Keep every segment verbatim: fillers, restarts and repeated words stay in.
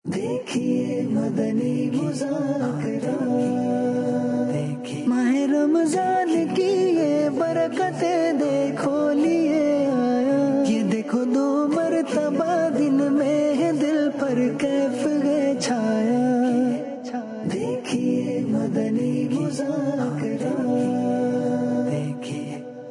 دیکھیے مدنی مذاکرہ، دیکھیے ماہ رمضان کی یہ برکتیں دیکھو لیے آیا، یہ دیکھو دو مرتبہ دن میں ہے دل پر کیف ہے چھایا، دیکھیے مدنی مذاکرہ، دیکھیے۔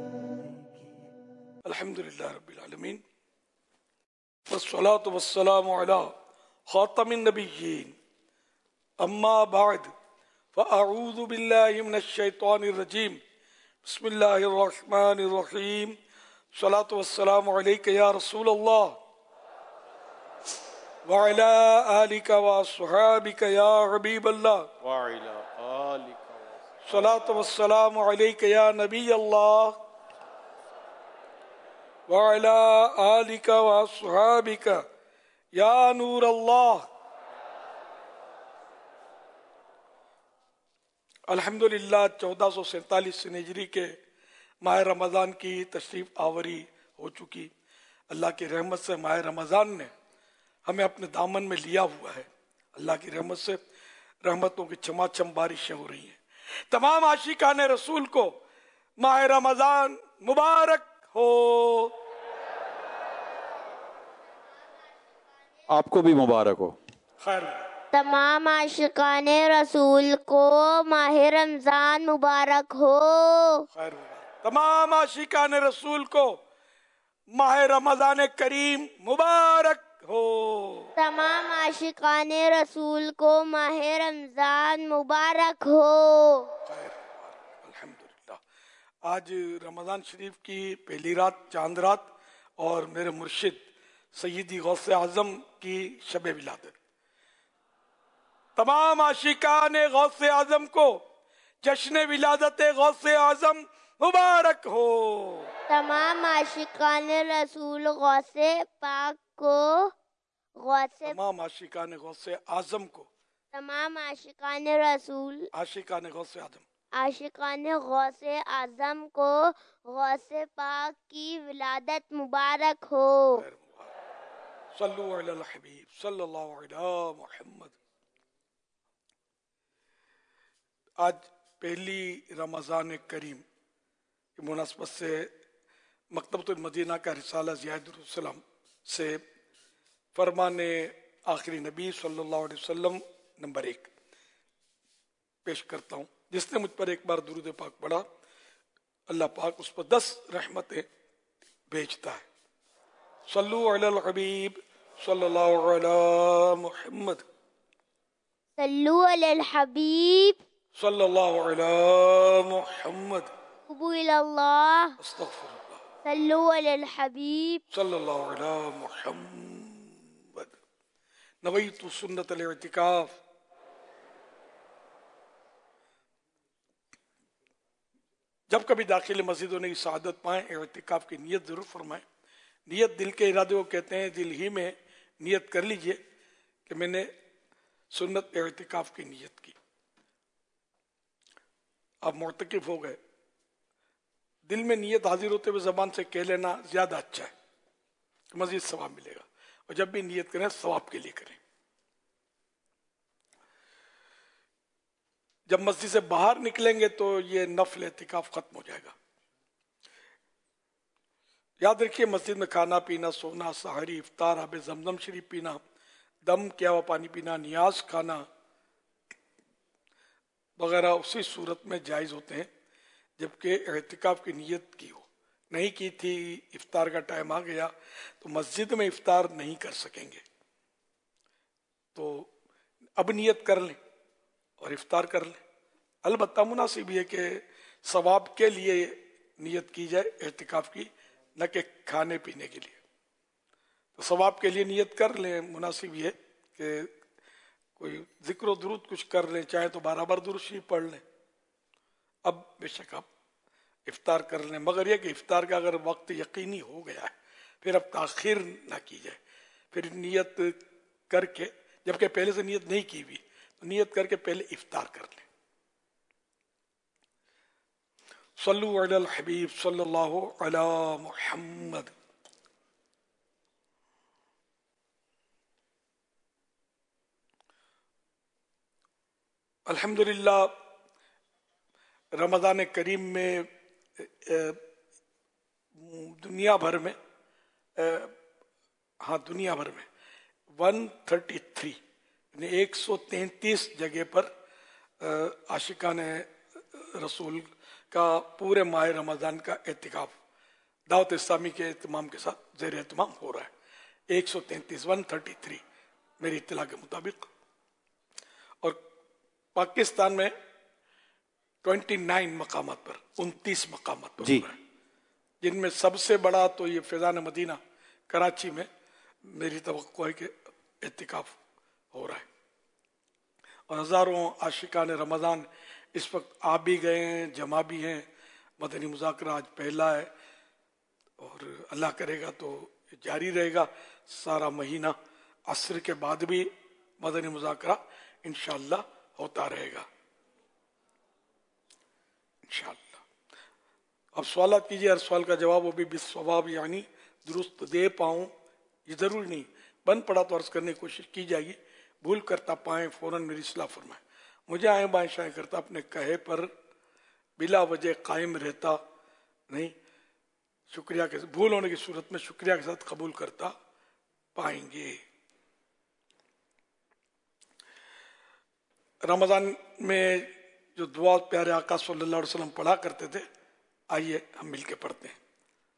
الحمدللہ رب العالمین والصلاة والسلام علی خاتم النبیین، اما بعد فاعوذ باللہ من الشیطان الرجیم، بسم اللہ الرحمن الرحیم، صلاة والسلام علیک یا رسول اللہ وعلی آلک واصحابک یا حبیب اللہ، وعلى آلك صلاة والسلام علیک یا نبی اللہ وعلی آلک واصحابک یا نور اللہ۔ الحمدللہ چودہ سو سینتالیس ہجری کے ماہ رمضان کی تشریف آوری ہو چکی۔ اللہ کی رحمت سے ماہ رمضان نے ہمیں اپنے دامن میں لیا ہوا ہے۔ اللہ کی رحمت سے رحمتوں کی چھما چھم بارشیں ہو رہی ہیں۔ تمام عاشقان رسول کو ماہ رمضان مبارک ہو۔ آپ کو بھی مبارک ہو۔ خیر تمام عاشقان رسول کو ماہ رمضان مبارک ہو۔ خیر تمام عاشقان رسول کو ماہ رمضان کریم مبارک ہو۔ تمام عاشقان رسول کو ماہ رمضان مبارک ہو۔ خیر الحمدللہ آج رمضان شریف کی پہلی رات چاند رات اور میرے مرشد سیدی غوث اعظم کی شب ولادت۔ تمام عاشقان غوث اعظم کو جشن ولادت غوث اعظم مبارک ہو۔ تمام عاشقان رسول غوث پاک کو غوث تمام عاشقان غوث اعظم کو تمام عاشقان رسول عاشقان غوث اعظم عاشقان غوث اعظم کو غوث پاک کی ولادت مبارک ہو۔ خیر مبارک۔ صلو علی الحبیب صلی اللہ علی محمد۔ آج پہلی رمضان کریم کی مناسبت سے مکتبۃ المدینہ کا رسالہ زیاد السلام سے فرمان آخری نبی صلی اللہ علیہ وسلم نمبر ایک پیش کرتا ہوں۔ جس نے مجھ پر ایک بار درود پاک پڑھا اللہ پاک اس پر دس رحمتیں بھیجتا ہے۔ صلو علی الحبیب صلی اللہ علی محمد صلو علی الحبیب صلی اللہ علی محمد توبوا الی اللہ استغفر اللہ صلو علی الحبیب صلی اللہ علی محمد۔ نویت سنت الاعتکاف۔ جب کبھی داخل مسجد ہونے کی سعادت پائیں اعتکاف کی نیت ضرور فرمائیں۔ نیت دل کے ارادے کو کہتے ہیں، دل ہی میں نیت کر لیجئے کہ میں نے سنت اعتکاف کی نیت کی۔ آپ معتکف ہو گئے، دل میں نیت حاضر ہوتے ہوئے زبان سے کہہ لینا زیادہ اچھا ہے، مزید ثواب ملے گا۔ اور جب بھی نیت کریں ثواب کے لیے کریں۔ جب مسجد سے باہر نکلیں گے تو یہ نفل اعتکاف ختم ہو جائے گا۔ یاد رکھیے مسجد میں کھانا پینا، سونا، سحری، افطار، آب زمزم شریف پینا، دم کیا ہوا پانی پینا، نیاز کھانا وغیرہ اسی صورت میں جائز ہوتے ہیں جبکہ اعتکاف کی نیت کی ہو۔ نہیں کی تھی، افطار کا ٹائم آ گیا تو مسجد میں افطار نہیں کر سکیں گے، تو اب نیت کر لیں اور افطار کر لیں۔ البتہ مناسب یہ کہ ثواب کے لیے نیت کی جائے اعتکاف کی، نہ کہ کھانے پینے کے لیے۔ تو ثواب کے لیے نیت کر لیں، مناسب یہ کہ کوئی ذکر و درود کچھ کر لیں، چاہے تو بارہ بار درود شریف پڑھ لیں۔ اب بے شک آپ افطار کر لیں، مگر یہ کہ افطار کا اگر وقت یقینی ہو گیا ہے پھر اب تاخیر نہ کی جائے، پھر نیت کر کے، جبکہ پہلے سے نیت نہیں کی ہوئی تو نیت کر کے پہلے افطار کر لیں۔ صلو علی الحبیب صلی اللہ علی محمد۔ अल्हम्दुलिल्लाह रमज़ान करीम में दुनिया भर में हाँ दुनिया भर में एक सौ तैंतीस यानी एक सौ तैंतीस जगह पर आशिकान रसूल का पूरे माह रमज़ान का एहतिकाफ दावत इस्लामी के एहतमाम के साथ ज़ेर एहतमाम हो रहा है। एक सौ तैंतीस एक सौ तैंतीस मेरी इत्तला के मुताबिक। और पाकिस्तान में उनतीस मकामात पर उनतीस मकामात पर जी। हो रहा है, जिनमें सबसे बड़ा तो ये फैज़ान मदीना कराची में मेरी तवक्को है कि एहतिकाफ हो रहा है। और हज़ारों आशिकान रमज़ान इस वक्त आ भी गए हैं, जमा भी हैं। मदनी मुज़ाकरा आज पहला है और अल्लाह करेगा तो जारी रहेगा सारा महीना। असर के बाद भी मदनी मुज़ाकरा इंशाअल्लाह होता रहेगा इंशाअल्लाह। अब सवाल कीजिए, हर सवाल का जवाब वो भी बिस्सवाब यानी दुरुस्त दे पाऊँ ये ज़रूरी नहीं, बन पड़ा तो अर्ज करने की कोशिश की जाएगी। भूल करता पाएँ फौरन मेरी इस्लाह फरमाएं। मुझे आए बाएं शाएं करता अपने कहे पर बिला वजह कायम रहता नहीं, शुक्रिया के भूल होने की सूरत में शुक्रिया के साथ कबूल करता पाएंगे। रमज़ान में जो दुआ प्यारे आका सल्लल्लाहु अलैहि वसल्लम पढ़ा करते थे, आइए हम मिलके पढ़ते हैं।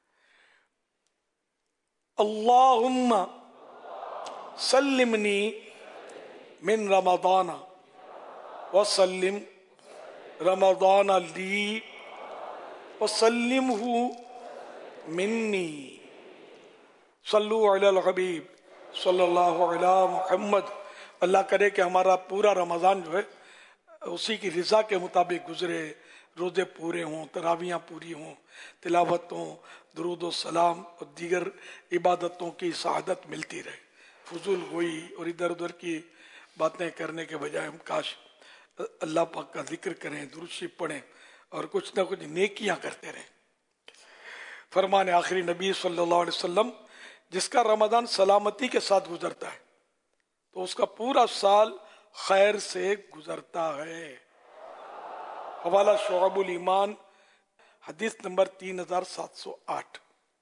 अल्लाहुम्मा सल्लिमनी मिन रमज़ान वसल्लिम रमज़ान ली वसल्लिमहु मिन्नी सल्लु अलल हबीब सल्लल्लाहु अला मुहम्मद। अल्लाह करे कि हमारा पूरा रमज़ान जो है उसी की रज़ा के मुताबिक गुजरे, रोज़े पूरे हों, तरावियाँ पूरी हों, तिलावत हों, दुरूद व सलाम और दीगर इबादतों की सआदत मिलती रहे। फजूल गोई और इधर उधर की बातें करने के बजाय हम काश अल्लाह पाक का जिक्र करें, दुरूद शरीफ पढ़ें और कुछ ना कुछ नेकियां करते रहें। फरमान आखिरी नबी सल्लल्लाहु अलैहि वसल्लम, जिसका रमज़ान सलामती के साथ गुजरता है तो उसका पूरा साल खैर से गुजरता है। हवाला शुअबुल ईमान हदीस नंबर तीन हजार सात सौ आठ।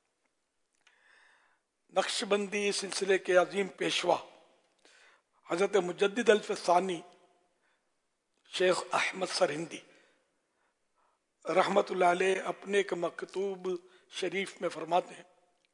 नक्शबंदी सिलसिले के अजीम पेशवा हजरत मुजद्दिद अल-फ़सानी शेख अहमद सरहिंदी रहमतुल्लाह अलैह अपने एक मकतूब शरीफ में फरमाते हैं,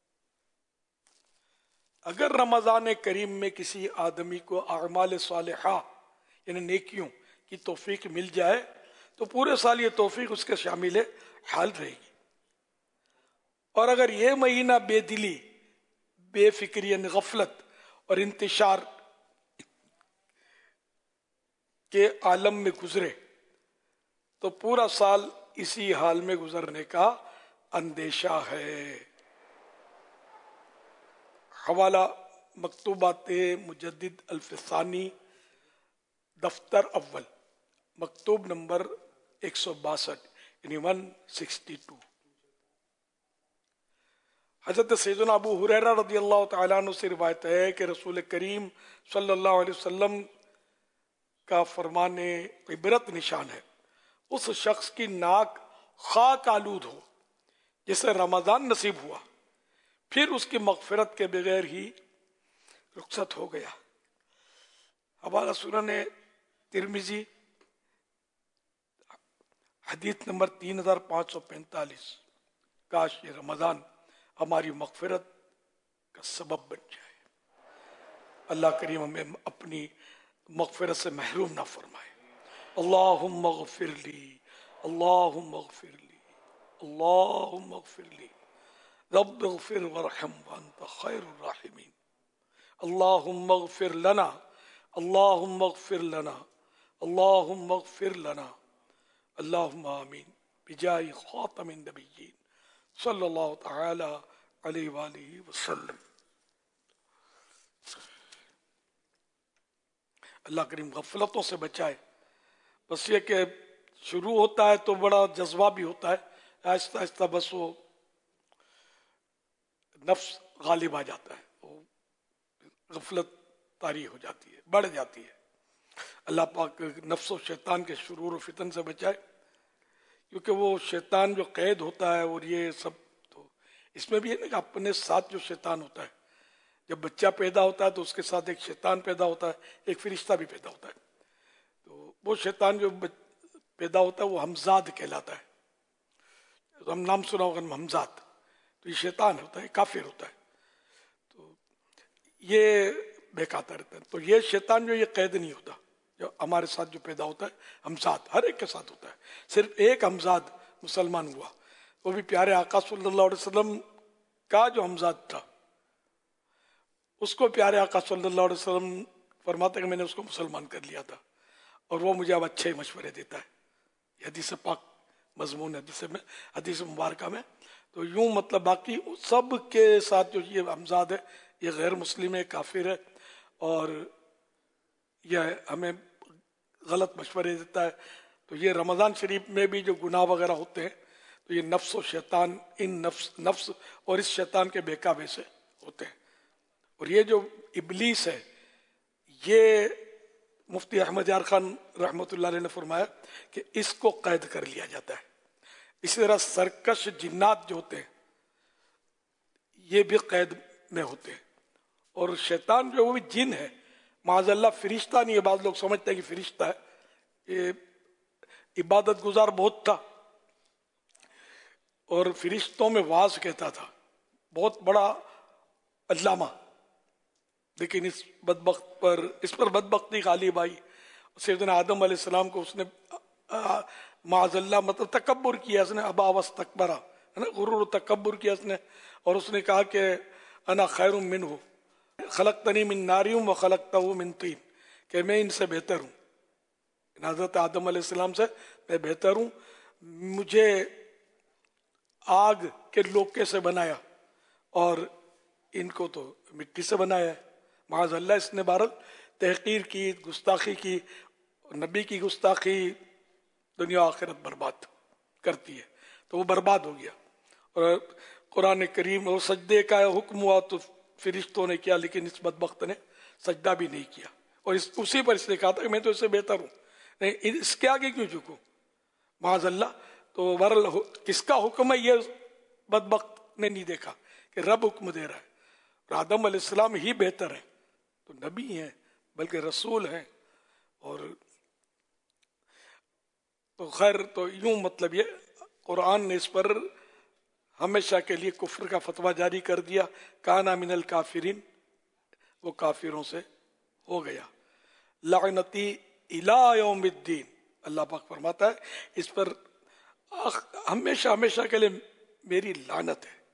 अगर रमज़ान करीम में किसी आदमी को अमाल सालिहा यानी नेकियों की तौफीक मिल जाए तो पूरे साल ये तौफीक उसके शामिल हाल रहेगी। और अगर ये महीना बेदिली, बेफिक्री यानी गफलत और इंतशार के आलम में गुजरे तो पूरा साल इसी हाल में गुजरने का अंदेशा है। हवाला मकतूबात मुजद्दिद अल-फ़सानी दफ्तर अव्वल मकतूब नंबर एक सौ बासठ यानी एक सौ बासठ। हजरत सैयदना अबू हुरैरा रज़ियल्लाहु तआला अन्हु से रिवायत है कि रसूल करीम सल्लल्लाहु अलैहि वसल्लम का फरमाने इबरत निशान है, उस शख्स की नाक खाक आलूद हो जिसे रमज़ान नसीब हुआ, फिर उसकी मगफिरत के बगैर ही रुखसत हो गया। हवाला सुनन तिरमिजी हदीस नंबर तीन हजार पाँच सौ पैंतालीस। काश ये रमज़ान हमारी मगफिरत का सबब बन जाए। अल्लाह करीम हमें अपनी मगफिरत से महरूम ना फरमाए। अल्लाहुम्मा गफिरली, अल्लाहुम्मा गफिरली, अल्लाहुम्मा गफिरली, रब्बि गफिर वरहम वअन्त खैरुर राहिमीन। अल्लाहुम्मा गफिर लना, अल्लाहुम्मा गफिर लना, अल्लाहुम्मा गफिर लना, अल्लाहुम्मा आमीन बिजाहि खातमिन नबिय्यीन सल्लल्लाहु तआला अलैहि वालिहि वसल्लम। अल्लाह करीम गफलतों से बचाए। बस ये कि शुरू होता है तो बड़ा जज्बा भी होता है, आहिस्ता आहिस्ता बस वो नफ्स गालिब आ जाता है, वो गफलत तारी हो जाती है, बढ़ जाती है। اللہ پاک نفس و شیطان کے شرور و فتن سے بچائے، کیونکہ وہ شیطان جو قید ہوتا ہے اور یہ سب، تو اس میں بھی ہے نا کہ اپنے ساتھ جو شیطان ہوتا ہے، جب بچہ پیدا ہوتا ہے تو اس کے ساتھ ایک شیطان پیدا ہوتا ہے، ایک فرشتہ بھی پیدا ہوتا ہے. تو وہ شیطان جو پیدا ہوتا ہے وہ ہمزاد کہلاتا ہے. تو ہم نام سنا ہوگا ہمزاد، تو یہ شیطان ہوتا ہے، کافر ہوتا ہے. تو یہ بہکاتا رہتا ہے. تو یہ شیطان جو یہ قید نہیں ہوتا، جو ہمارے ساتھ جو پیدا ہوتا ہے ہمزاد ہر ایک کے ساتھ ہوتا ہے. صرف ایک ہمزاد مسلمان ہوا، وہ بھی پیارے آقا صلی اللہ علیہ وسلم کا جو ہمزاد تھا، اس کو پیارے آقا صلی اللہ علیہ وسلم فرماتے کہ میں نے اس کو مسلمان کر لیا تھا اور وہ مجھے اب اچھے مشورے دیتا ہے. یہ حدیث پاک مضمون حدیث میں، حدیث مبارکہ میں. تو یوں مطلب باقی سب کے ساتھ جو یہ ہمزاد ہے یہ غیر مسلم ہے، کافر ہے، اور یہ ہمیں غلط مشورے دیتا ہے. تو یہ رمضان شریف میں بھی جو گناہ وغیرہ ہوتے ہیں تو یہ نفس و شیطان، ان نفس نفس اور اس شیطان کے بہکاوے سے ہوتے ہیں. اور یہ جو ابلیس ہے، یہ مفتی احمد یار خان رحمۃ اللہ علیہ نے فرمایا کہ اس کو قید کر لیا جاتا ہے. اسی طرح سرکش جنات جو ہوتے ہیں یہ بھی قید میں ہوتے ہیں. اور شیطان جو وہ بھی جن ہے، معاذ اللہ فرشتہ نہیں ہے. بعض لوگ سمجھتے ہیں کہ فرشتہ ہے. یہ عبادت گزار بہت تھا اور فرشتوں میں واز کہتا تھا، بہت بڑا علامہ. لیکن اس بدبخت پر اس پر بدبختی غالب آئی. سیدنا آدم علیہ السلام کو اس نے معاذ اللہ مطلب تکبر کیا، اس نے ابا واستکبرا، غرور و تکبر کیا اس نے، اور اس نے کہا کہ انا خیر منہ خلقتنی من نار و خلقتہ من طین، کہ میں ان سے بہتر ہوں. حضرت آدم علیہ السلام سے میں بہتر ہوں، مجھے آگ کے لوکے سے بنایا اور ان کو تو مٹی سے بنایا ہے. معاذ اللہ اس نے بہرحال تحقیر کی، گستاخی کی. نبی کی گستاخی دنیا آخرت برباد کرتی ہے، تو وہ برباد ہو گیا. اور قرآن کریم اور سجدے کا حکم ہوا تو فرشتوں نے کیا، لیکن اس بدبخت نے سجدہ بھی نہیں کیا. اور اس اسی پر اس نے کہا تھا کہ میں تو اس سے بہتر ہوں، نہیں اس کے آگے کیوں جھکوں، معاذ اللہ. تو بہرحال کس کا حکم ہے یہ بدبخت نے نہیں دیکھا کہ رب حکم دے رہا ہے. اور آدم علیہ السلام ہی بہتر ہے، تو نبی ہیں بلکہ رسول ہیں. اور تو خیر، تو یوں مطلب یہ قرآن نے اس پر ہمیشہ کے لیے کفر کا فتویٰ جاری کر دیا. کانا من الکافرین، وہ کافروں سے ہو گیا. لعنتی الی یوم الدین، اللہ پاک فرماتا ہے اس پر ہمیشہ ہمیشہ کے لیے میری لعنت ہے،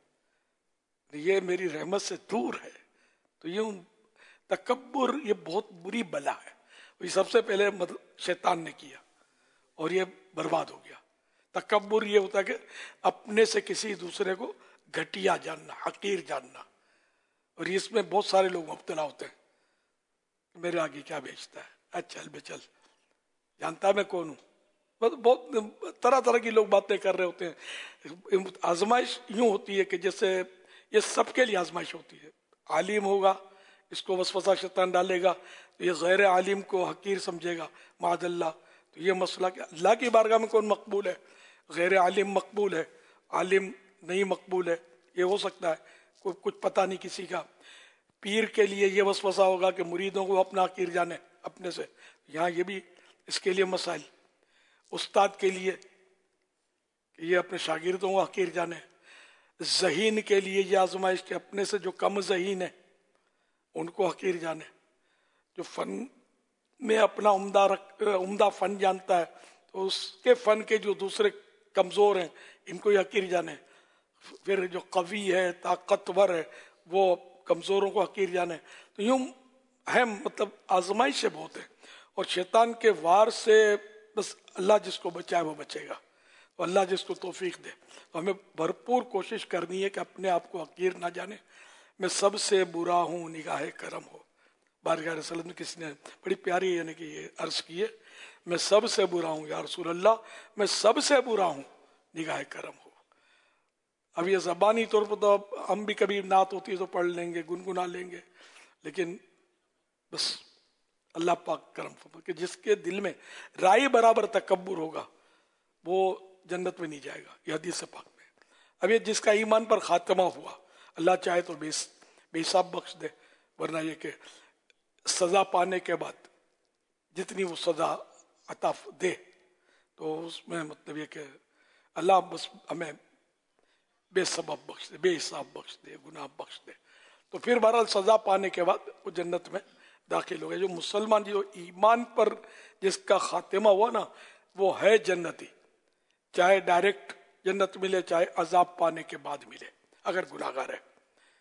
یہ میری رحمت سے دور ہے. تو یوں تکبر یہ بہت بری بلا ہے. یہ سب سے پہلے شیطان نے کیا اور یہ برباد ہو گیا. تکبر یہ ہوتا ہے کہ اپنے سے کسی دوسرے کو گھٹیا جاننا، حقیر جاننا. اور اس میں بہت سارے لوگ مبتلا ہوتے ہیں، میرے آگے کیا بیچتا ہے، اچھل بے چل، جانتا میں کون ہوں. بہت طرح طرح کی لوگ باتیں کر رہے ہوتے ہیں. آزمائش یوں ہوتی ہے کہ جیسے یہ سب کے لیے آزمائش ہوتی ہے. عالم ہوگا اس کو وسوسہ شیطان ڈالے گا، تو یہ غیر عالم کو حقیر سمجھے گا معاذ اللہ. تو یہ مسئلہ کہ اللہ کی بارگاہ میں کون مقبول ہے، غیر عالم مقبول ہے، عالم نہیں مقبول ہے. یہ ہو سکتا ہے، کوئی کچھ پتہ نہیں کسی کا. پیر کے لیے یہ وسوسہ ہوگا کہ مریدوں کو اپنا حقیر جانے اپنے سے، یہاں یہ بھی اس کے لیے مسائل. استاد کے لیے کہ یہ اپنے شاگردوں کو حقیر جانے. ذہین کے لیے یہ آزمائش کہ اپنے سے جو کم ذہین ہے ان کو حقیر جانے. جو فن میں اپنا عمدہ رکھ عمدہ فن جانتا ہے تو اس کے فن کے جو دوسرے کمزور ہیں ان کو حقیر جانے. پھر جو قوی ہے، طاقتور ہے، وہ کمزوروں کو حقیر جانے. تو یوں اہم مطلب آزمائشیں بہت ہیں. اور شیطان کے وار سے بس اللہ جس کو بچائے وہ بچے گا، اور اللہ جس کو توفیق دے. تو ہمیں بھرپور کوشش کرنی ہے کہ اپنے آپ کو حقیر نہ جانے. میں سب سے برا ہوں نگاہ کرم ہو. بارگاہ رسول اللہ نے کسی نے بڑی پیاری یعنی کہ یہ عرض کی ہے، میں سب سے برا ہوں یا رسول اللہ، میں سب سے برا ہوں نگاہ کرم ہو. اب یہ زبانی طور پر تو ہم بھی کبھی نعت ہوتی ہے تو پڑھ لیں گے، گنگنا لیں گے، لیکن بس اللہ پاک کرم فرما کہ جس کے دل میں رائی برابر تکبر ہوگا وہ جنت میں نہیں جائے گا. یہ حدیث پاک میں. اب یہ جس کا ایمان پر خاتمہ ہوا اللہ چاہے تو بے بے حساب بخش دے، ورنہ یہ کہ سزا پانے کے بعد جتنی وہ سزا عطا دے تو اس میں مطلب یہ کہ اللہ بس ہمیں بے سبب بخش دے، بے حساب بخش دے، گناہ بخش دے. تو پھر بہرحال سزا پانے کے بعد وہ جنت میں داخل ہو گئے. جو مسلمان جو ایمان پر جس کا خاتمہ ہوا نا وہ ہے جنتی، چاہے ڈائریکٹ جنت ملے چاہے عذاب پانے کے بعد ملے اگر گناہگار ہے.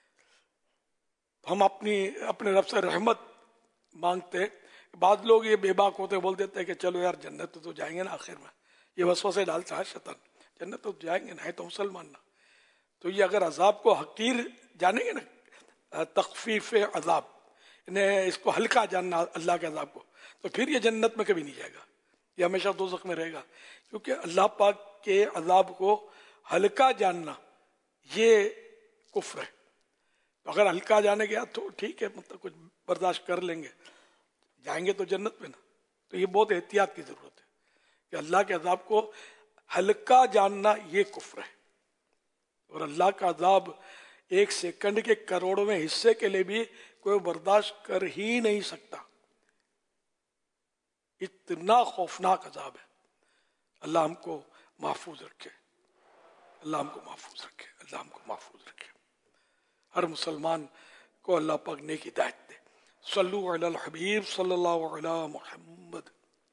ہم اپنی اپنے رب سے رحمت مانگتے. بعض لوگ یہ بے باک ہوتے بول دیتے ہیں کہ چلو یار جنت تو جائیں گے نا آخر میں. یہ وسوسے ڈالتا ہے شیطان، جنت تو جائیں گے نا، ہے تو مسلمان نا. تو یہ اگر عذاب کو حقیر جانیں گے نا، تخفیف عذاب، انہیں اس کو ہلکا جاننا اللہ کے عذاب کو، تو پھر یہ جنت میں کبھی نہیں جائے گا، یہ ہمیشہ دوزخ میں رہے گا. کیونکہ اللہ پاک کے عذاب کو ہلکا جاننا یہ کفر ہے. اگر ہلکا جانے گیا تو ٹھیک ہے، مطلب کچھ برداشت کر لیں گے، جائیں گے تو جنت میں نا. تو یہ بہت احتیاط کی ضرورت ہے کہ اللہ کے عذاب کو ہلکا جاننا یہ کفر ہے. اور اللہ کا عذاب ایک سیکنڈ کے کروڑویں حصے کے لیے بھی کوئی برداشت کر ہی نہیں سکتا. اتنا خوفناک عذاب ہے. اللہ ہم کو محفوظ رکھے، اللہ ہم کو محفوظ رکھے، اللہ ہم کو محفوظ رکھے. ہر مسلمان کو اللہ پاک نیک ہدایت دے. صلو علی الحبیب صلی اللہ علی محمد.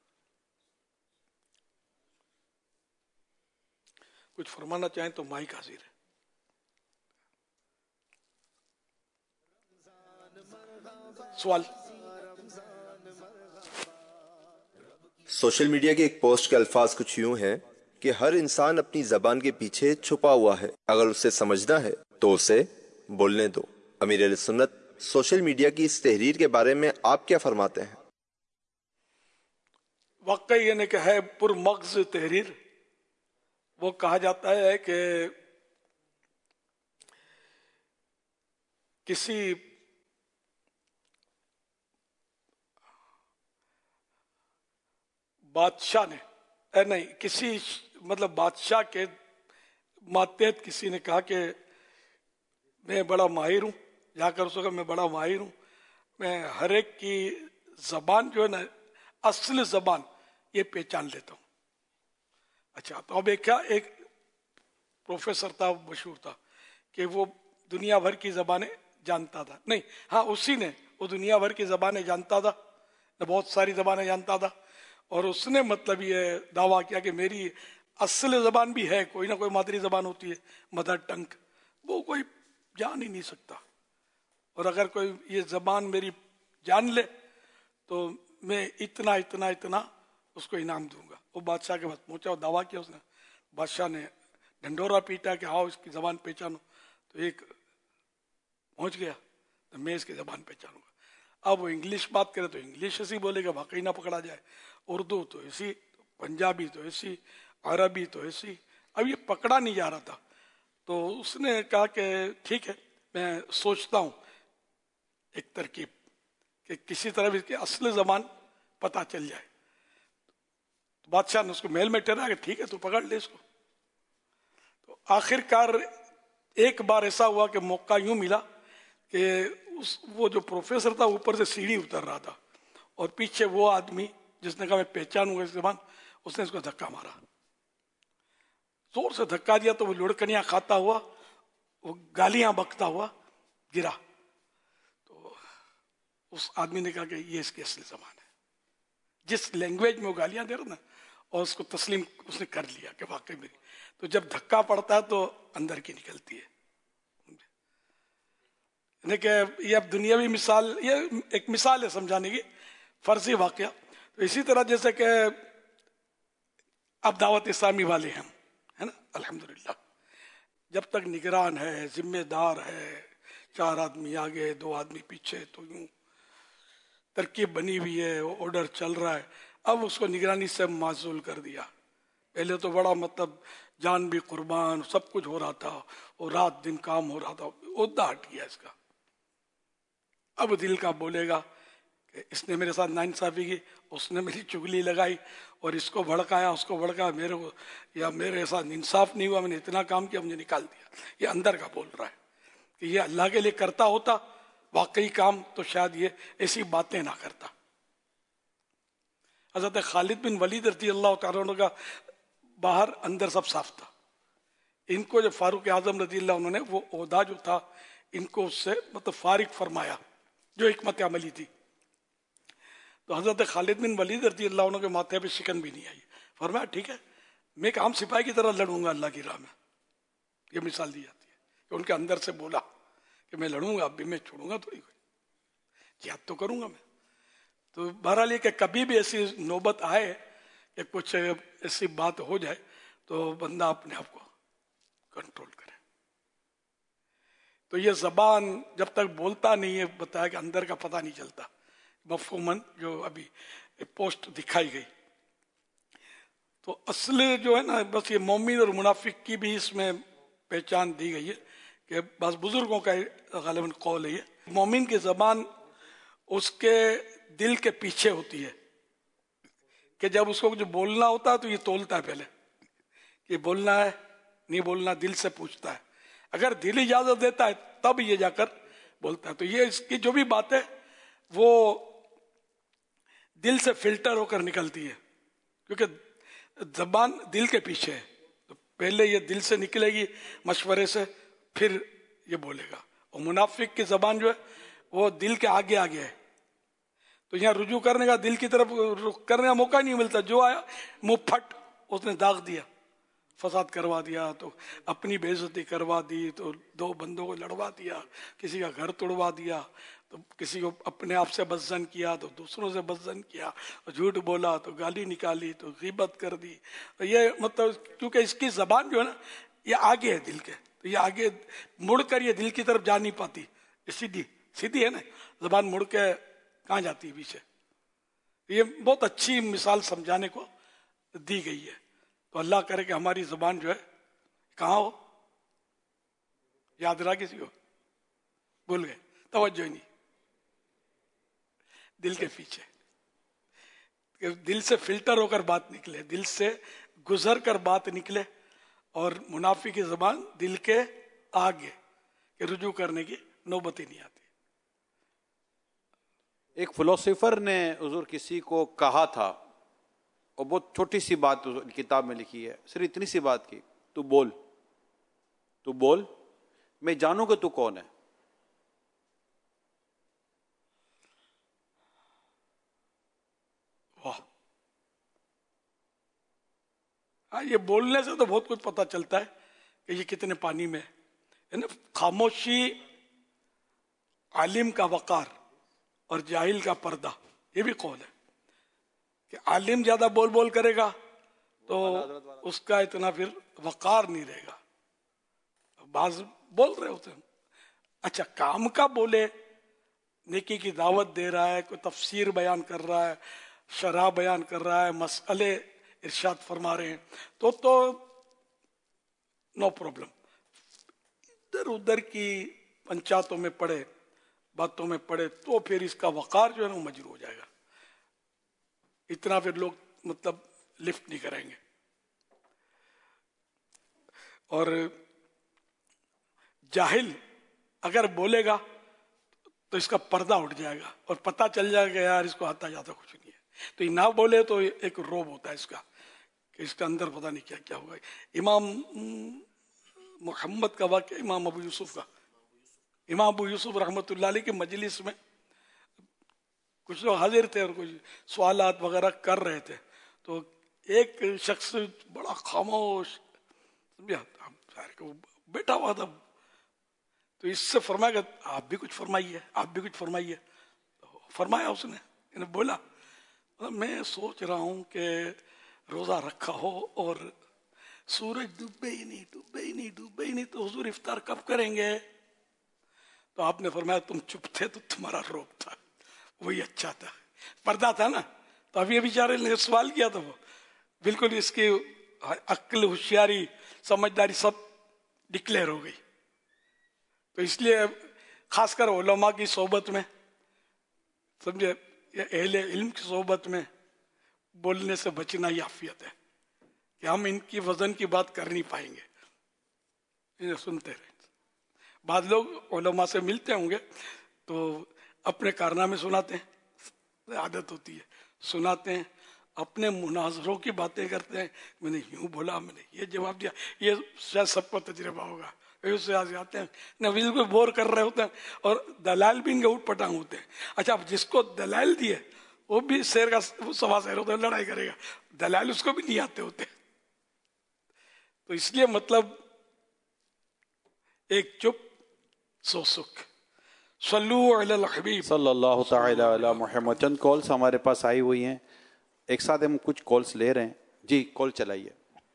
کچھ فرمانا چاہیں تو مائک حاضر ہے. سوال. سوشل میڈیا کے ایک پوسٹ کے الفاظ کچھ یوں ہیں کہ ہر انسان اپنی زبان کے پیچھے چھپا ہوا ہے، اگر اسے سمجھنا ہے تو اسے بولنے دو. امیر اہل سنت سوشل میڈیا کی اس تحریر کے بارے میں آپ کیا فرماتے ہیں؟ واقعی یہ کہ ہے پر مغز تحریر. وہ کہا جاتا ہے کہ کسی بادشاہ نے اے نہیں کسی مطلب بادشاہ کے ماتحت کسی نے کہا کہ میں بڑا ماہر ہوں، جا کر اس میں بڑا ماہر ہوں، میں ہر ایک کی زبان جو ہے نا اصل زبان یہ پہچان لیتا ہوں. اچھا تو اب ایک کیا ایک پروفیسر تھا مشہور تھا کہ وہ دنیا بھر کی زبانیں جانتا تھا. نہیں ہاں اسی نے وہ دنیا بھر کی زبانیں جانتا تھا، بہت ساری زبانیں جانتا تھا، اور اس نے مطلب یہ دعویٰ کیا کہ میری اصل زبان بھی ہے، کوئی نہ کوئی مادری زبان ہوتی ہے مدر ٹنگ، وہ کوئی جان ہی نہیں سکتا. اور اگر کوئی یہ زبان میری جان لے تو میں اتنا اتنا اتنا اس کو انعام دوں گا. وہ بادشاہ کے پاس پہنچا اور دعویٰ کیا اس نے. بادشاہ نے ڈھنڈورا پیٹا کہ آؤ اس کی زبان پہچانو. تو ایک پہنچ گیا تو میں اس کی زبان پہچانوں گا. اب وہ انگلش بات کرے تو انگلش ایسی بولے گا واقعی نہ پکڑا جائے، اردو تو ایسی، پنجابی تو ایسی، عربی تو ایسی. اب یہ پکڑا نہیں جا رہا تھا. تو اس نے کہا کہ ٹھیک ہے میں سوچتا ہوں ایک ترکیب کہ کسی طرح اس کی اصل زبان پتہ چل جائے. تو بادشاہ نے اس کو محل میں ٹھہرایا کہ ٹھیک ہے تو پکڑ لے اس کو. تو آخر کار ایک بار ایسا ہوا کہ موقع یوں ملا کہ اس وہ جو پروفیسر تھا اوپر سے سیڑھی اتر رہا تھا اور پیچھے وہ آدمی جس نے کہا میں پہچانوں گا اس زبان، اس نے اس کو دھکا مارا، زور سے دھکا دیا تو وہ لڑکنیاں کھاتا ہوا، وہ گالیاں بکتا ہوا گرا. تو اس آدمی نے کہا کہ یہ اس کی اصل زبان ہے، جس لینگویج میں وہ گالیاں دے رہا نا، اور اس کو تسلیم اس نے کر لیا کہ واقعی میری. تو جب دھکا پڑتا ہے تو اندر کی نکلتی ہے. یعنی کہ یہ اب دنیاوی مثال، یہ ایک مثال ہے سمجھانے کی، فرضی واقعہ. تو اسی طرح جیسے کہ اب دعوت اسلامی والے ہیں ہے نا، الحمدللہ جب تک نگران ہے، ذمہ دار ہے، چار آدمی آگے دو آدمی پیچھے، تو یوں ترکیب بنی ہوئی ہے، وہ آرڈر چل رہا ہے. اب اس کو نگرانی سے معزول کر دیا. پہلے تو بڑا مطلب جان بھی قربان سب کچھ ہو رہا تھا اور رات دن کام ہو رہا تھا، عہدہ ہٹ گیا اس کا. اب دل کا بولے گا کہ اس نے میرے ساتھ ناانصافی کی، اس نے میری چگلی لگائی اور اس کو بھڑکایا اس کو بھڑکایا، میرے کو یا میرے ساتھ انصاف نہیں ہوا، میں نے اتنا کام کیا مجھے نکال دیا. یہ اندر کا بول رہا ہے کہ یہ اللہ کے لیے کرتا ہوتا واقعی کام تو شاید یہ ایسی باتیں نہ کرتا. حضرت خالد بن ولید رضی اللہ تعالیٰ عنہ کا باہر اندر سب صاف تھا. ان کو جو فاروق اعظم رضی اللہ عنہ نے وہ عہدہ جو تھا ان کو اس سے مطلب فارغ فرمایا جو حکمت عملی تھی. تو حضرت خالد بن ولید رضی اللہ عنہ کے ماتھے پہ شکن بھی نہیں آئی. فرمایا ٹھیک ہے میں ایک عام سپاہی کی طرح لڑوں گا اللہ کی راہ میں. یہ مثال دی جاتی ہے کہ ان کے اندر سے بولا کہ میں لڑوں گا، اب بھی میں چھوڑوں گا تھوڑی کوئی جہاد تو کروں گا میں. تو بہرحال یہ کہ کبھی بھی ایسی نوبت آئے کہ کچھ ایسی بات ہو جائے تو بندہ اپنے آپ کو کنٹرول کرے. تو یہ زبان جب تک بولتا نہیں ہے بتایا کہ اندر کا پتہ نہیں چلتا. مفہوماً جو ابھی پوسٹ دکھائی گئی تو اصل جو ہے نا بس یہ مومن اور منافق کی بھی اس میں پہچان دی گئی ہے کہ بعض بزرگوں کا غالباً قول ہے یہ. مومن کی زبان اس کے دل کے پیچھے ہوتی ہے کہ جب اس کو کچھ بولنا ہوتا ہے تو یہ تولتا ہے پہلے کہ بولنا ہے نہیں بولنا، دل سے پوچھتا ہے. اگر دل اجازت دیتا ہے تب یہ جا کر بولتا ہے. تو یہ اس کی جو بھی بات ہے وہ دل سے فلٹر ہو کر نکلتی ہے کیونکہ زبان دل کے پیچھے ہے. تو پہلے یہ دل سے نکلے گی مشورے سے پھر یہ بولے گا. اور منافق کی زبان جو ہے وہ دل کے آگے آگے ہے. تو یہاں رجوع کرنے کا دل کی طرف رخ کرنے کا موقع نہیں ملتا. جو آیا منہ پھٹ اس نے داغ دیا، فساد کروا دیا، تو اپنی بے عزتی کروا دی، تو دو بندوں کو لڑوا دیا، کسی کا گھر توڑوا دیا، تو کسی کو اپنے آپ سے بدزن کیا تو دوسروں سے بدزن کیا، جھوٹ بولا تو گالی نکالی تو غیبت کر دی. تو یہ مطلب کیونکہ اس کی زبان جو ہے نا یہ آگے ہے دل کے، تو یہ آگے مڑ کر یہ دل کی طرف جا نہیں پاتی. یہ سیدھی سیدھی ہے نا زبان، مڑ کے کہاں جاتی ہے پیچھے. یہ بہت اچھی مثال سمجھانے کو دی گئی ہے. تو اللہ کرے کہ ہماری زبان جو ہے کہاں ہو، یاد رہا کسی کو؟ بھول گئے، توجہ نہیں، دل کے پیچھے. کہ دل سے فلٹر ہو کر بات نکلے، دل سے گزر کر بات نکلے. اور منافق کی زبان دل کے آگے کہ رجوع کرنے کی نوبت ہی نہیں آتی. ایک فلسفر نے حضور کسی کو کہا تھا اور بہت چھوٹی سی بات کتاب میں لکھی ہے، صرف اتنی سی بات کی، تو بول تو بول میں جانوں کہ تو کون ہے. واہ، ہاں یہ بولنے سے تو بہت کچھ پتا چلتا ہے کہ یہ کتنے پانی میں ہے. خاموشی عالم کا وقار اور جاہل کا پردہ، یہ بھی قول ہے کہ عالم زیادہ بول بول کرے گا تو اس کا اتنا پھر وقار نہیں رہے گا. بعض بول رہے ہوتے ہیں اچھا کام کا بولے، نیکی کی دعوت دے رہا ہے، کوئی تفسیر بیان کر رہا ہے، شرح بیان کر رہا ہے، مسئلے ارشاد فرما رہے ہیں تو تو نو پرابلم. ادھر ادھر کی پنچاتوں میں پڑے، باتوں میں پڑے تو پھر اس کا وقار جو ہے نا وہ مجروح ہو جائے گا. اتنا پھر لوگ مطلب لفٹ نہیں کریں گے. اور جاہل اگر بولے گا تو اس کا پردہ اٹھ جائے گا اور پتہ چل جائے گا یار اس کو آتا جاتا کچھ نہیں ہے. تو یہ نہ بولے تو ایک روب ہوتا ہے اس کا کہ اس کے اندر پتہ نہیں کیا کیا ہوگا. امام محمد کا واقعہ، امام ابو یوسف کا، امام ابو یوسف رحمۃ اللہ علیہ کی مجلس میں کچھ لوگ حاضر تھے اور کچھ سوالات وغیرہ کر رہے تھے. تو ایک شخص بڑا خاموش سمجھا بیٹھا ہوا تھا، تو اس سے فرمایا کہ آپ بھی کچھ فرمائیے، آپ بھی کچھ فرمائیے. فرمایا اس نے، بولا میں سوچ رہا ہوں کہ روزہ رکھا ہو اور سورج ڈوبے ہی نہیں ڈوبے ہی نہیں ڈوبے ہی نہیں تو حضور افطار کب کریں گے؟ تو آپ نے فرمایا تم چپ تھے تو تمہارا روب تھا، وہی اچھا تھا، پردہ تھا نا. تو اب یہ بیچارے نے سوال کیا تھا، وہ بالکل اس کی عقل، ہوشیاری، سمجھداری سب ڈکلیئر ہو گئی. تو اس لیے خاص کر علماء کی صحبت میں سمجھے یہ اہل علم کی صحبت میں بولنے سے بچنا ہی عافیت ہے کہ ہم ان کی وزن کی بات کر نہیں پائیں گے، انہیں سنتے رہیں۔ بعض لوگ علماء سے ملتے ہوں گے تو اپنے کارنامے سناتے ہیں، عادت ہوتی ہے، سناتے ہیں، اپنے مناظروں کی باتیں کرتے ہیں، میں نے یوں بولا، میں نے یہ جواب دیا، یہ شاید سب کو تجربہ ہوگا، سے آج آتے ہیں نہ بالکل بور کر رہے ہوتے ہیں اور دلائل بھی ان کے اوٹ پٹانگ ہوتے ہیں۔ اچھا اب جس کو دلائل دیے وہ بھی شیر کا سوا شیر ہوتا ہے، لڑائی کرے گا، دلائل اس کو بھی نہیں آتے ہوتے۔ تو اس لیے مطلب ایک چپ سو سکھ، صلو علی الحبیب صلی اللہ تعالی علی محمد۔ چند کالس ہمارے پاس آئی ہوئی ہیں، ایک ساتھ ہم کچھ کالس لے رہے ہیں۔ جی کال چلائیے۔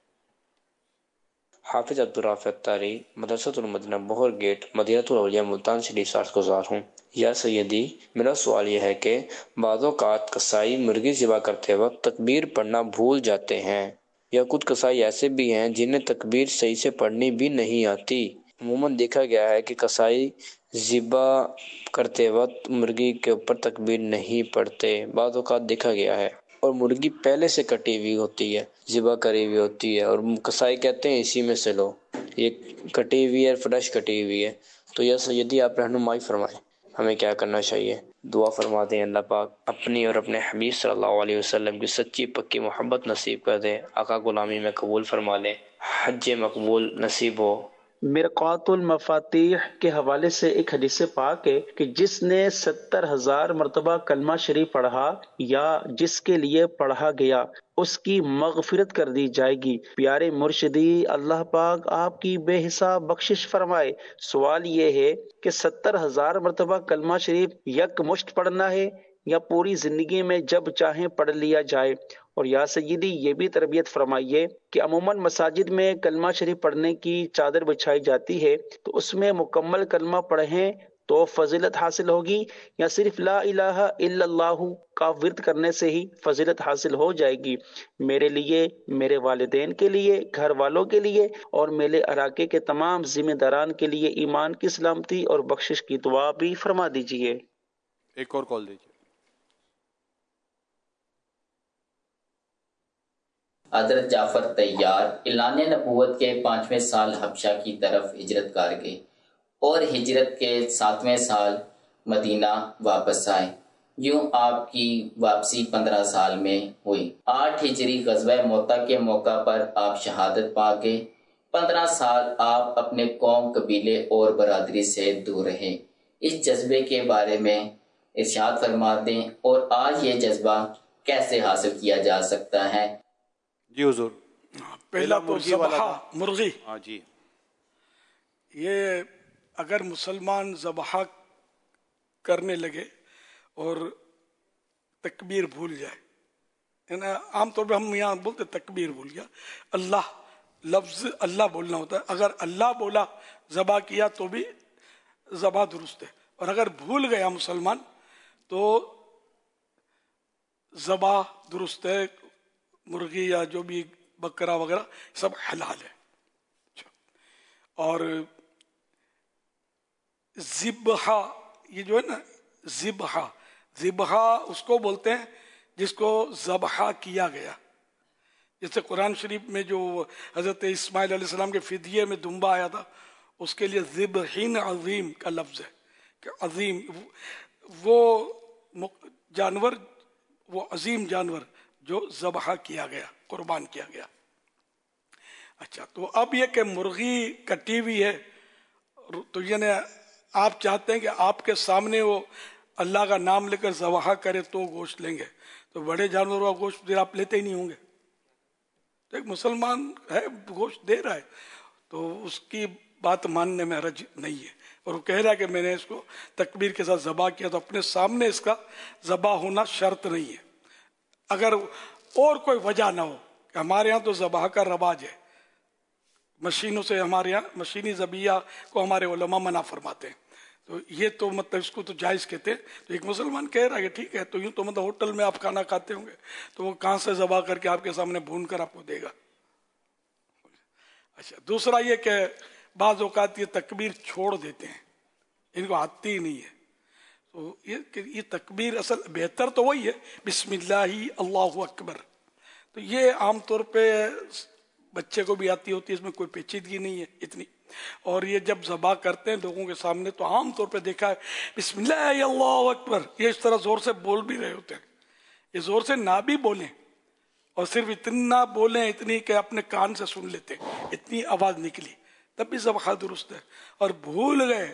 حافظ عبدالرافع اتاری، مدرسۃ المدینہ بہر گیٹ، مدینہ الاولیاء ملتان شریف ساٹھ گزار ہوں۔ یا سیدی، میرا سوال یہ ہے کہ بعض اوقات قصائی مرغی ذبح کرتے وقت تکبیر پڑھنا بھول جاتے ہیں، یا کچھ قصائی ایسے بھی ہیں جنہیں تکبیر صحیح سے پڑھنی بھی نہیں آتی۔ عموماً دیکھا گیا ہے کہ قصائی ذبح کرتے وقت مرغی کے اوپر تکبیر نہیں پڑھتے، بعض اوقات دیکھا گیا ہے، اور مرغی پہلے سے کٹی ہوئی ہوتی ہے، ذبح کری ہوئی ہوتی ہے، اور قصائی کہتے ہیں اسی میں سے لو، یہ کٹی ہوئی ہے، فریش کٹی ہوئی ہے۔ تو یا سیدی آپ رہنمائی فرمائیں، ہمیں کیا کرنا چاہیے؟ دعا فرما دیں اللہ پاک اپنی اور اپنے حبیب صلی اللہ علیہ وسلم کی سچی پکی محبت نصیب کر دے، آقا غلامی میں قبول فرما لے، حج مقبول نصیب ہو۔ مرقات المفاتیح کے حوالے سے ایک حدیث پاک ہے کہ جس نے ستر ہزار مرتبہ کلمہ شریف پڑھا یا جس کے لیے پڑھا گیا اس کی مغفرت کر دی جائے گی۔ پیارے مرشدی، اللہ پاک آپ کی بے حساب بخشش فرمائے۔ سوال یہ ہے کہ ستر ہزار مرتبہ کلمہ شریف یک مشت پڑھنا ہے یا پوری زندگی میں جب چاہیں پڑھ لیا جائے؟ اور یا سیدی یہ بھی تربیت فرمائیے کہ عموماً مساجد میں کلمہ شریف پڑھنے کی چادر بچھائی جاتی ہے تو اس میں مکمل کلمہ پڑھیں تو فضیلت حاصل ہوگی، یا صرف لا الہ الا اللہ کا ورد کرنے سے ہی فضیلت حاصل ہو جائے گی؟ میرے لیے، میرے والدین کے لیے، گھر والوں کے لیے اور میرے علاقے کے تمام ذمہ داران کے لیے ایمان کی سلامتی اور بخشش کی دعا بھی فرما دیجیے۔ ایک اور کال دیجیے۔ حضرت جعفر طیار اعلان نبوت کے پانچویں سال حبشہ کی طرف ہجرت کر گئے اور ہجرت کے ساتویں سال مدینہ واپس آئے۔ یوں آپ کی واپسی پندرہ سال میں ہوئی۔ آٹھ ہجری غزوہ موتا کے موقع پر آپ شہادت پا گئے۔ پندرہ سال آپ اپنے قوم، قبیلے اور برادری سے دور رہے۔ اس جذبے کے بارے میں ارشاد فرما دیں اور آج یہ جذبہ کیسے حاصل کیا جا سکتا ہے؟ جی حضور۔ پہلا تو مرغی والا ذبح، تھا۔ مرغی، ہاں جی۔ یہ اگر مسلمان ذبح کرنے لگے اور تکبیر بھول جائے، عام طور پہ ہم یہاں بولتے تکبیر بھول گیا، اللہ لفظ اللہ بولنا ہوتا ہے، اگر اللہ بولا ذبح کیا تو بھی ذبح درست ہے، اور اگر بھول گیا مسلمان تو ذبح درست ہے، مرغی یا جو بھی بکرا وغیرہ سب حلال ہے۔ اور ذبح، یہ جو ہے نا ذبح، ذبح اس کو بولتے ہیں جس کو ذبح کیا گیا، جیسے قرآن شریف میں جو حضرت اسماعیل علیہ السلام کے فدیے میں دمبا آیا تھا، اس کے لیے ذبحین عظیم کا لفظ ہے کہ عظیم، وہ جانور، وہ عظیم جانور جو ذبح کیا گیا، قربان کیا گیا۔ اچھا، تو اب یہ کہ مرغی کٹی ہوئی ہے تو یعنی آپ چاہتے ہیں کہ آپ کے سامنے وہ اللہ کا نام لے کر ذبح کرے تو گوشت لیں گے، تو بڑے جانوروں کا گوشت پھر آپ لیتے ہی نہیں ہوں گے۔ تو ایک مسلمان ہے، گوشت دے رہا ہے تو اس کی بات ماننے میں حرج نہیں ہے، اور وہ کہہ رہا ہے کہ میں نے اس کو تکبیر کے ساتھ ذبح کیا، تو اپنے سامنے اس کا ذبح ہونا شرط نہیں ہے۔ اگر اور کوئی وجہ نہ ہو کہ ہمارے ہاں تو ذبح کا رواج ہے، مشینوں سے، ہمارے یہاں مشینی ذبیحہ کو ہمارے علماء منع فرماتے ہیں، تو یہ تو مطلب اس کو تو جائز کہتے ہیں۔ تو ایک مسلمان کہہ رہا ہے کہ ٹھیک ہے، تو یوں تو مطلب ہوٹل میں آپ کھانا کھاتے ہوں گے تو وہ کہاں سے ذبح کر کے آپ کے سامنے بھون کر آپ کو دے گا۔ اچھا، دوسرا یہ کہ بعض اوقات یہ تکبیر چھوڑ دیتے ہیں، ان کو آتی ہی نہیں ہے، تو یہ یہ تکبیر اصل بہتر تو وہی ہے بسم اللہ اللہ اکبر. تو یہ عام طور پہ بچے کو بھی آتی ہوتی ہے, اس میں کوئی پیچیدگی نہیں ہے اتنی. اور یہ جب ذبح کرتے ہیں لوگوں کے سامنے تو عام طور پہ دیکھا ہے بسم اللہ اللہ اکبر, یہ اس طرح زور سے بول بھی رہے ہوتے ہیں. یہ زور سے نہ بھی بولیں اور صرف اتنا بولیں اتنی کہ اپنے کان سے سن لیتے, اتنی آواز نکلی تب بھی ذبح درست ہے. اور بھول گئے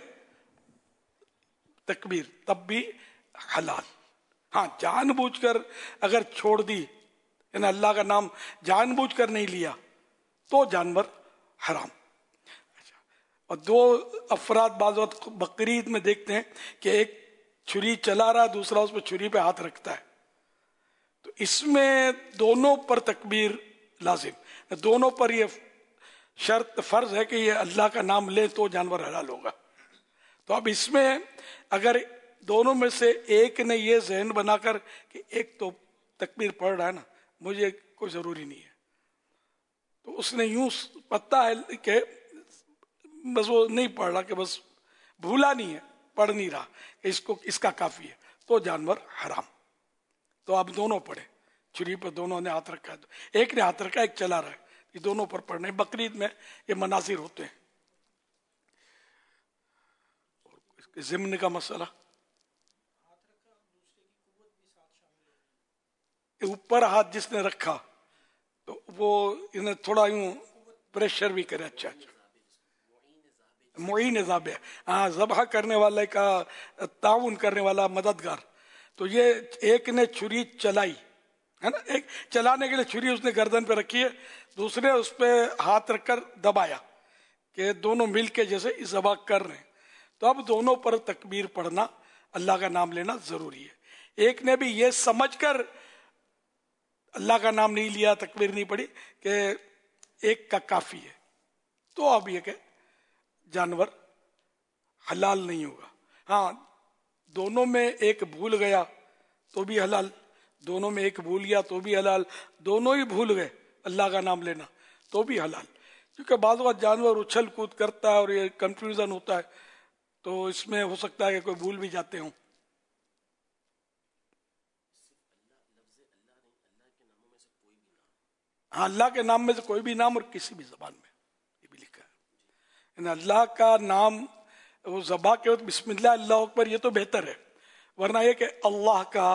تکبیر تب بھی حلال. ہاں جان بوجھ کر اگر چھوڑ دی یعنی اللہ کا نام جان بوجھ کر نہیں لیا تو جانور حرام. اور دو افراد بعض وقت بقرعید میں دیکھتے ہیں کہ ایک چھری چلا رہا ہے, دوسرا اس پہ چھری پہ ہاتھ رکھتا ہے, تو اس میں دونوں پر تکبیر لازم, دونوں پر یہ شرط فرض ہے کہ یہ اللہ کا نام لے تو جانور حلال ہوگا. تو اب اس میں اگر دونوں میں سے ایک نے یہ ذہن بنا کر کہ ایک تو تکبیر پڑھ رہا ہے نا, مجھے کوئی ضروری نہیں ہے, تو اس نے یوں پتہ ہے کہ بس وہ نہیں پڑھ رہا, کہ بس بھولا نہیں ہے, پڑھ نہیں رہا کہ اس کو اس کا کافی ہے, تو جانور حرام. تو آپ دونوں پڑھیں, چھری پر دونوں نے ہاتھ رکھا ہے, ایک نے ہاتھ رکھا ایک چلا رہا ہے, یہ دونوں پر پڑھنے. بقرعید میں یہ مناظر ہوتے ہیں. ضمن کا مسئلہ اوپر ہاتھ جس نے رکھا تو وہ انہیں تھوڑا یوں پریشر بھی کرے. اچھا اچھا معین ذابح, ہاں ذبح کرنے والے کا تعاون کرنے والا مددگار. تو یہ ایک نے چھری چلائی ہے نا, ایک چلانے کے لیے چھری اس نے گردن پہ رکھی ہے, دوسرے اس پہ ہاتھ رکھ کر دبایا کہ دونوں مل کے جیسے ذبح کر رہے ہیں. تو اب دونوں پر تکبیر پڑھنا, اللہ کا نام لینا ضروری ہے. ایک نے بھی یہ سمجھ کر اللہ کا نام نہیں لیا, تکبیر نہیں پڑھی کہ ایک کا کافی ہے, تو اب یہ کہ جانور حلال نہیں ہوگا. ہاں دونوں میں ایک بھول گیا تو بھی حلال, دونوں میں ایک بھول گیا تو بھی حلال, دونوں ہی بھول گئے اللہ کا نام لینا تو بھی حلال. کیونکہ بعض اوقات جانور اچھل کود کرتا ہے اور یہ کنفیوژن ہوتا ہے, تو اس میں ہو سکتا ہے کہ کوئی بھول بھی جاتے ہوں. ہاں اللہ کے نام میں سے کوئی بھی نام, اور کسی بھی زبان میں یہ بھی لکھا ہے. یعنی اللہ کا نام وہ ذبح کے وقت بسم اللہ اللہ اکبر یہ تو بہتر ہے, ورنہ یہ کہ اللہ کا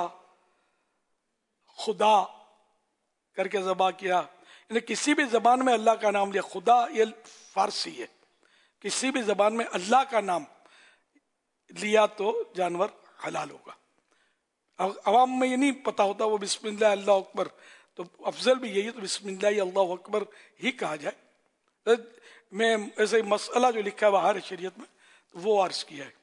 خدا کر کے ذبح کیا. یعنی کسی بھی زبان میں اللہ کا نام لیا, خدا یہ فارسی ہے, کسی بھی زبان میں اللہ کا نام لیا تو جانور حلال ہوگا. عوام میں یہ نہیں پتا ہوتا وہ بسم اللہ اللہ اکبر, تو افضل بھی یہی ہے تو بسم اللہ اللہ اکبر ہی کہا جائے. میں ایسے مسئلہ جو لکھا ہے باہر شریعت میں وہ عرض کیا ہے.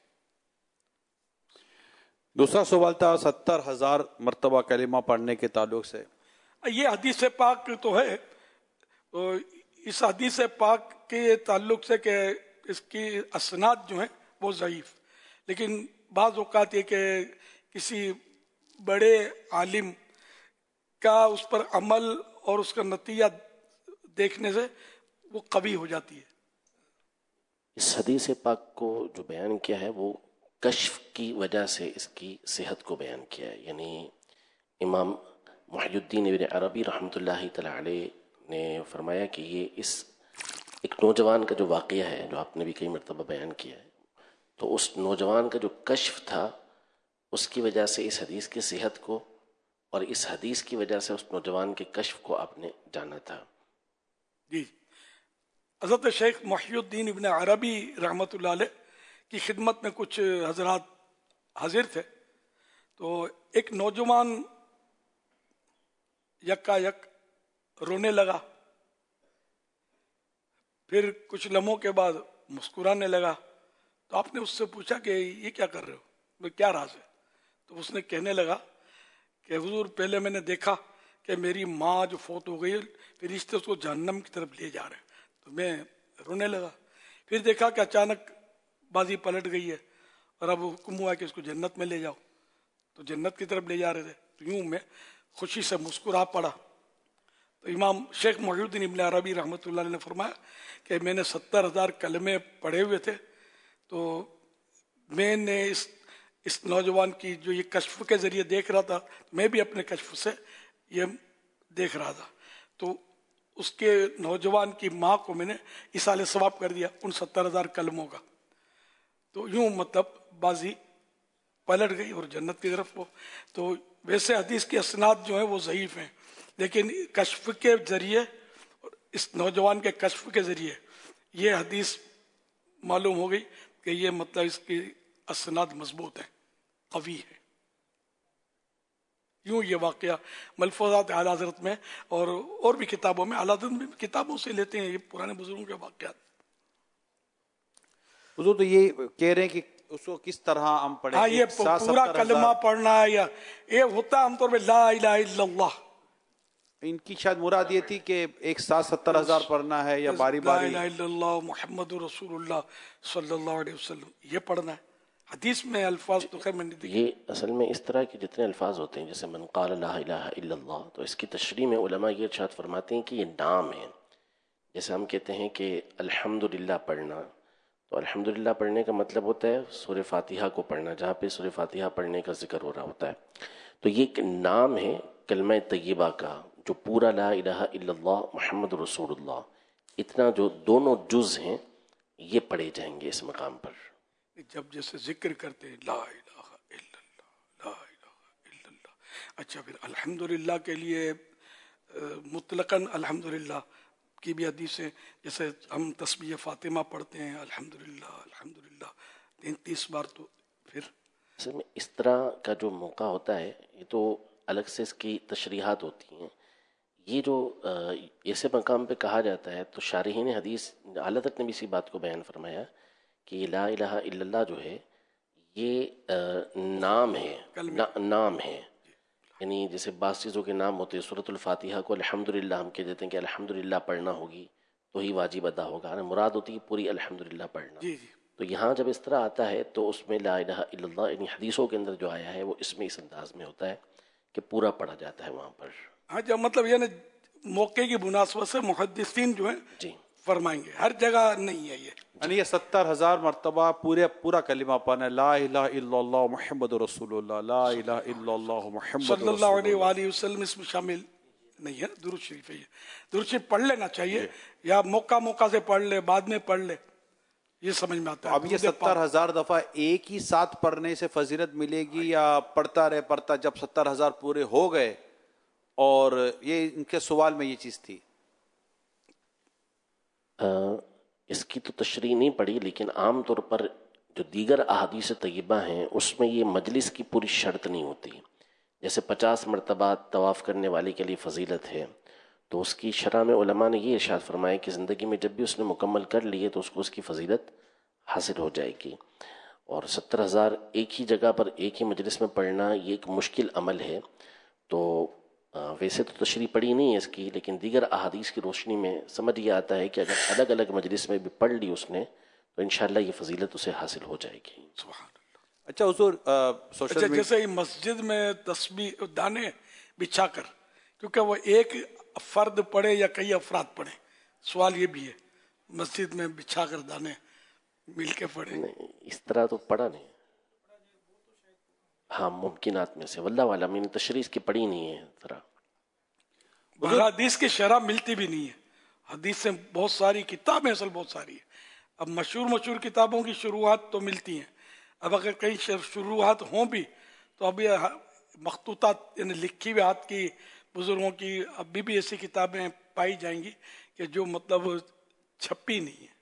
دوسرا سوال تھا ستر ہزار مرتبہ کلمہ پڑھنے کے تعلق سے. یہ حدیث پاک تو ہے, تو اس حدیث پاک کے تعلق سے کہ اس کی اسناد جو ہیں وہ ضعیف, لیکن بعض اوقات یہ کہ کسی بڑے عالم کا اس پر عمل اور اس کا نتیجہ دیکھنے سے وہ قوی ہو جاتی ہے. اس حدیث پاک کو جو بیان کیا ہے وہ کشف کی وجہ سے اس کی صحت کو بیان کیا ہے. یعنی امام محی الدین ابن عربی رحمۃ اللہ تعالی علیہ نے فرمایا کہ یہ اس ایک نوجوان کا جو واقعہ ہے جو آپ نے بھی کئی مرتبہ بیان کیا ہے, تو اس نوجوان کا جو کشف تھا اس کی وجہ سے اس حدیث کی صحت کو اور اس حدیث کی وجہ سے اس نوجوان کے کشف کو آپ نے جانا تھا. جی, حضرت شیخ محی الدین ابن عربی رحمۃ اللہ علیہ کی خدمت میں کچھ حضرات حاضر تھے, تو ایک نوجوان یکا یک رونے لگا, پھر کچھ لمحوں کے بعد مسکرانے لگا. تو آپ نے اس سے پوچھا کہ یہ کیا کر رہے ہو, کیا راز ہے؟ تو اس نے کہنے لگا کہ حضور پہلے میں نے دیکھا کہ میری ماں جو فوت ہو گئی فرشتے اس کو جہنم کی طرف لے جا رہے ہیں, تو میں رونے لگا. پھر دیکھا کہ اچانک بازی پلٹ گئی ہے اور اب حکم ہوا کہ اس کو جنت میں لے جاؤ, تو جنت کی طرف لے جا رہے تھے, تو یوں میں خوشی سے مسکرا پڑا. تو امام شیخ محی الدین ابن عربی رحمۃ اللہ علیہ نے فرمایا کہ میں نے ستر ہزار کلمے پڑھے ہوئے تھے, تو میں نے اس اس نوجوان کی جو یہ کشف کے ذریعے دیکھ رہا تھا، میں بھی اپنے کشف سے یہ دیکھ رہا تھا، تو اس کے نوجوان کی ماں کو میں نے ایصال ثواب کر دیا ان ستر ہزار کلموں کا. تو یوں مطلب بازی پلٹ گئی اور جنت کی طرف وہ. تو ویسے حدیث کی اسناد جو ہیں وہ ضعیف ہیں، لیکن کشف کے ذریعے، اس نوجوان کے کشف کے ذریعے یہ حدیث معلوم ہو گئی کہ یہ مطلب اس کی اسناد مضبوط ہیں، قوی ہے. یوں یہ واقعہ ملفوظات اعلیٰ حضرت میں اور اور بھی کتابوں میں، اعلیٰ حضرت میں کتابوں سے لیتے ہیں یہ پرانے بزرگوں کے واقعات. حضور تو یہ کہہ رہے ہیں کہ اس کو کس طرح ہم پڑھیں؟ ہاں، یہ پورا کلمہ پڑھنا ہے، یا یہ ہوتا عام طور پہ لا الہ الا اللہ. ان کی شاید مراد یہ تھی کہ ایک ساتھ ستر ہزار پڑھنا ہے یا باری باری؟ لا الہ الا اللہ محمد رسول اللہ صلی اللہ علیہ وسلم یہ پڑھنا ہے. حدیث میں الفاظ تو خیر میں نہیں دیکھی. یہ اصل میں اس طرح کے جتنے الفاظ ہوتے ہیں، جیسے من قال لا الہ الا اللہ، تو اس کی تشریح میں علماء یہ ارشاد فرماتے ہیں کہ یہ نام ہے. جیسے ہم کہتے ہیں کہ الحمدللہ پڑھنا، تو الحمدللہ پڑھنے کا مطلب ہوتا ہے سورہ فاتحہ کو پڑھنا، جہاں پہ سورہ فاتحہ پڑھنے کا ذکر ہو رہا ہوتا ہے. تو یہ ایک نام ہے کلمہ طیبہ کا، جو پورا لا الہ الا اللہ محمد رسول اللہ، اتنا جو دونوں جز ہیں یہ پڑھے جائیں گے اس مقام پر. جب جیسے ذکر کرتے ہیں لا الہ الا اللہ لا الہ الا اللہ، اچھا پھر الحمدللہ کے لیے مطلقاً الحمدللہ کی بھی حدیث ہے، جیسے ہم تسبیح فاطمہ پڑھتے ہیں الحمدللہ الحمدللہ تینتیس بار. تو پھر اصل میں اس طرح کا جو موقع ہوتا ہے یہ تو الگ سے اس کی تشریحات ہوتی ہیں. یہ جو ایسے مقام پہ کہا جاتا ہے تو شارحین حدیث اعلیٰ حضرت نے بھی اسی بات کو بیان فرمایا کہ یہ لا الہ الا اللہ جو ہے یہ نام ہے، نام ہے. یعنی جیسے بعض چیزوں کے نام ہوتے ہیں، سورۃ الفاتحہ کو الحمدللہ ہم کہہ دیتے ہیں کہ الحمدللہ پڑھنا ہوگی تو ہی واجب ادا ہوگا، مراد ہوتی ہے پوری الحمدللہ پڑھنا. جی جی. تو یہاں جب اس طرح آتا ہے تو اس میں لا الہ الا اللہ یعنی حدیثوں کے اندر جو آیا ہے وہ اس میں اس انداز میں ہوتا ہے کہ پورا پڑھا جاتا ہے وہاں پر. ہاں جب مطلب یہ نا موقع کی مناسبت سے محدثین جو ہیں جی فرمائیں گے، ہر جگہ نہیں ہے یہ. یعنی یہ ستر ہزار مرتبہ پورے پورا کلمہ پڑھنا، لا الہ الا اللہ محمد رسول اللہ، لا الہ الا اللہ محمد صلی اللہ علیہ وآلہ وسلم اس میں شامل نہیں ہے. درود شریف ہے یہ، درود شریف پڑھ لینا چاہیے، یا موقع موقع سے پڑھ لے، بعد میں پڑھ لے، یہ سمجھ میں آتا ہے. اب یہ ستر ہزار دفعہ ایک ہی ساتھ پڑھنے سے فضیلت ملے گی، یا پڑھتا رہے پڑھتا جب ستر ہزار پورے ہو گئے؟ اور یہ ان کے سوال میں یہ چیز تھی. اس کی تو تشریح نہیں پڑی، لیکن عام طور پر جو دیگر احادیث طیبہ ہیں اس میں یہ مجلس کی پوری شرط نہیں ہوتی. جیسے پچاس مرتبہ طواف کرنے والے کے لیے فضیلت ہے، تو اس کی شرح میں علماء نے یہ ارشاد فرمایا کہ زندگی میں جب بھی اس نے مکمل کر لیے تو اس کو اس کی فضیلت حاصل ہو جائے گی. اور ستر ہزار ایک ہی جگہ پر ایک ہی مجلس میں پڑھنا یہ ایک مشکل عمل ہے. تو ویسے تو تشریح پڑی نہیں ہے اس کی، لیکن دیگر احادیث کی روشنی میں سمجھ یہ آتا ہے کہ اگر الگ الگ مجلس میں بھی پڑھ لی اس نے تو انشاءاللہ یہ فضیلت اسے حاصل ہو جائے گی. سبحان اللہ. اچھا حضور اچھا جیسے مسجد میں تسبیح دانے بچھا کر، کیونکہ وہ ایک فرد پڑھے یا کئی افراد پڑھے، سوال یہ بھی ہے مسجد میں بچھا کر دانے مل کے پڑھے. نہیں اس طرح تو پڑھا نہیں. ہاں ممکنات میں سے، واللہ والا میں نے تشریح اس کی پڑھی نہیں ہے ذرا. حدیث کی شرح ملتی بھی نہیں ہے، حدیث سے بہت ساری کتابیں اصل بہت ساری ہے. اب مشہور مشہور کتابوں کی شروعات تو ملتی ہیں، اب اگر کئی شروعات ہوں بھی تو اب یہ مخطوطات یعنی لکھی ہوئی ہاتھ کی بزرگوں کی ابھی بھی ایسی کتابیں پائی جائیں گی کہ جو مطلب چھپی نہیں ہے.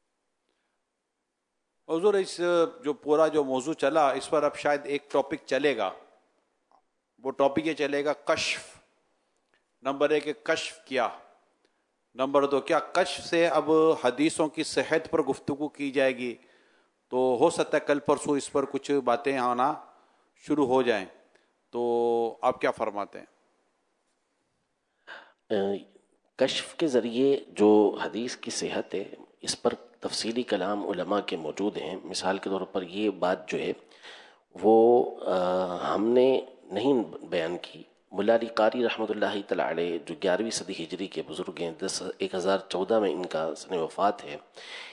حضور اس جو پورا جو موضوع چلا اس پر اب شاید ایک ٹاپک چلے گا، وہ ٹاپک یہ چلے گا کشف. نمبر ایک کشف کیا، نمبر دو کیا کشف سے اب حدیثوں کی صحت پر گفتگو کی جائے گی. تو ہو سکتا ہے کل پرسوں اس پر کچھ باتیں آنا شروع ہو جائیں، تو آپ کیا فرماتے ہیں؟ کشف کے ذریعے جو حدیث کی صحت ہے اس پر تفصیلی کلام علماء کے موجود ہیں. مثال کے طور پر یہ بات جو ہے وہ ہم نے نہیں بیان کی. ملا علی قاری رحمۃ اللہ تعالی علیہ جو گیارہویں صدی ہجری کے بزرگ ہیں، دس ایک ہزار چودہ میں ان کا سن وفات ہے،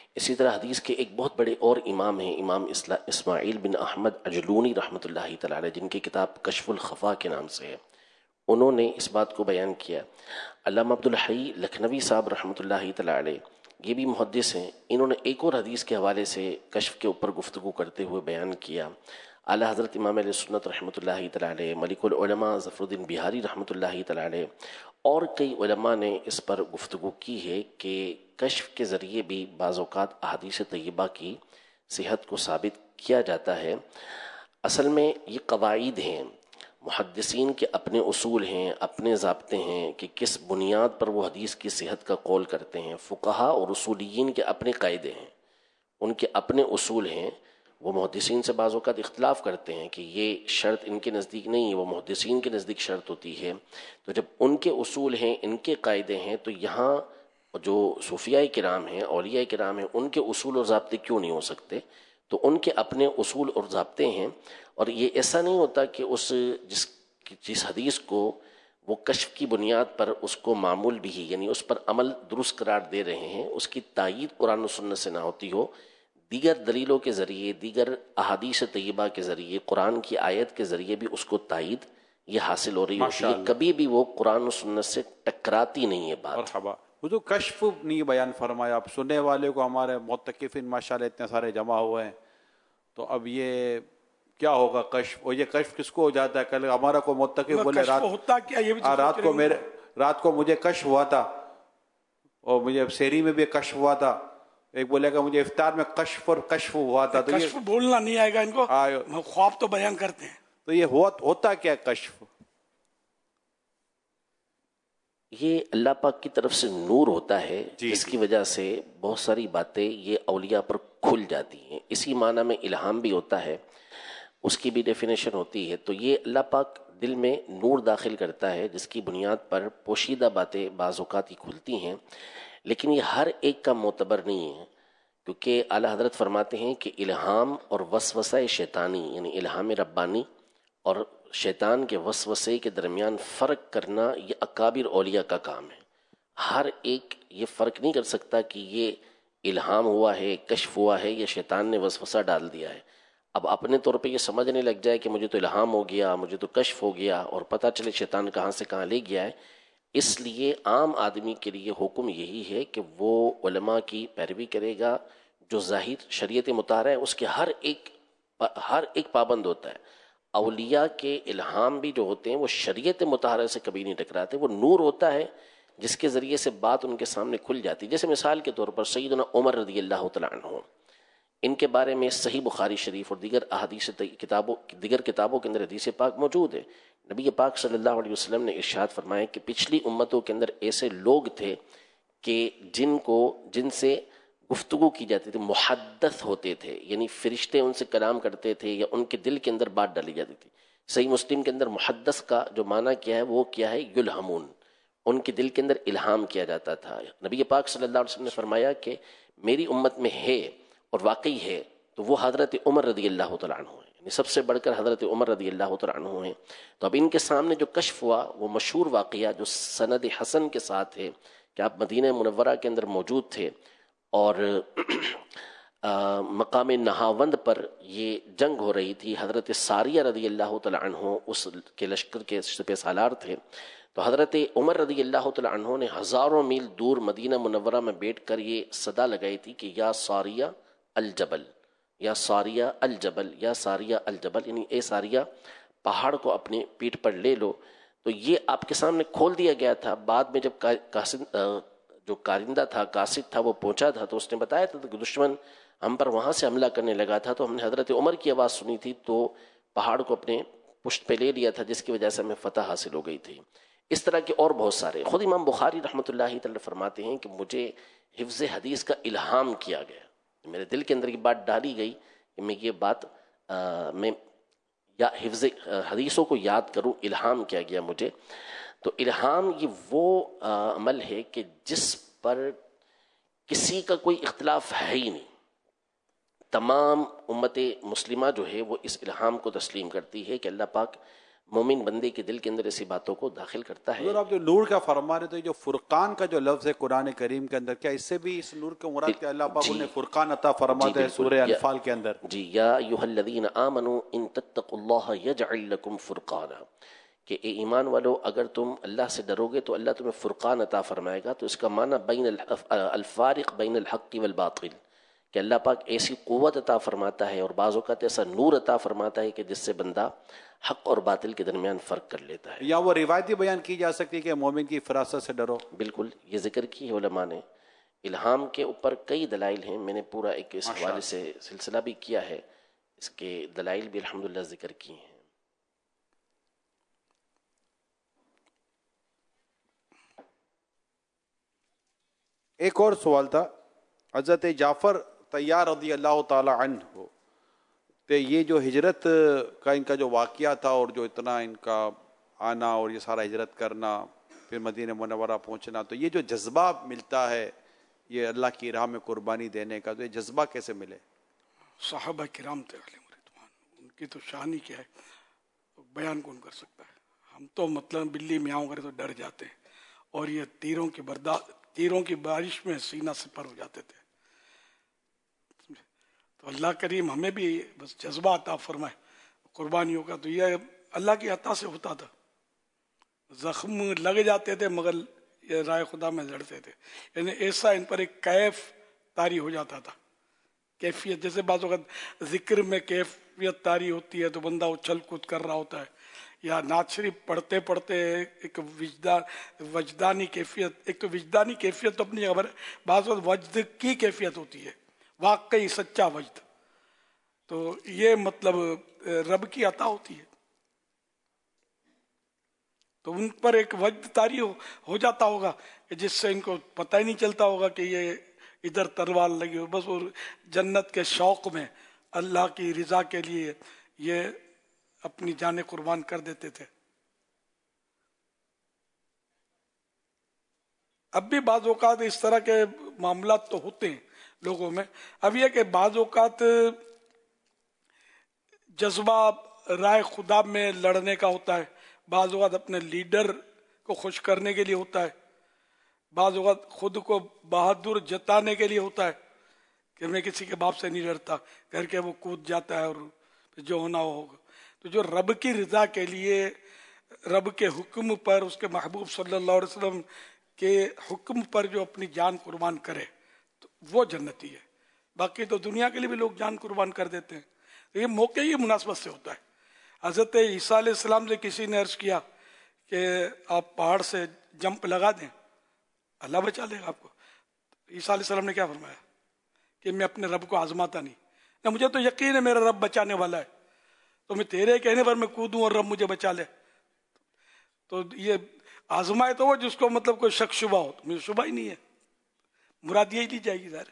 اسی طرح حدیث کے ایک بہت بڑے اور امام ہیں، امام اسماعیل بن احمد عجلونی رحمۃ اللہ تعالی علیہ، جن کی کتاب کشف الخفا کے نام سے ہے، انہوں نے اس بات کو بیان کیا۔ علامہ عبدالحی لکھنوی صاحب رحمۃ اللہ تعالی علیہ یہ بھی محدث ہیں، انہوں نے ایک اور حدیث کے حوالے سے کشف کے اوپر گفتگو کرتے ہوئے بیان کیا۔ اعلیٰ حضرت امام علیہ سنت رحمۃ اللہ تعالی علیہ، ملک العلماء ظفر الدین بہاری رحمۃ اللہ تعالی علیہ اور کئی علماء نے اس پر گفتگو کی ہے کہ کشف کے ذریعے بھی بعض اوقات احادیث طیبہ کی صحت کو ثابت کیا جاتا ہے۔ اصل میں یہ قواعد ہیں، محدثین کے اپنے اصول ہیں، اپنے ضابطے ہیں کہ کس بنیاد پر وہ حدیث کی صحت کا قول کرتے ہیں۔ فقہا اور اصولیین کے اپنے قاعدے ہیں، ان کے اپنے اصول ہیں، وہ محدثین سے بعض اوقات اختلاف کرتے ہیں کہ یہ شرط ان کے نزدیک نہیں ہے، وہ محدثین کے نزدیک شرط ہوتی ہے۔ تو جب ان کے اصول ہیں، ان کے قاعدے ہیں، تو یہاں جو صوفیاء کرام ہیں، اولیاء کرام ہیں، ان کے اصول اور ضابطے کیوں نہیں ہو سکتے؟ تو ان کے اپنے اصول اور ضابطے ہیں، اور یہ ایسا نہیں ہوتا کہ اس جس جس حدیث کو وہ کشف کی بنیاد پر اس کو معمول بھی، یعنی اس پر عمل درست قرار دے رہے ہیں، اس کی تائید قرآن و سنت سے نہ ہوتی ہو، دیگر دلیلوں کے ذریعے، دیگر احادیث طیبہ کے ذریعے، قرآن کی آیت کے ذریعے بھی اس کو تائید یہ حاصل ہو رہی ہوتی ہے، کبھی بھی وہ قرآن و سنت سے ٹکراتی نہیں ہے بات۔ مرحبا، وہ جو کشف نہیں بیان فرمایا، اب سننے والے کو ہمارے معتکفین ماشاءاللہ اتنے سارے جمع ہوئے ہیں، تو اب یہ کیا ہوگا کشف؟ اور یہ کشف کس کو ہو جاتا ہے؟ کل ہمارا کوئی معتکف بولے رات ہوتا کیا، یہ بھی رات کو میرے رات کو مجھے کشف ہوا تھا، اور مجھے سحری میں بھی کشف ہوا تھا، ایک بولے گا مجھے افطار میں کشف اور کشف ہوا تھا، تو کشف بولنا نہیں آئے گا ان کو، خواب تو بیان کرتے ہیں۔ تو یہ ہوتا کیا کشف؟ یہ اللہ پاک کی طرف سے نور ہوتا ہے، جس کی وجہ سے بہت ساری باتیں یہ اولیاء پر کھل جاتی ہیں۔ اسی معنی میں الہام بھی ہوتا ہے، اس کی بھی ڈیفینیشن ہوتی ہے۔ تو یہ اللہ پاک دل میں نور داخل کرتا ہے، جس کی بنیاد پر پوشیدہ باتیں بعض اوقات ہی کھلتی ہیں، لیکن یہ ہر ایک کا معتبر نہیں ہے، کیونکہ اعلیٰ حضرت فرماتے ہیں کہ الہام اور وسوسہ شیطانی، یعنی الہام ربانی اور شیطان کے وسوسے کے درمیان فرق کرنا یہ اکابر اولیاء کا کام ہے۔ ہر ایک یہ فرق نہیں کر سکتا کہ یہ الہام ہوا ہے، کشف ہوا ہے، یا شیطان نے وسوسہ ڈال دیا ہے۔ اب اپنے طور پہ یہ سمجھنے لگ جائے کہ مجھے تو الہام ہو گیا، مجھے تو کشف ہو گیا، اور پتہ چلے شیطان کہاں سے کہاں لے گیا ہے۔ اس لیے عام آدمی کے لیے حکم یہی ہے کہ وہ علماء کی پیروی کرے گا، جو ظاہر شریعت مطالعہ ہے اس کے ہر ایک ہر ایک پابند ہوتا ہے۔ اولیاء کے الہام بھی جو ہوتے ہیں وہ شریعت مطہرہ سے کبھی نہیں ٹکراتے، وہ نور ہوتا ہے جس کے ذریعے سے بات ان کے سامنے کھل جاتی ہے۔ جیسے مثال کے طور پر سیدنا عمر رضی اللہ تعالیٰ عنہ، ان کے بارے میں صحیح بخاری شریف اور دیگر احادیث کتابوں دیگر کتابوں کے اندر حدیث پاک موجود ہے۔ نبی پاک صلی اللہ علیہ وسلم نے ارشاد فرمایا کہ پچھلی امتوں کے اندر ایسے لوگ تھے کہ جن کو جن سے گفتگو کی جاتی تھی، محدث ہوتے تھے، یعنی فرشتے ان سے کلام کرتے تھے یا ان کے دل کے اندر بات ڈالی جاتی تھی۔ صحیح مسلم کے اندر محدث کا جو معنی کیا ہے وہ کیا ہے؟ یلہمون، ان کے دل کے اندر الہام کیا جاتا تھا۔ نبی پاک صلی اللہ علیہ وسلم نے فرمایا کہ میری امت میں ہے اور واقعی ہے تو وہ حضرت عمر رضی اللہ تعالیٰ عنہ ہیں، یعنی سب سے بڑھ کر حضرت عمر رضی اللہ تعالیٰ عنہ ہیں۔ تو اب ان کے سامنے جو کشف ہوا وہ مشہور واقعہ جو سند حسن کے ساتھ ہے کہ آپ مدینہ منورہ کے اندر موجود تھے، اور مقام نہاوند پر یہ جنگ ہو رہی تھی۔ حضرت ساریہ رضی اللہ تعالیٰ عنہ اس کے لشکر کے سپہ سالار تھے، تو حضرت عمر رضی اللہ تعالیٰ عنہ نے ہزاروں میل دور مدینہ منورہ میں بیٹھ کر یہ صدا لگائی تھی کہ یا ساریہ الجبل، یا ساریہ الجبل، یا ساریہ الجبل، یعنی اے ساریہ پہاڑ کو اپنی پیٹھ پر لے لو۔ تو یہ آپ کے سامنے کھول دیا گیا تھا۔ بعد میں جب قاسد جو کارندہ تھا، قاصد تھا، وہ پہنچا تھا تو اس نے بتایا تھا کہ دشمن ہم پر وہاں سے حملہ کرنے لگا تھا، تو ہم نے حضرت عمر کی آواز سنی تھی تو پہاڑ کو اپنے پشت پہ لے لیا تھا، جس کی وجہ سے ہمیں فتح حاصل ہو گئی تھی۔ اس طرح کے اور بہت سارے، خود امام بخاری رحمۃ اللہ تعالی فرماتے ہیں کہ مجھے حفظ حدیث کا الہام کیا گیا، میرے دل کے اندر یہ بات ڈالی گئی کہ میں یہ بات میں یا حفظ حدیثوں کو یاد کروں، الہام کیا گیا مجھے۔ تو الہام یہ وہ عمل ہے کہ جس پر کسی کا کوئی اختلاف ہے ہی نہیں، تمام امت مسلمہ جو ہے وہ اس الہام کو تسلیم کرتی ہے کہ اللہ پاک مومن بندے کے دل کے اندر ایسی باتوں کو داخل کرتا ہے. حضور آپ جو نور کا فرما رہے تھے، جو فرقان کا جو لفظ ہے قرآن کریم کے اندر، کیا اس سے بھی اس نور کا مراد کیا اللہ پاک انہیں فرقان عطا فرماتا ہے سورہ انفال کے اندر؟ جی، یا ایھا الذین آمنوا ان تتقوا اللہ یجعل لکم فرقانا، کہ اے ایمان والو اگر تم اللہ سے ڈرو گے تو اللہ تمہیں فرقان عطا فرمائے گا. تو اس کا معنی بین الفارق بین الحق والباطل، کہ اللہ پاک ایسی قوت عطا فرماتا ہے اور بعض اوقات ایسا نور عطا فرماتا ہے کہ جس سے بندہ حق اور باطل کے درمیان فرق کر لیتا ہے. یا وہ روایتی بیان کی جا سکتی ہے کہ مومن کی فراست سے ڈرو؟ بالکل، یہ ذکر کی ہے علماء نے. الہام کے اوپر کئی دلائل ہیں، میں نے پورا ایک اس حوالے سے سلسلہ بھی کیا ہے، اس کے دلائل بھی الحمدللہ ذکر کی ہیں. ایک اور سوال تھا، حضرت جعفر طیار رضی اللہ تعالی عنہ، تو یہ جو ہجرت کا ان کا جو واقعہ تھا اور جو اتنا ان کا آنا اور یہ سارا ہجرت کرنا پھر مدینہ منورہ پہنچنا، تو یہ جو جذبہ ملتا ہے یہ اللہ کی راہ میں قربانی دینے کا، تو یہ جذبہ کیسے ملے؟ صحابہ کرام تھے علیہ رضوان، ان کی تو شان ہی کیا ہے، بیان کون کر سکتا ہے. ہم تو مطلب بلی میاؤں کرے تو ڈر جاتے ہیں، اور یہ تیروں کی برداشت تیروں کی بارش میں سینہ سپر ہو جاتے تھے. تو اللہ کریم ہمیں بھی بس جذبہ عطا فرمائے قربانیوں کا. تو یہ اللہ کی عطا سے ہوتا تھا، زخم لگ جاتے تھے مگر یہ رائے خدا میں لڑتے تھے. یعنی ایسا ان پر ایک کیف طاری ہو جاتا تھا، کیفیت. جیسے بعض وقت ذکر میں کیفیت طاری ہوتی ہے تو بندہ اچھل کود کر رہا ہوتا ہے، یا نعت شریف پڑھتے پڑھتے ایک وجدان وجدانی کیفیت. ایک تو وجدانی کیفیت تو اپنی خبر ہے، بعض وقت وجد کی کیفیت ہوتی ہے، واقعی سچا وجد. تو یہ مطلب رب کی عطا ہوتی ہے. تو ان پر ایک وجد طاری ہو جاتا ہوگا کہ جس سے ان کو پتہ ہی نہیں چلتا ہوگا کہ یہ ادھر تلوار لگی ہو، بس وہ جنت کے شوق میں اللہ کی رضا کے لیے یہ اپنی جانیں قربان کر دیتے تھے. اب بھی بعض اوقات اس طرح کے معاملات تو ہوتے ہیں لوگوں میں. اب یہ کہ بعض اوقات جذبہ رائے خدا میں لڑنے کا ہوتا ہے، بعض اوقات اپنے لیڈر کو خوش کرنے کے لیے ہوتا ہے، بعض اوقات خود کو بہادر جتانے کے لیے ہوتا ہے کہ میں کسی کے باپ سے نہیں ڈرتا، گھر کے وہ کود جاتا ہے اور جو ہونا وہ ہوگا. تو جو رب کی رضا کے لیے، رب کے حکم پر، اس کے محبوب صلی اللہ علیہ وسلم کے حکم پر جو اپنی جان قربان کرے تو وہ جنتی ہے. باقی تو دنیا کے لیے بھی لوگ جان قربان کر دیتے ہیں. یہ موقع ہی مناسبت سے ہوتا ہے. حضرت عیسیٰ علیہ السلام سے کسی نے عرض کیا کہ آپ پہاڑ سے جمپ لگا دیں، اللہ بچا لے گا آپ کو. عیسیٰ علیہ السلام نے کیا فرمایا کہ میں اپنے رب کو آزماتا نہیں، نہ مجھے تو یقین ہے میرا رب بچانے والا ہے، تو میں تیرے کہنے پر میں کودوں اور رب مجھے بچا لے. تو یہ آزمائے تو وہ جس کو مطلب کوئی شک شبہ ہو، تو مجھے شبہ ہی نہیں ہے. مراد یہی لی جائے گی ظاہر.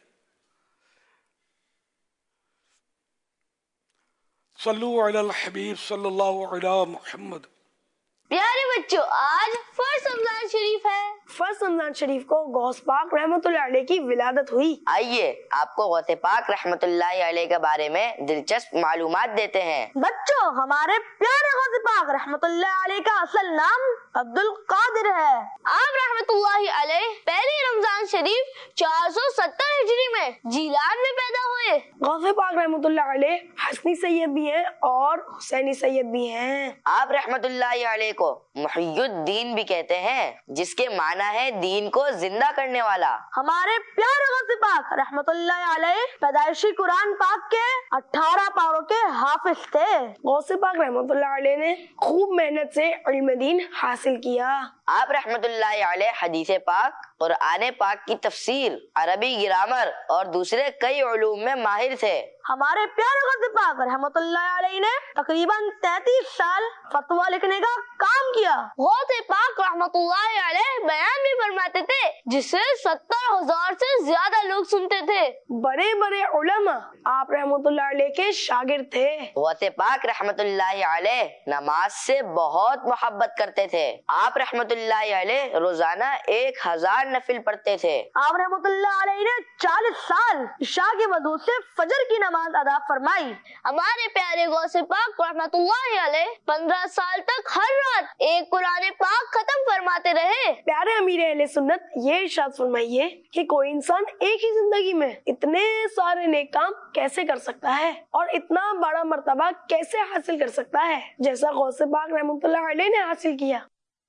صلو علی الحبیب صلی اللہ علی محمد. پیارے بچوں، آج فرسٹ رمضان شریف ہے. فرسٹ رمضان شریف کو غوث پاک رحمت اللہ علیہ کی ولادت ہوئی. آئیے آپ کو غوث پاک رحمت اللہ علیہ کے بارے میں دلچسپ معلومات دیتے ہیں. بچوں، ہمارے پیارے غوث پاک رحمت اللہ علیہ کا اصل نام عبد القادر ہے. آپ رحمت اللہ علیہ پہلی رمضان شریف چار سو ستر ہجری میں جیلان میں پیدا ہوئے. غوث پاک رحمت اللہ علیہ حسنی سید بھی ہیں اور حسینی سید بھی ہیں. آپ رحمت اللہ علیہ کو محی الدین بھی کہتے ہیں، جس کے معنی ہے دین کو زندہ کرنے والا. ہمارے پیارے غوث پاک رحمت اللہ علیہ پیدائشی قرآن پاک کے اٹھارہ پاروں کے حافظ تھے. غوث پاک رحمت اللہ علیہ نے خوب محنت سے علم دین حاصل کیا. آپ رحمت اللہ علیہ حدیث پاک، قرآن پاک کی تفسیر، عربی گرامر اور دوسرے کئی علوم میں ماہر تھے. ہمارے پیارے غوث پاک رحمت اللہ علیہ نے تقریباً تینتیس سال فتویٰ لکھنے کا کام کیا. غوث پاک रहमतुल्लाहि अलैह बयान भी फरमाते थे, जिसे सत्तर हजार से ज्यादा लोग सुनते थे। बड़े बड़े उलमा आप रहमतुल्लाह अलैह के शागिर्द थे। गौसे पाक रहमतुल्लाहि अलैह नमाज से बहुत मोहब्बत करते थे। आप रहमतुल्लाहि अलैह रोजाना एक हजार नफिल पढ़ते थे। आप रहमतुल्लाह अलैह ने चालीस साल इशा के वजू से फजर की नमाज अदा फरमाई। हमारे प्यारे गौसे पाक रहमतुल्लाहि अलैह पंद्रह साल तक हर रात एक कुरान पाक खत्म फरमाते रहे। प्यारे अमीर अहले सुन्नत, ये इरशाद फरमाइए कि कोई इंसान एक ही जिंदगी में इतने सारे नेक काम कैसे कर सकता है और इतना बड़ा मर्तबा कैसे हासिल कर सकता है जैसा गौसे पाक रहमतुल्लाह अलैह ने हासिल किया।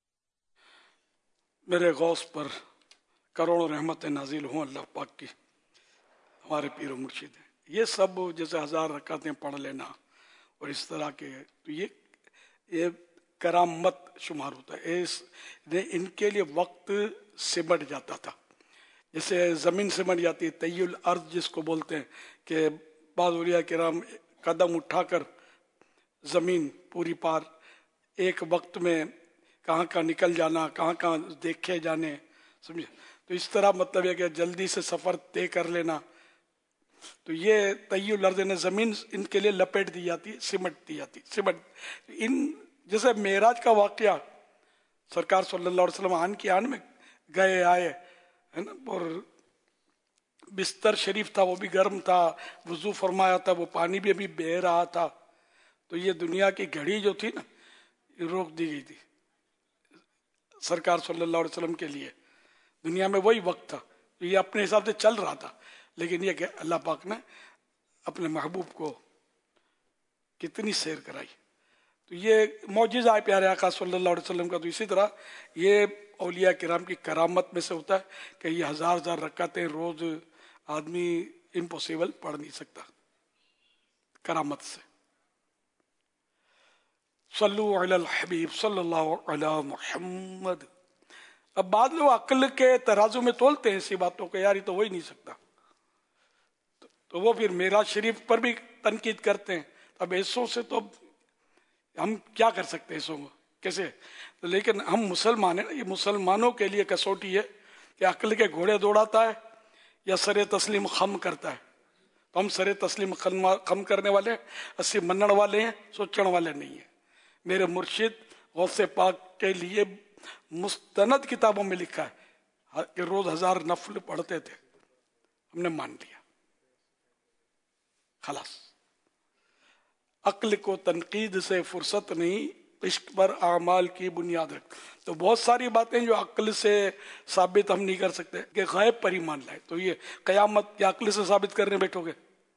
मेरे गौस पर करोड़ों रहमतें नाजिल हों अल्लाह पाक की, हमारे पीर मुर्शिद हैं। ये सब जैसे हजार रकातें पढ़ लेना और इस तरह के, तो ये ये करामत शुमार होता है। इस इनके लिए वक्त सिमट जाता था, जैसे ज़मीन सिमट जाती है, तय्युल अर्ज जिसको बोलते हैं, कि बाद औलिया किराम कदम उठाकर ज़मीन पूरी पार एक वक्त में कहाँ कहाँ निकल जाना, कहाँ कहाँ देखे जाने, समझे। तो इस तरह मतलब है कि जल्दी से सफ़र तय कर लेना। तो ये तय्युल अर्ज ने ज़मीन इनके लिए लपेट दी जाती है, सिमट दी जाती सिमट इन जैसे मेराज का वाकया, सरकार सल्लल्लाहु अलैहि वसल्लम आन की आन में गए आए है ना, और बिस्तर शरीफ था वो भी गर्म था, वुजू फरमाया था, वो पानी भी अभी बह रहा था। तो ये दुनिया की घड़ी जो थी ना, ये रोक दी गई थी सरकार सल्लल्लाहु अलैहि वसल्लम के लिए। दुनिया में वही वक्त था, तो ये अपने हिसाब से चल रहा था, लेकिन ये अल्लाह पाक ने अपने महबूब को कितनी सैर कराई। तो ये मौजिज़ा है प्यारे आका सल्लल्लाहु अलैहि वसल्लम का। तो इसी तरह ये औलिया किराम की करामत में से होता है कि ये हजार हजार रकातें रोज आदमी इम्पॉसिबल पढ़ नहीं सकता, करामत से। सल्लु अलल हबीब सल्लल्लाहु अला मुहम्मद। अब बाद लोग अक्ल के तराजू में तोलते हैं ऐसी बातों को, यार ये तो हो ही नहीं सकता, तो, तो वो फिर मेराज शरीफ पर भी तनकीद करते हैं। अब ऐसों से तो हम क्या कर सकते हैं, ऐसों को कैसे। तो लेकिन हम मुसलमान हैं ना, ये मुसलमानों के लिए कसौटी है कि अक्ल के घोड़े दौड़ाता है या सरे तस्लीम खम करता है। तो हम सरे तस्लीम खम करने वाले हैं, अस्सी मनण वाले हैं, सोचने वाले नहीं है। मेरे मुर्शिद गौसे पाक के लिए मुस्तनद किताबों में लिखा है कि रोज हजार नफल पढ़ते थे, हमने मान लिया, खलास। अक्ल को तनकीद से फुर्सत नहीं, इश्क पर आमाल की बुनियाद रख। तो बहुत सारी बातें जो अक्ल से साबित हम नहीं कर सकते कि गैब पर ईमान लाए, तो ये कयामत क्या अक्ल से साबित करने बैठोगे।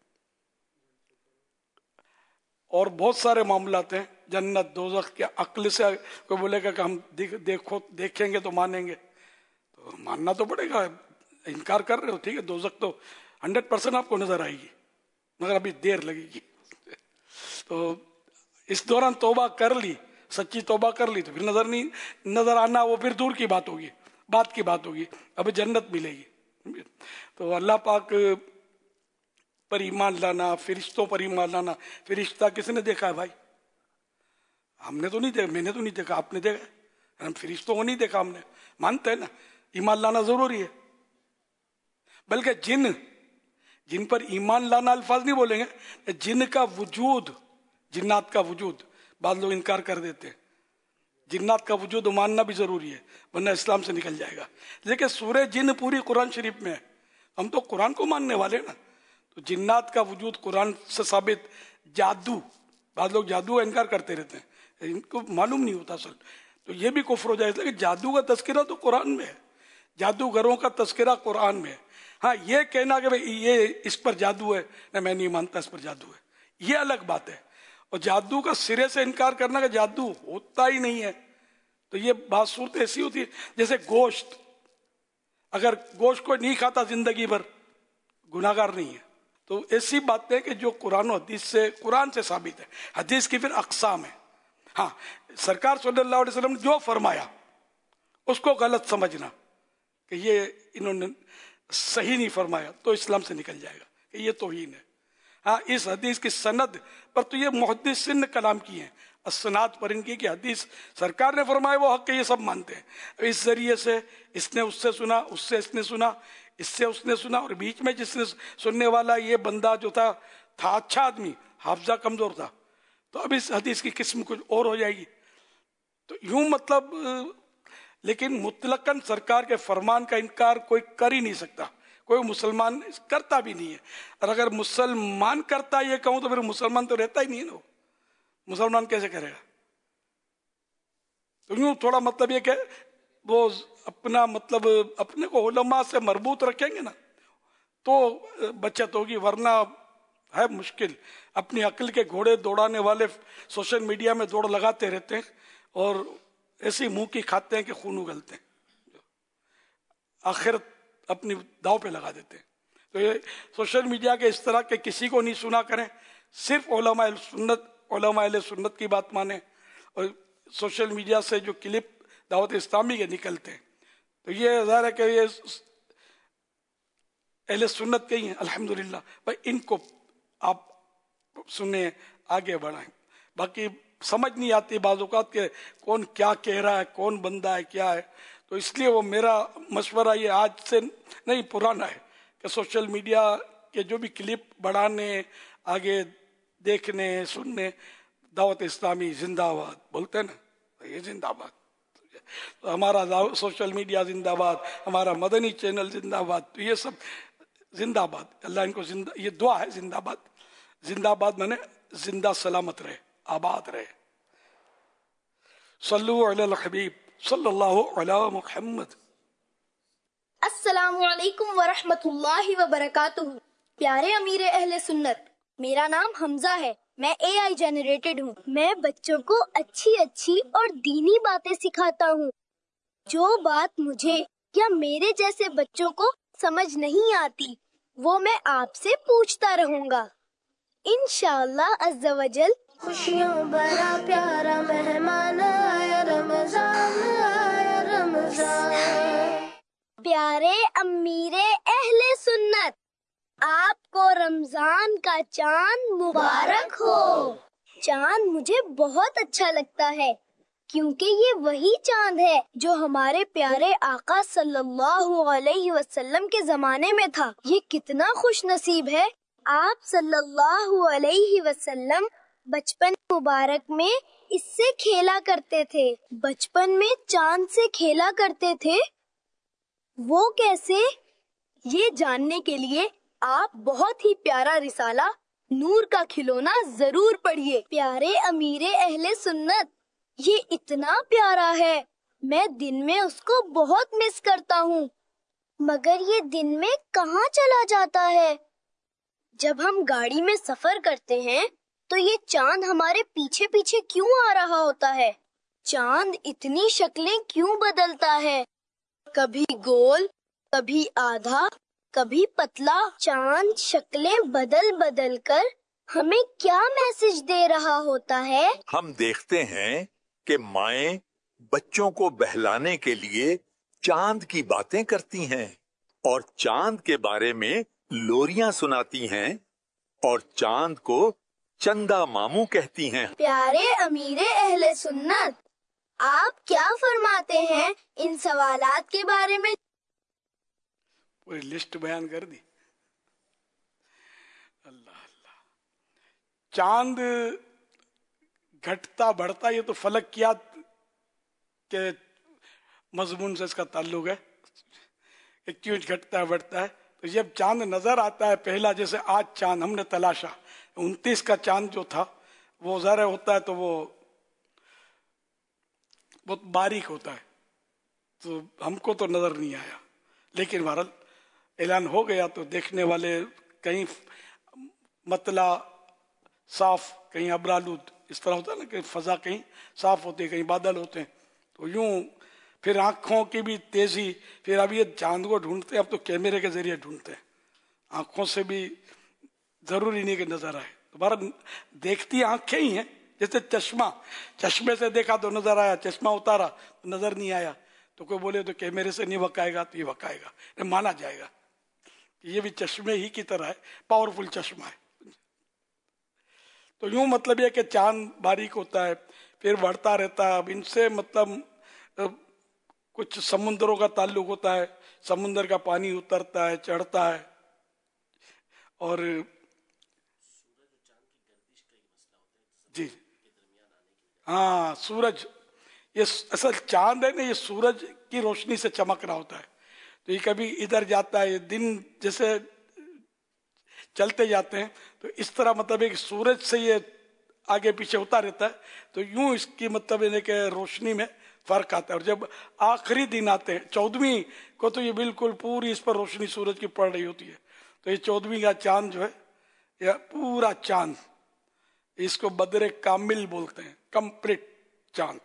और बहुत सारे मामलात हैं, जन्नत दोज़ख के अक्ल से कोई बोलेगा कि हम देख, देखो देखेंगे तो मानेंगे, तो मानना तो पड़ेगा। इनकार कर रहे हो, ठीक है, दोज़ख तो हंड्रेड परसेंट आपको नजर आएगी, मगर अभी देर लगेगी। तो इस दौरान तौबा कर ली, सच्ची तौबा कर ली, तो फिर नजर नहीं नजर आना वो फिर दूर की बात होगी, बात की बात होगी, अभी जन्नत मिलेगी। तो अल्लाह पाक पर ईमान लाना, फरिश्तों पर ईमान लाना। फरिश्ता किसने देखा है भाई? हमने तो नहीं देखा, मैंने तो नहीं देखा, आपने देखा? हम फरिश्तों को नहीं देखा, हमने मानते हैं ना, ईमान लाना जरूरी है। बल्कि जिन जिन पर ईमान लाना अल्फाज नहीं बोलेंगे, जिन का वजूद, जिन्नात का वजूद, बाद लोग इनकार कर देते हैं। जिन्नात का वजूद मानना भी जरूरी है, वरना इस्लाम से निकल जाएगा। लेकिन सूरह जिन पूरी कुरान शरीफ में है, हम तो कुरान को मानने वाले ना। तो जिन्नात का वजूद कुरान से साबित। जादू, बाद लोग जादू का इनकार करते रहते हैं, इनको मालूम नहीं होता असल, तो ये भी कुफ्र हो जाए। लेकिन जादू का तस्करा तो कुरान में है, जादूगरों का तस्करा कुरान में है। हाँ, ये कहना कि भाई ये इस पर जादू है, ना मैं नहीं मानता इस पर जादू है, ये अलग बात है। और जादू का सिरे से इनकार करना कि जादू होता ही नहीं है, तो ये बात सूरत ऐसी होती है जैसे गोश्त, अगर गोश्त कोई नहीं खाता जिंदगी भर, गुनाहगार नहीं है। तो ऐसी बातें कि जो कुरान और हदीस से, कुरान से साबित है। हदीस की फिर अक़साम है। हाँ, सरकार सल्लल्लाहु अलैहि वसल्लम जो फरमाया उसको गलत समझना कि ये इन्होंने सही नहीं फरमाया, तो इस्लाम से निकल जाएगा कि ये तौहीन है। हाँ, इस हदीस की सनद पर तो ये मुहद्दिसिन ने कलाम किए हैं, असनाद पर इनकी कि हदीस सरकार ने फरमाया वो हक है, ये सब मानते हैं। इस जरिए से इसने उससे सुना, उससे इसने सुना, इससे उसने सुना, और बीच में जिसने सुनने वाला ये बंदा जो था था अच्छा आदमी, हाफजा कमजोर था, तो अब इस हदीस की किस्म कुछ और हो जाएगी। तो यूं मतलब, लेकिन मुतलकन सरकार के फरमान का इनकार कोई कर ही नहीं सकता, कोई मुसलमान करता भी नहीं है। और अगर मुसलमान करता ये कहूं तो फिर मुसलमान तो रहता ही नहीं है ना, मुसलमान कैसे करेगा? तो यूं थोड़ा मतलब ये कि वो अपना मतलब अपने को उलमा से मरबूत रखेंगे ना तो बचत होगी, वरना है मुश्किल। अपनी अक्ल के घोड़े दौड़ाने वाले सोशल मीडिया में दौड़ लगाते रहते हैं और ऐसी मुंह की खाते हैं कि खून उगलते हैं, आखिरत अपनी दाव पे लगा देते हैं। तो ये सोशल मीडिया के इस तरह के किसी को नहीं सुना करें, सिर्फ उलमा सुन्नत उलमा अहले सुन्नत की बात माने। और सोशल मीडिया से जो क्लिप दावत इस्लामी के निकलते हैं तो ये ज़ाहिर है कि ये अहले सुन्नत के ही हैं, अल्हम्दुलिल्लाह भाई, इनको आप सुने, आगे बढ़ाएं। बाकी समझ नहीं आती बाज़ औक़ात के कौन क्या कह रहा है, कौन बंदा है, क्या है। तो इसलिए वो मेरा मशवरा ये आज से नहीं पुराना है कि सोशल मीडिया के जो भी क्लिप बढ़ाने, आगे देखने, सुनने, दावत इस्लामी जिंदाबाद बोलते हैं ना, ये जिंदाबाद। तो हमारा सोशल मीडिया जिंदाबाद, हमारा मदनी चैनल जिंदाबाद, तो ये सब जिंदाबाद। अल्लाह इनको जिंदा, ये दुआ है जिंदाबाद। जिंदाबाद माने जिंदा सलामत रहे, आबाद रहे। सल्लु अलल हबीब सल्लल्लाहु अला मुहम्मद। अस्सलामु अलैकुम व रहमतुल्लाहि व बरकातुहू। प्यारे अमीर अहले सुन्नत, मेरा नाम हमजा है, मैं ए आई जनरेटेड हूँ। मैं बच्चों को अच्छी अच्छी और दीनी बातें सिखाता हूँ। जो बात मुझे या मेरे जैसे बच्चों को समझ नहीं आती वो मैं आपसे पूछता रहूँगा इंशाअल्लाह अज़्ज़ा वजल। खुशियों बड़ा प्यारा मेहमान आया रमजान, आया रमजान। प्यारे अमीरे अहले सुन्नत, आपको रमजान का चांद मुबारक हो। चांद मुझे बहुत अच्छा लगता है क्योंकि ये वही चांद है जो हमारे प्यारे आका सल्लल्लाहु अलैहि वसल्लम के जमाने में था। ये कितना खुश नसीब है, आप सल्लल्लाहु अलैहि वसल्लम बचपन मुबारक में इससे खेला करते थे। बचपन में चांद से खेला करते थे, वो कैसे? ये जानने के लिए आप बहुत ही प्यारा रिसाला नूर का खिलौना जरूर पढ़िए। प्यारे अमीरे अहले सुन्नत, ये इतना प्यारा है, मैं दिन में उसको बहुत मिस करता हूँ। मगर ये दिन में कहाँ चला जाता है? जब हम गाड़ी में सफर करते हैं तो ये चांद हमारे पीछे पीछे क्यों आ रहा होता है? चांद इतनी शक्लें क्यों बदलता है? कभी गोल, कभी आधा, कभी पतला। चांद शक्लें बदल बदल कर हमें क्या मैसेज दे रहा होता है? हम देखते हैं कि माएं बच्चों को बहलाने के लिए चांद की बातें करती हैं और चांद के बारे में लोरियां सुनाती हैं और चांद को चंदा मामू कहती हैं। प्यारे अमीरे अहले सुन्नत, आप क्या फरमाते हैं इन सवालात के बारे में? पूरी लिस्ट बयान कर दी। अल्लाह अल्लाह। चांद घटता बढ़ता, ये तो फलकियात के मजमून से इसका ताल्लुक है कि क्यों घटता बढ़ता है। तो जब चांद नजर आता है पहला, जैसे आज चांद हमने तलाशा, उनतीस का चांद जो था वो ज़ाहिर होता है तो वो बहुत बारीक होता है, तो हमको तो नजर नहीं आया। लेकिन बहरहाल ऐलान हो गया तो देखने वाले कहीं मतला साफ, कहीं अबरालूद, इस तरह होता है ना कि फजा कहीं साफ होती है, कहीं बादल होते हैं। तो यूं फिर आंखों की भी तेजी, फिर अब ये चांद को ढूंढते हैं, अब तो कैमरे के जरिए ढूंढते हैं, आंखों से भी जरूरी नहीं कि नजर आए। तो बारह देखती आंखें ही हैं, जैसे चश्मा, चश्मे से देखा तो नजर आया, चश्मा उतारा तो नजर नहीं आया। तो कोई बोले तो कैमरे से नहीं वकाएगा, तो ये वकाएगा, ये माना जाएगा कि ये भी चश्मे ही की तरह है, पावरफुल चश्मा है। तो यूं मतलब ये कि चांद बारीक होता है, फिर बढ़ता रहता है। अब इनसे मतलब कुछ समुद्रों का ताल्लुक होता है, समुद्र का पानी उतरता है, चढ़ता है। और जी हाँ, सूरज, ये असल चांद है ना, ये सूरज की रोशनी से चमक रहा होता है। तो ये कभी इधर जाता है, दिन जैसे चलते जाते हैं तो इस तरह मतलब एक सूरज से ये आगे पीछे होता रहता है। तो यूं इसकी मतलब यानी कि रोशनी में फर्क आता है। और जब आखिरी दिन आते हैं चौदहवीं को, तो ये बिल्कुल पूरी इस पर रोशनी सूरज की पड़ रही होती है। तो ये चौदहवीं का चांद जो है, या पूरा चांद, इसको बदरे कामिल बोलते हैं, कंप्लीट चांद।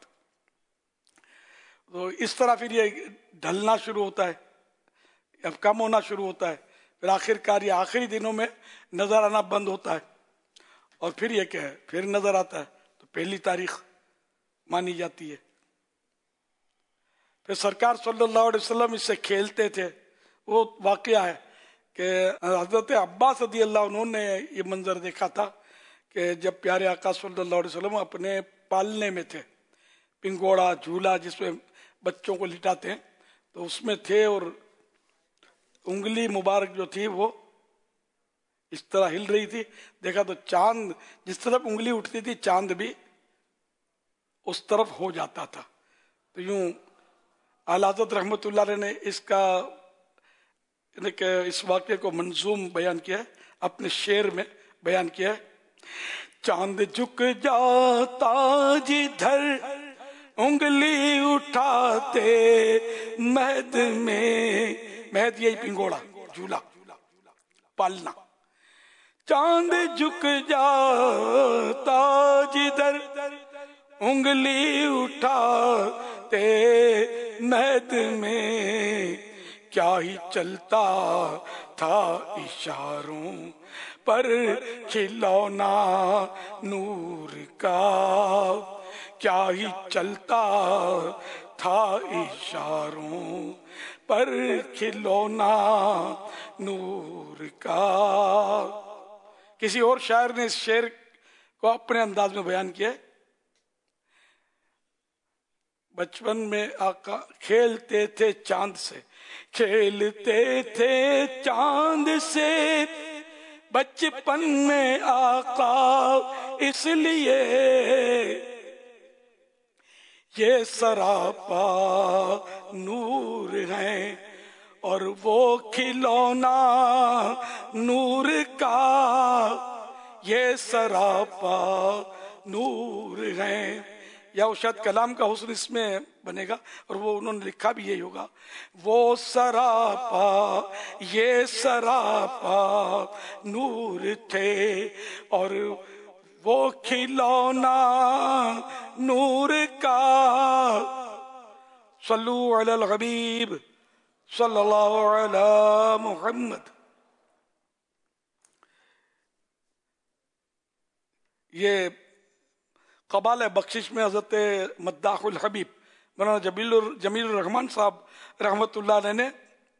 तो इस तरह फिर ये ढलना शुरू होता है, अब कम होना शुरू होता है, फिर आखिरकार ये आखिरी दिनों में नजर आना बंद होता है। और फिर ये क्या है, फिर नजर आता है। तो पहली तारीख मानी जाती है। फिर सरकार सल्लल्लाहु अलैहि वसल्लम इससे खेलते थे। वो वाकया है कि हजरत अब्बास रज़ी अल्लाह अन्हु ने ये मंजर देखा था कि जब प्यारे आका सल्लल्लाहु अलैहि वसल्लम अपने पालने में थे, पिंगोड़ा झूला जिसमें बच्चों को लिटाते हैं, तो उसमें थे। और उंगली मुबारक जो थी वो इस तरह हिल रही थी। देखा तो चांद जिस तरफ उंगली उठती थी, चांद भी उस तरफ हो जाता था। तो यूं आला हज़रत रहमतुल्लाह अलैह ने इसका इस वाक्य को मंजूम बयान किया है, अपने शेर में बयान किया है। चांद झुक जाता जिधर उंगली उठाते महद में, महद यही पिंगोड़ा झूला पालना। चांद झुक जाता जिधर उंगली उठाते महद में, क्या ही चलता था इशारों पर खिलौना नूर का, क्या ही चलता था इशारों पर खिलौना नूर का। किसी और शायर ने इस शेर को अपने अंदाज में बयान किया। बचपन में आका खेलते थे चांद से, खेलते थे चांद से बचपन में आका, इसलिए ये सरापा नूर है और वो खिलौना नूर का, ये सरापा नूर है। या वो शायद कलाम का हुस्न इसमें बनेगा, और वो उन्होंने लिखा भी यही होगा। वो सरापा ये सरापा नूर थे और वो खिलौना नूर का। सल्लु अलल हबीब सल्लल्लाहु अलैहि मुहम्मद। ये कबाल बख्शिश में हजरत मद्दाहुल हबीब मौलाना जमीलुर जमीलुर रहमान साहब रहमतुल्लाह अलैह ने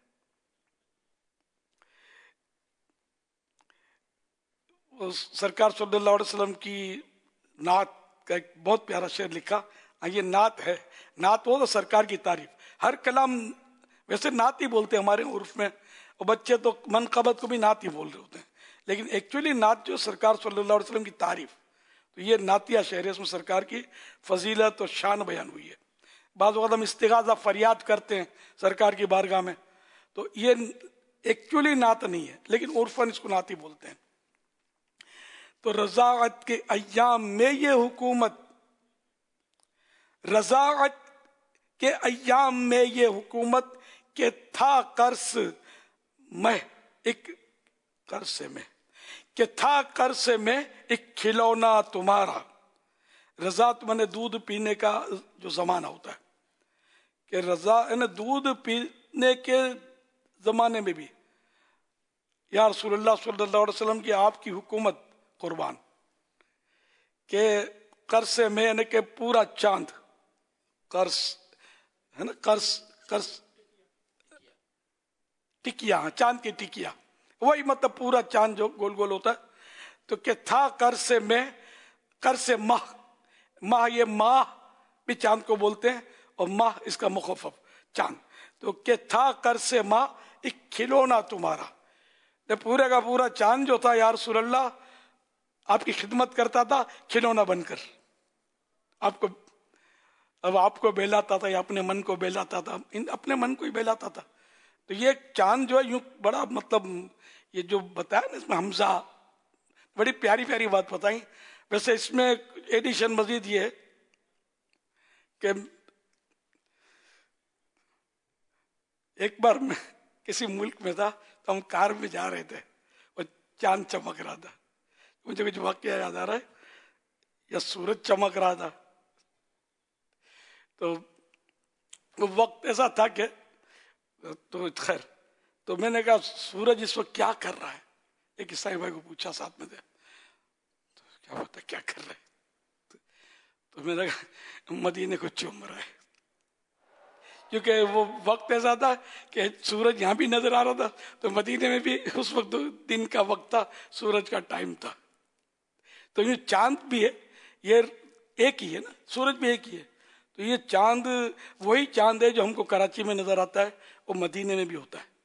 सरकार सल्लल्लाहु अलैहि वसल्लम की नात का एक बहुत प्यारा शेर लिखा। ये नात है, नात हो तो सरकार की तारीफ। हर कलाम वैसे नात ही बोलते हैं हमारे उर्फ में, और बच्चे तो मनकबत को भी नात ही बोल रहे होते हैं, लेकिन एक्चुअली नात जो सरकार सल्लल्लाहु अलैहि वसल्लम की तारीफ, तो ये नातिया शेर है, इसमें सरकार की फजीलत और शान बयान हुई है। बाज़ वक़्त हम इस्तिग़ाज़ा फरियाद करते हैं सरकार की बारगाह में, तो ये एक्चुअली नात नहीं है, लेकिन उर्फन इसको नात ही बोलते हैं। तो रज़ाअत के अय्याम में ये हुकूमत, रज़ाअत के अय्याम में ये हुकूमत के था कर्स में, एक कर्स में कि था कर्स में एक खिलौना तुम्हारा। रज़ात माने दूध पीने का जो जमाना होता है, कि रज़ा है ना, दूध पीने के जमाने में भी या रसूलुल्लाह सल्लल्लाहु अलैहि वसल्लम की आपकी हुकूमत कुर्बान के कर्स में, यानी कि पूरा चांद, कर्स है ना, कर्स कर्स टिकिया, चांद की टिकिया, वही मतलब पूरा चांद जो गोल गोल होता है। तो क्या था कर्स में, कर्स माह, माह, ये माह भी चांद को बोलते हैं और माह इसका मुखफ़फ़ चांद। तो के था कर से माह एक खिलौना तुम्हारा, तो पूरे का पूरा चांद जो था या रसूल अल्लाह आपकी खिदमत करता था खिलौना बनकर, आपको अब आपको बहलाता था या अपने मन को बहलाता था, इन अपने मन को ही बहलाता था। तो ये चांद जो है यूं बड़ा मतलब ये जो बताया ना इसमें हमजा, बड़ी प्यारी प्यारी बात बताई। वैसे इसमें एडिशन मजीद ये है कि एक बार मैं किसी मुल्क में था तो हम कार में जा रहे थे और चांद चमक रहा था, मुझे कुछ वाक्य याद आ रहा है, या सूरज चमक रहा था। तो वो वक्त ऐसा था कि तो खैर तो मैंने कहा सूरज इस वक्त क्या कर रहा है, एक ईसाई भाई को पूछा साथ में थे, तो क्या पता क्या कर रहा है, तो, तो मैंने कहा मदीने को चूम रहा है, क्योंकि वो वक्त ऐसा था कि सूरज यहाँ भी नजर आ रहा था तो मदीने में भी उस वक्त दिन का वक्त था, सूरज का टाइम था। तो ये चांद भी है, ये एक ही है ना, सूरज भी एक ही है। तो ये चांद वही चांद है जो हमको कराची में नजर आता है, वो मदीने में भी होता है।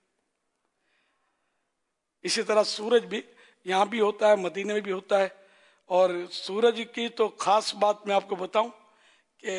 इसी तरह सूरज भी यहाँ भी होता है, मदीने में भी होता है। और सूरज की तो खास बात मैं आपको बताऊं कि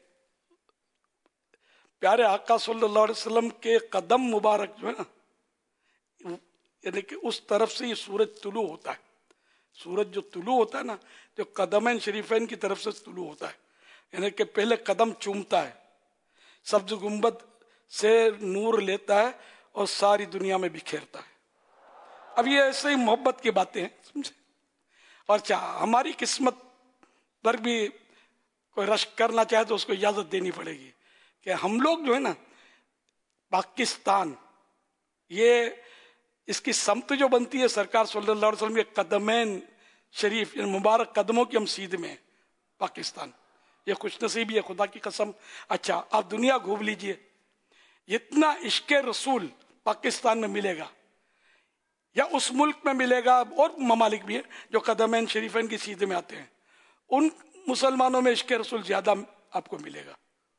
प्यारे आका सल्लल्लाहु अलैहि वसल्लम के कदम मुबारक जो है ना, यानी कि उस तरफ से ये सूरज तुलू होता है। सूरज जो तुलू होता है ना, जो कदमैन शरीफैन की तरफ से तुलू होता है, यानी कि पहले कदम चूमता है, सब्ज गुंबद से नूर लेता है और सारी दुनिया में बिखेरता है। अब ये ऐसे ही मोहब्बत की बातें हैं, समझे। और चाह हमारी किस्मत पर भी कोई रश्क करना चाहे तो उसको इजाजत देनी पड़ेगी कि हम लोग जो है ना, पाकिस्तान, ये इसकी समत जो बनती है सरकार सल्लल्लाहु अलैहि वसल्लम के कदमैन शरीफ मुबारक कदमों की हम सीध में पाकिस्तान, ये खुशनसीबी है खुदा की कसम। अच्छा आप दुनिया घूम लीजिए, इतना इश्क रसूल पाकिस्तान में मिलेगा या उस मुल्क में मिलेगा, और ममालिक भी है जो कदमैन शरीफैन की सीधे में आते हैं, उन मुसलमानों में इश्क रसूल ज्यादा आपको मिलेगा।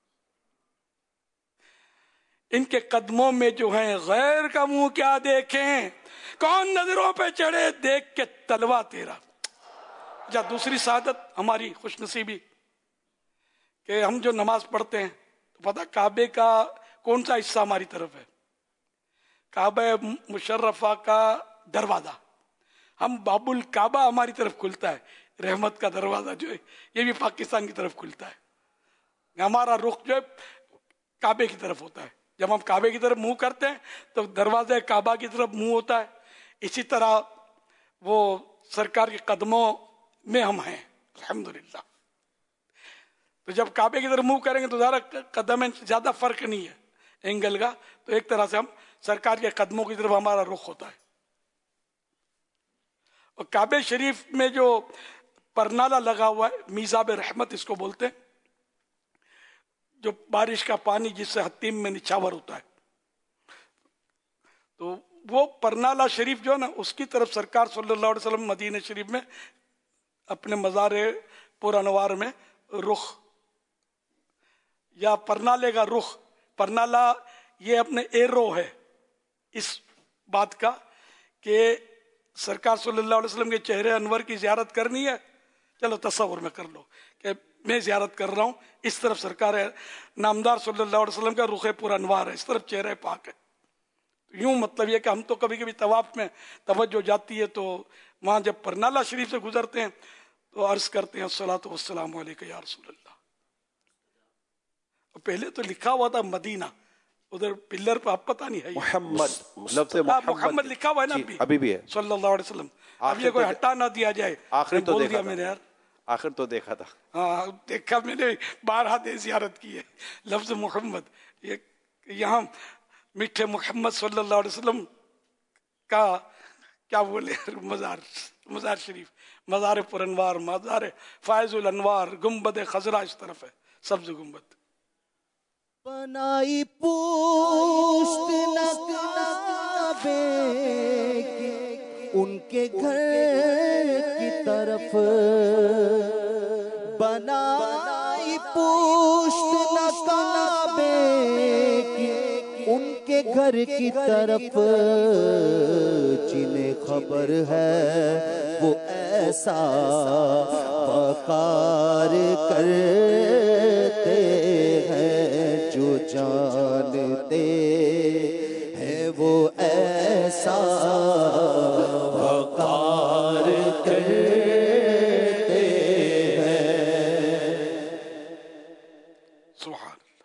इनके कदमों में जो है गैर का मुंह क्या देखें, कौन नजरों पे चढ़े देख के तलवा तेरा। या दूसरी सादत हमारी खुशनसीबी कि हम जो नमाज पढ़ते हैं तो पता काबे का कौन सा हिस्सा हमारी तरफ है, काबे मुशर्रफा का दरवाजा, हम बाबुल काबा हमारी तरफ खुलता है, रहमत का दरवाजा जो है ये भी पाकिस्तान की तरफ खुलता है। हमारा रुख जो है काबे की तरफ होता है, जब हम काबे की तरफ मुंह करते हैं तो दरवाजा काबा की तरफ मुंह होता है। इसी तरह वो सरकार के कदमों में हम हैं अल्हम्दुलिल्लाह। तो जब काबे की तरफ मुंह करेंगे तो ज़्यादा कदम में ज्यादा फर्क नहीं है एंगल का, तो एक तरह से हम सरकार के कदमों की तरफ हमारा रुख होता है। और काबे शरीफ में जो परनाला लगा हुआ है, मीज़ाब रहमत इसको बोलते हैं, जो बारिश का पानी जिससे हतीम में निछावर होता है, तो वो परनाला शरीफ जो है ना, उसकी तरफ सरकार सल्लल्लाहु अलैहि वसल्लम मदीने शरीफ में अपने मज़ार पुरअनवार में रुख या परनाले का रुख, परनाला ये अपने एरो है इस बात का कि सरकार सल्लल्लाहु अलैहि वसल्लम के चेहरे अनवर की ज़ियारत करनी है, चलो तस्वुर में कर लो कि मैं ज़ियारत कर रहा हूँ, इस तरफ सरकार है, नामदार सल्लल्लाहु अलैहि वसल्लम का रुख पुरअनवार है, इस तरफ चेहरे पाक है। तो यूं मतलब ये कि हम तो कभी कभी तवाफ में तवज्जो जाती है तो वहाँ जब परनाला शरीफ से गुजरते हैं तो अर्ज करते हैं अस्सलातु वस्सलामु अलैका या रसूल अल्लाह। पहले तो लिखा हुआ था मदीना, उधर पिलर पर आप पता नहीं है मोहम्मद, लफ्ज़ मोहम्मद लिखा हुआ है ना, अभी अभी भी है सल्लल्लाहु अलैहि वसल्लम। अब ये कोई हटा ना दिया जाए, आखिर तो बोल देखा दिया मैंने यार, आखिर तो देखा था। हाँ देखा मैंने, बारह दे जियारत की है लफ्ज मोहम्मद। ये यहाँ मीठे मोहम्मद सल्लल्लाहु अलैहि वसल्लम का क्या बोले, मज़ार मज़ार शरीफ, मज़ार पुरअनवार, मज़ार फायजुल अनवार, गुम्बद खजरा इस तरफ है, सब्ज गुम्बद। बनाई पुष्ट नकाबे की उनके घर की तरफ बना پشت نہ کعبے کی ان کے گھر کی طرف، جنہیں خبر ہے وہ ایسا وقار کرتے ہیں، جو جانتے ہیں وہ ایسا وقار کرتے ہیں۔ سبحان اللہ۔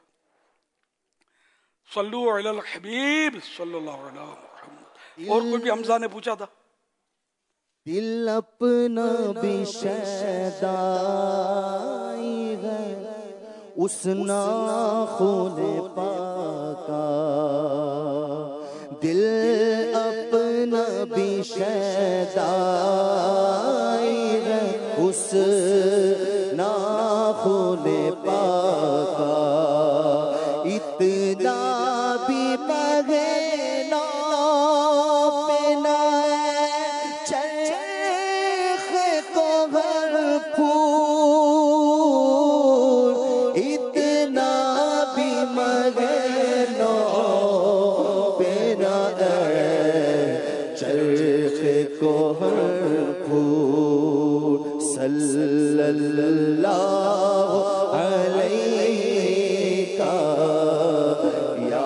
صلو علی الحبیب صلی اللہ علیہ وسلم۔ اور کوئی بھی حمزہ نے پوچھا تھا؟ دل اپنا بھی شیدائی ہے اس ناخن پاکا، دل اپنا بھی شیدائی ہے اس ناخن پاکا، اتنا بھی مہینا پنا صلی اللہ علیہ یا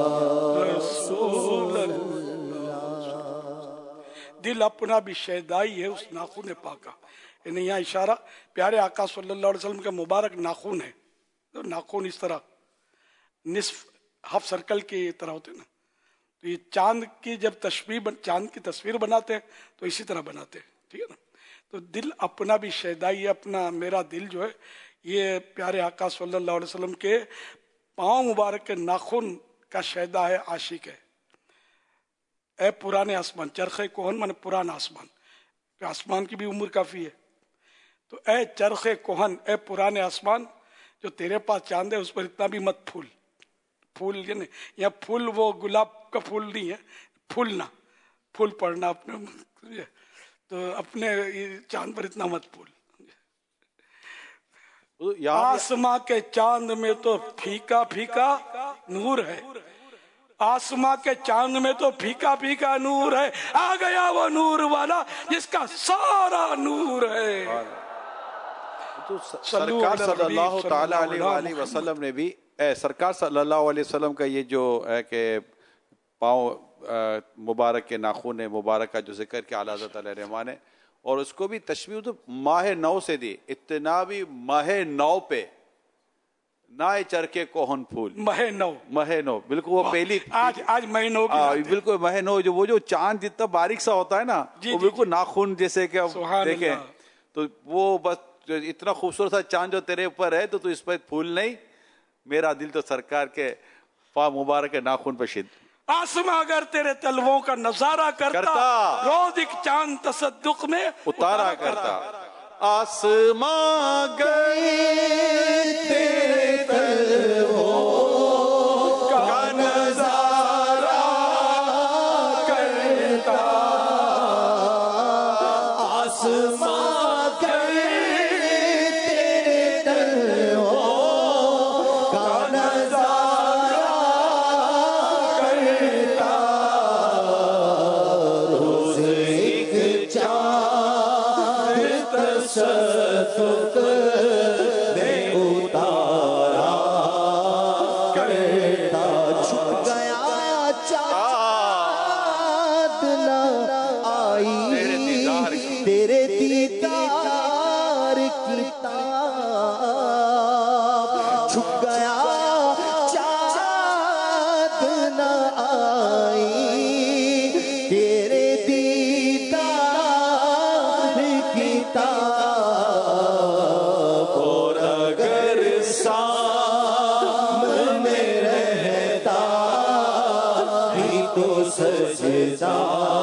رسول اللہ۔ دل اپنا بھی شیدائی ہے اس ناخن پاکا، یعنی یہاں اشارہ پیارے آقا صلی اللہ علیہ وسلم کا مبارک ناخن ہے۔ ناخن اس طرح نصف ہاف سرکل کی طرح ہوتے ہیں نا، تو یہ چاند کی جب تشبیہ چاند کی تصویر بناتے ہیں تو اسی طرح بناتے ہیں، ٹھیک ہے نا۔ تو دل اپنا بھی شیدائی، اپنا میرا دل جو ہے یہ پیارے آقا صلی اللہ علیہ وسلم کے پاؤں مبارک کے ناخن کا شیدا ہے، عاشق ہے۔ اے پرانے آسمان، چرخ کوہن مانے پرانا آسمان، کہ آسمان کی بھی عمر کافی ہے، تو اے چرخ کوہن، اے پرانے آسمان، جو تیرے پاس چاند ہے اس پر اتنا بھی مت پھول پھول یعنی یا پھول وہ گلاب کا پھول نہیں ہے، پھولنا پھول پڑنا اپنے، تو اپنے چاند پر اتنا مت پھول۔ آسماں کے چاند میں تو پھیکا پھیکا نور ہے، آسماں کے چاند میں تو پھیکا پھیکا نور ہے، آ گیا وہ نور والا جس کا سارا نور ہے۔ تو سرکار صلی اللہ تعالی علیہ وآلہ وسلم نے بھی اے سرکار صلی اللہ علیہ وسلم کا یہ جو ہے کہ پاؤں مبارک کے ناخن مبارک کا جو ذکر کیا اعلیٰ حضرت علیہ الرحمٰن نے، اور اس کو بھی تشبیہ تو ماہ نو سے دی، اتنا بھی ماہ نو پہ نہ چرکے کوہن پھول، ماہ نو ماہ نو بالکل وہ پہلی آج آج ماہ نو کی بالکل ماہ نو، جو وہ جو چاند جتنا باریک سا ہوتا ہے نا وہ بالکل ناخن جیسے کہ دیکھیں، تو وہ بس اتنا خوبصورت سا چاند جو تیرے اوپر ہے تو تو اس پہ پھول نہیں، میرا دل تو سرکار کے پا مبارک کے ناخن پہ شد۔ آسماں اگر تیرے تلووں کا نظارہ کرتا, کرتا روز ایک چاند تصدق میں اتارا کرتا۔ آسماں گئے تیرے تلووں کا نظارہ کرتا، آسماں گئے تیرے تلووں کا نظارہ کرتا، روز ایک چاند تصدق میں اتارا کرتا، چھپ گیا چاند نہ آئی تیرے دیدار کی تاب، چھپ گیا چاند نہ آئی تیرے دیدار کی تاب، اور اگر سامنے رہتا بھی تو سجدہ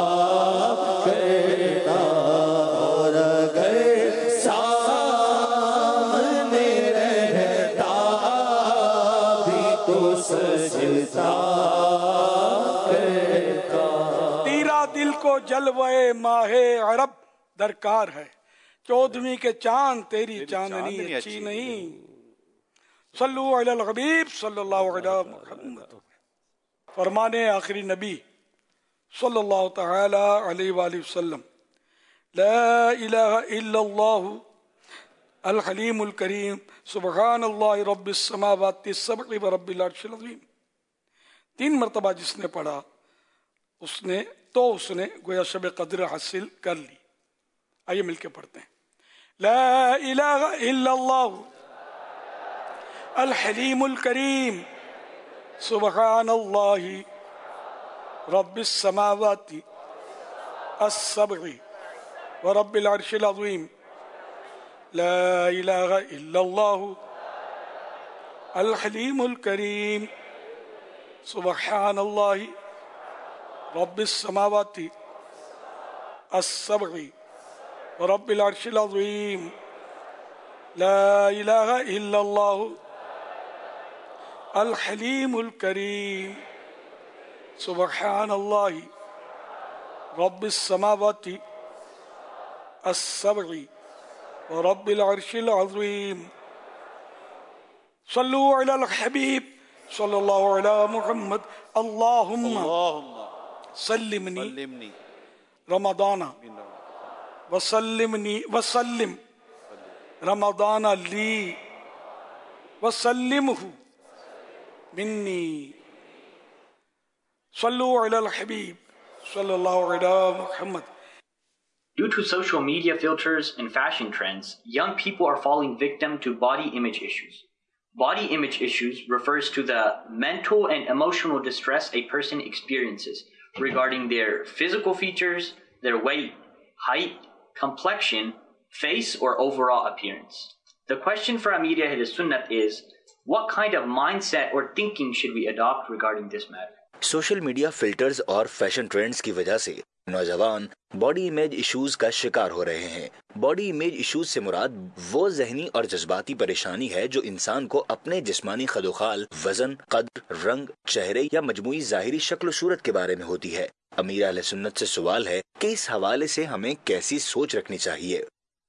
کرتا، اور اگر سامنے رہتا بھی تو سجدہ کرتا۔ تیرا دل کو جلوے ماہ عرب درکار ہے، چودھویں کے چاند تیری چاندنی اچھی نہیں، صلو علی الحبیب صلی اللہ علیہ محمد. فرمانے آخری نبی صلی اللہ تعالی علیہ وآلہ وسلم، لا الہ الا اللہ الحلیم الکریم سبحان اللہ رب السماوات السبع ورب العرش العظیم. تین مرتبہ جس نے پڑھا اس نے تو اس نے گویا شب قدر حاصل کر لی. آئیے مل کے پڑھتے ہیں. لا الہ الا اللہ الحلیم الکریم سبحان اللہ رب السماوات السبع ورب العرش العظیم. لا الہ الا اللہ الحلیم الکریم سبحان اللہ رب السماوات السبع ورب العرش العظیم. لا الہ الا اللہ الحلیم الکریم سبحان اللہ رب السماوات السبع ورب العرش العظیم. صلو علی الحبیب صلی اللہ علی محمد. اللہم سلمنی رمضان وسلمنی وسلم رمضان لی وسلمہ منی. صلو علی الحبیب صلی اللہ علی Muhammad. Due to social media filters and fashion trends, young people are falling victim to body image issues. Body image issues refers to the mental and emotional distress a person experiences regarding their physical features, their weight, height, complexion, face, or overall appearance. The question for Amir Ahl Sunnah is, what kind of mindset or thinking should we adopt regarding this matter? Social media filters اور fashion trends کی وجہ سے نوجوان body image issues کا شکار ہو رہے ہیں. Body image issues سے مراد وہ ذہنی اور جذباتی پریشانی ہے جو انسان کو اپنے جسمانی خد و خال، وزن، قد، رنگ، چہرے یا مجموعی ظاہری شکل و صورت کے بارے میں ہوتی ہے. امیر اہل سنت سے سوال ہے کہ اس حوالے سے ہمیں کیسی سوچ رکھنی چاہیے؟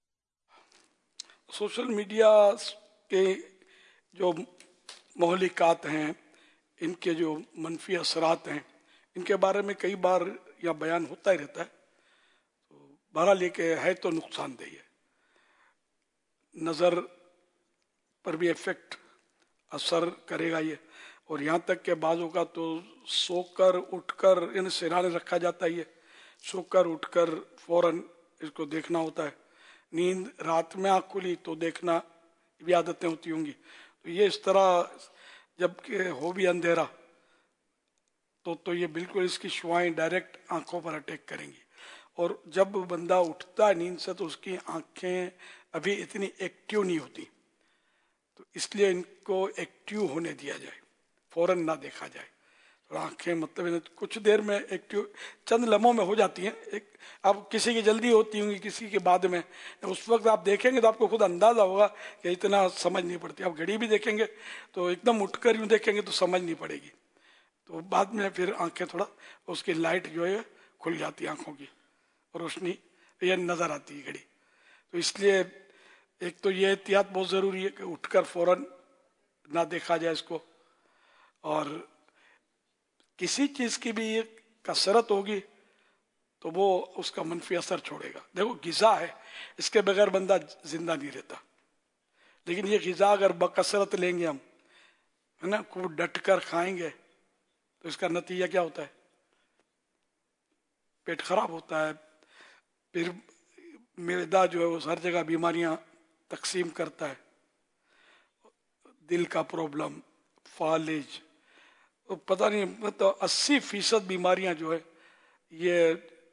سوشل میڈیا کے جو مہلکات ہیں، ان کے جو منفی اثرات ہیں، ان کے بارے میں کئی بار یا بیان ہوتا ہی رہتا ہے. تو بہرحال یہ کہ ہے تو نقصان دہ ہے. نظر پر بھی ایفیکٹ اثر کرے گا یہ، اور یہاں تک کہ بعضوں کا تو سو کر اٹھ کر ان سرانے رکھا جاتا ہے. یہ سو کر اٹھ کر فوراً اس کو دیکھنا ہوتا ہے. نیند رات میں آنکھ کھلی تو دیکھنا بھی عادتیں ہوتی ہوں گی. تو یہ اس طرح جب کہ ہو بھی اندھیرا تو تو یہ بالکل اس کی شعائیں ڈائریکٹ آنکھوں پر اٹیک کریں گی. اور جب بندہ اٹھتا ہے نیند سے تو اس کی آنکھیں ابھی اتنی ایکٹیو نہیں ہوتی. تو اس لیے ان کو ایکٹیو ہونے دیا جائے، فوراً نہ دیکھا جائے. آنکھیں مطلب کچھ دیر میں ایکٹیو چند لمحوں میں ہو جاتی ہیں. ایک اب کسی کی جلدی ہوتی ہوں گی، کسی کے بعد میں. اس وقت آپ دیکھیں گے تو آپ کو خود اندازہ ہوگا کہ اتنا سمجھ نہیں پڑتی. آپ گھڑی بھی دیکھیں گے تو ایک دم اٹھ کر یوں دیکھیں گے تو سمجھ نہیں پڑے گی. تو بعد میں پھر آنکھیں تھوڑا اس کی لائٹ جو ہے کھل جاتی ہے، آنکھوں کی روشنی یہ نظر آتی ہے گھڑی. تو اس لیے ایک تو یہ احتیاط بہت ضروری ہے کہ اٹھ کر فوراً نہ دیکھا جائے اس کو. اور کسی چیز کی بھی کثرت ہوگی تو وہ اس کا منفی اثر چھوڑے گا. دیکھو غذا ہے، اس کے بغیر بندہ زندہ نہیں رہتا. لیکن یہ غذا اگر بکثرت لیں گے ہم، ہے نا، خوب ڈٹ کر کھائیں گے تو اس کا نتیجہ کیا ہوتا ہے؟ پیٹ خراب ہوتا ہے. پھر معدہ جو ہے وہ ہر جگہ بیماریاں تقسیم کرتا ہے. دل کا پرابلم، فالج، پتہ نہیں تو اسی فیصد بیماریاں جو ہے یہ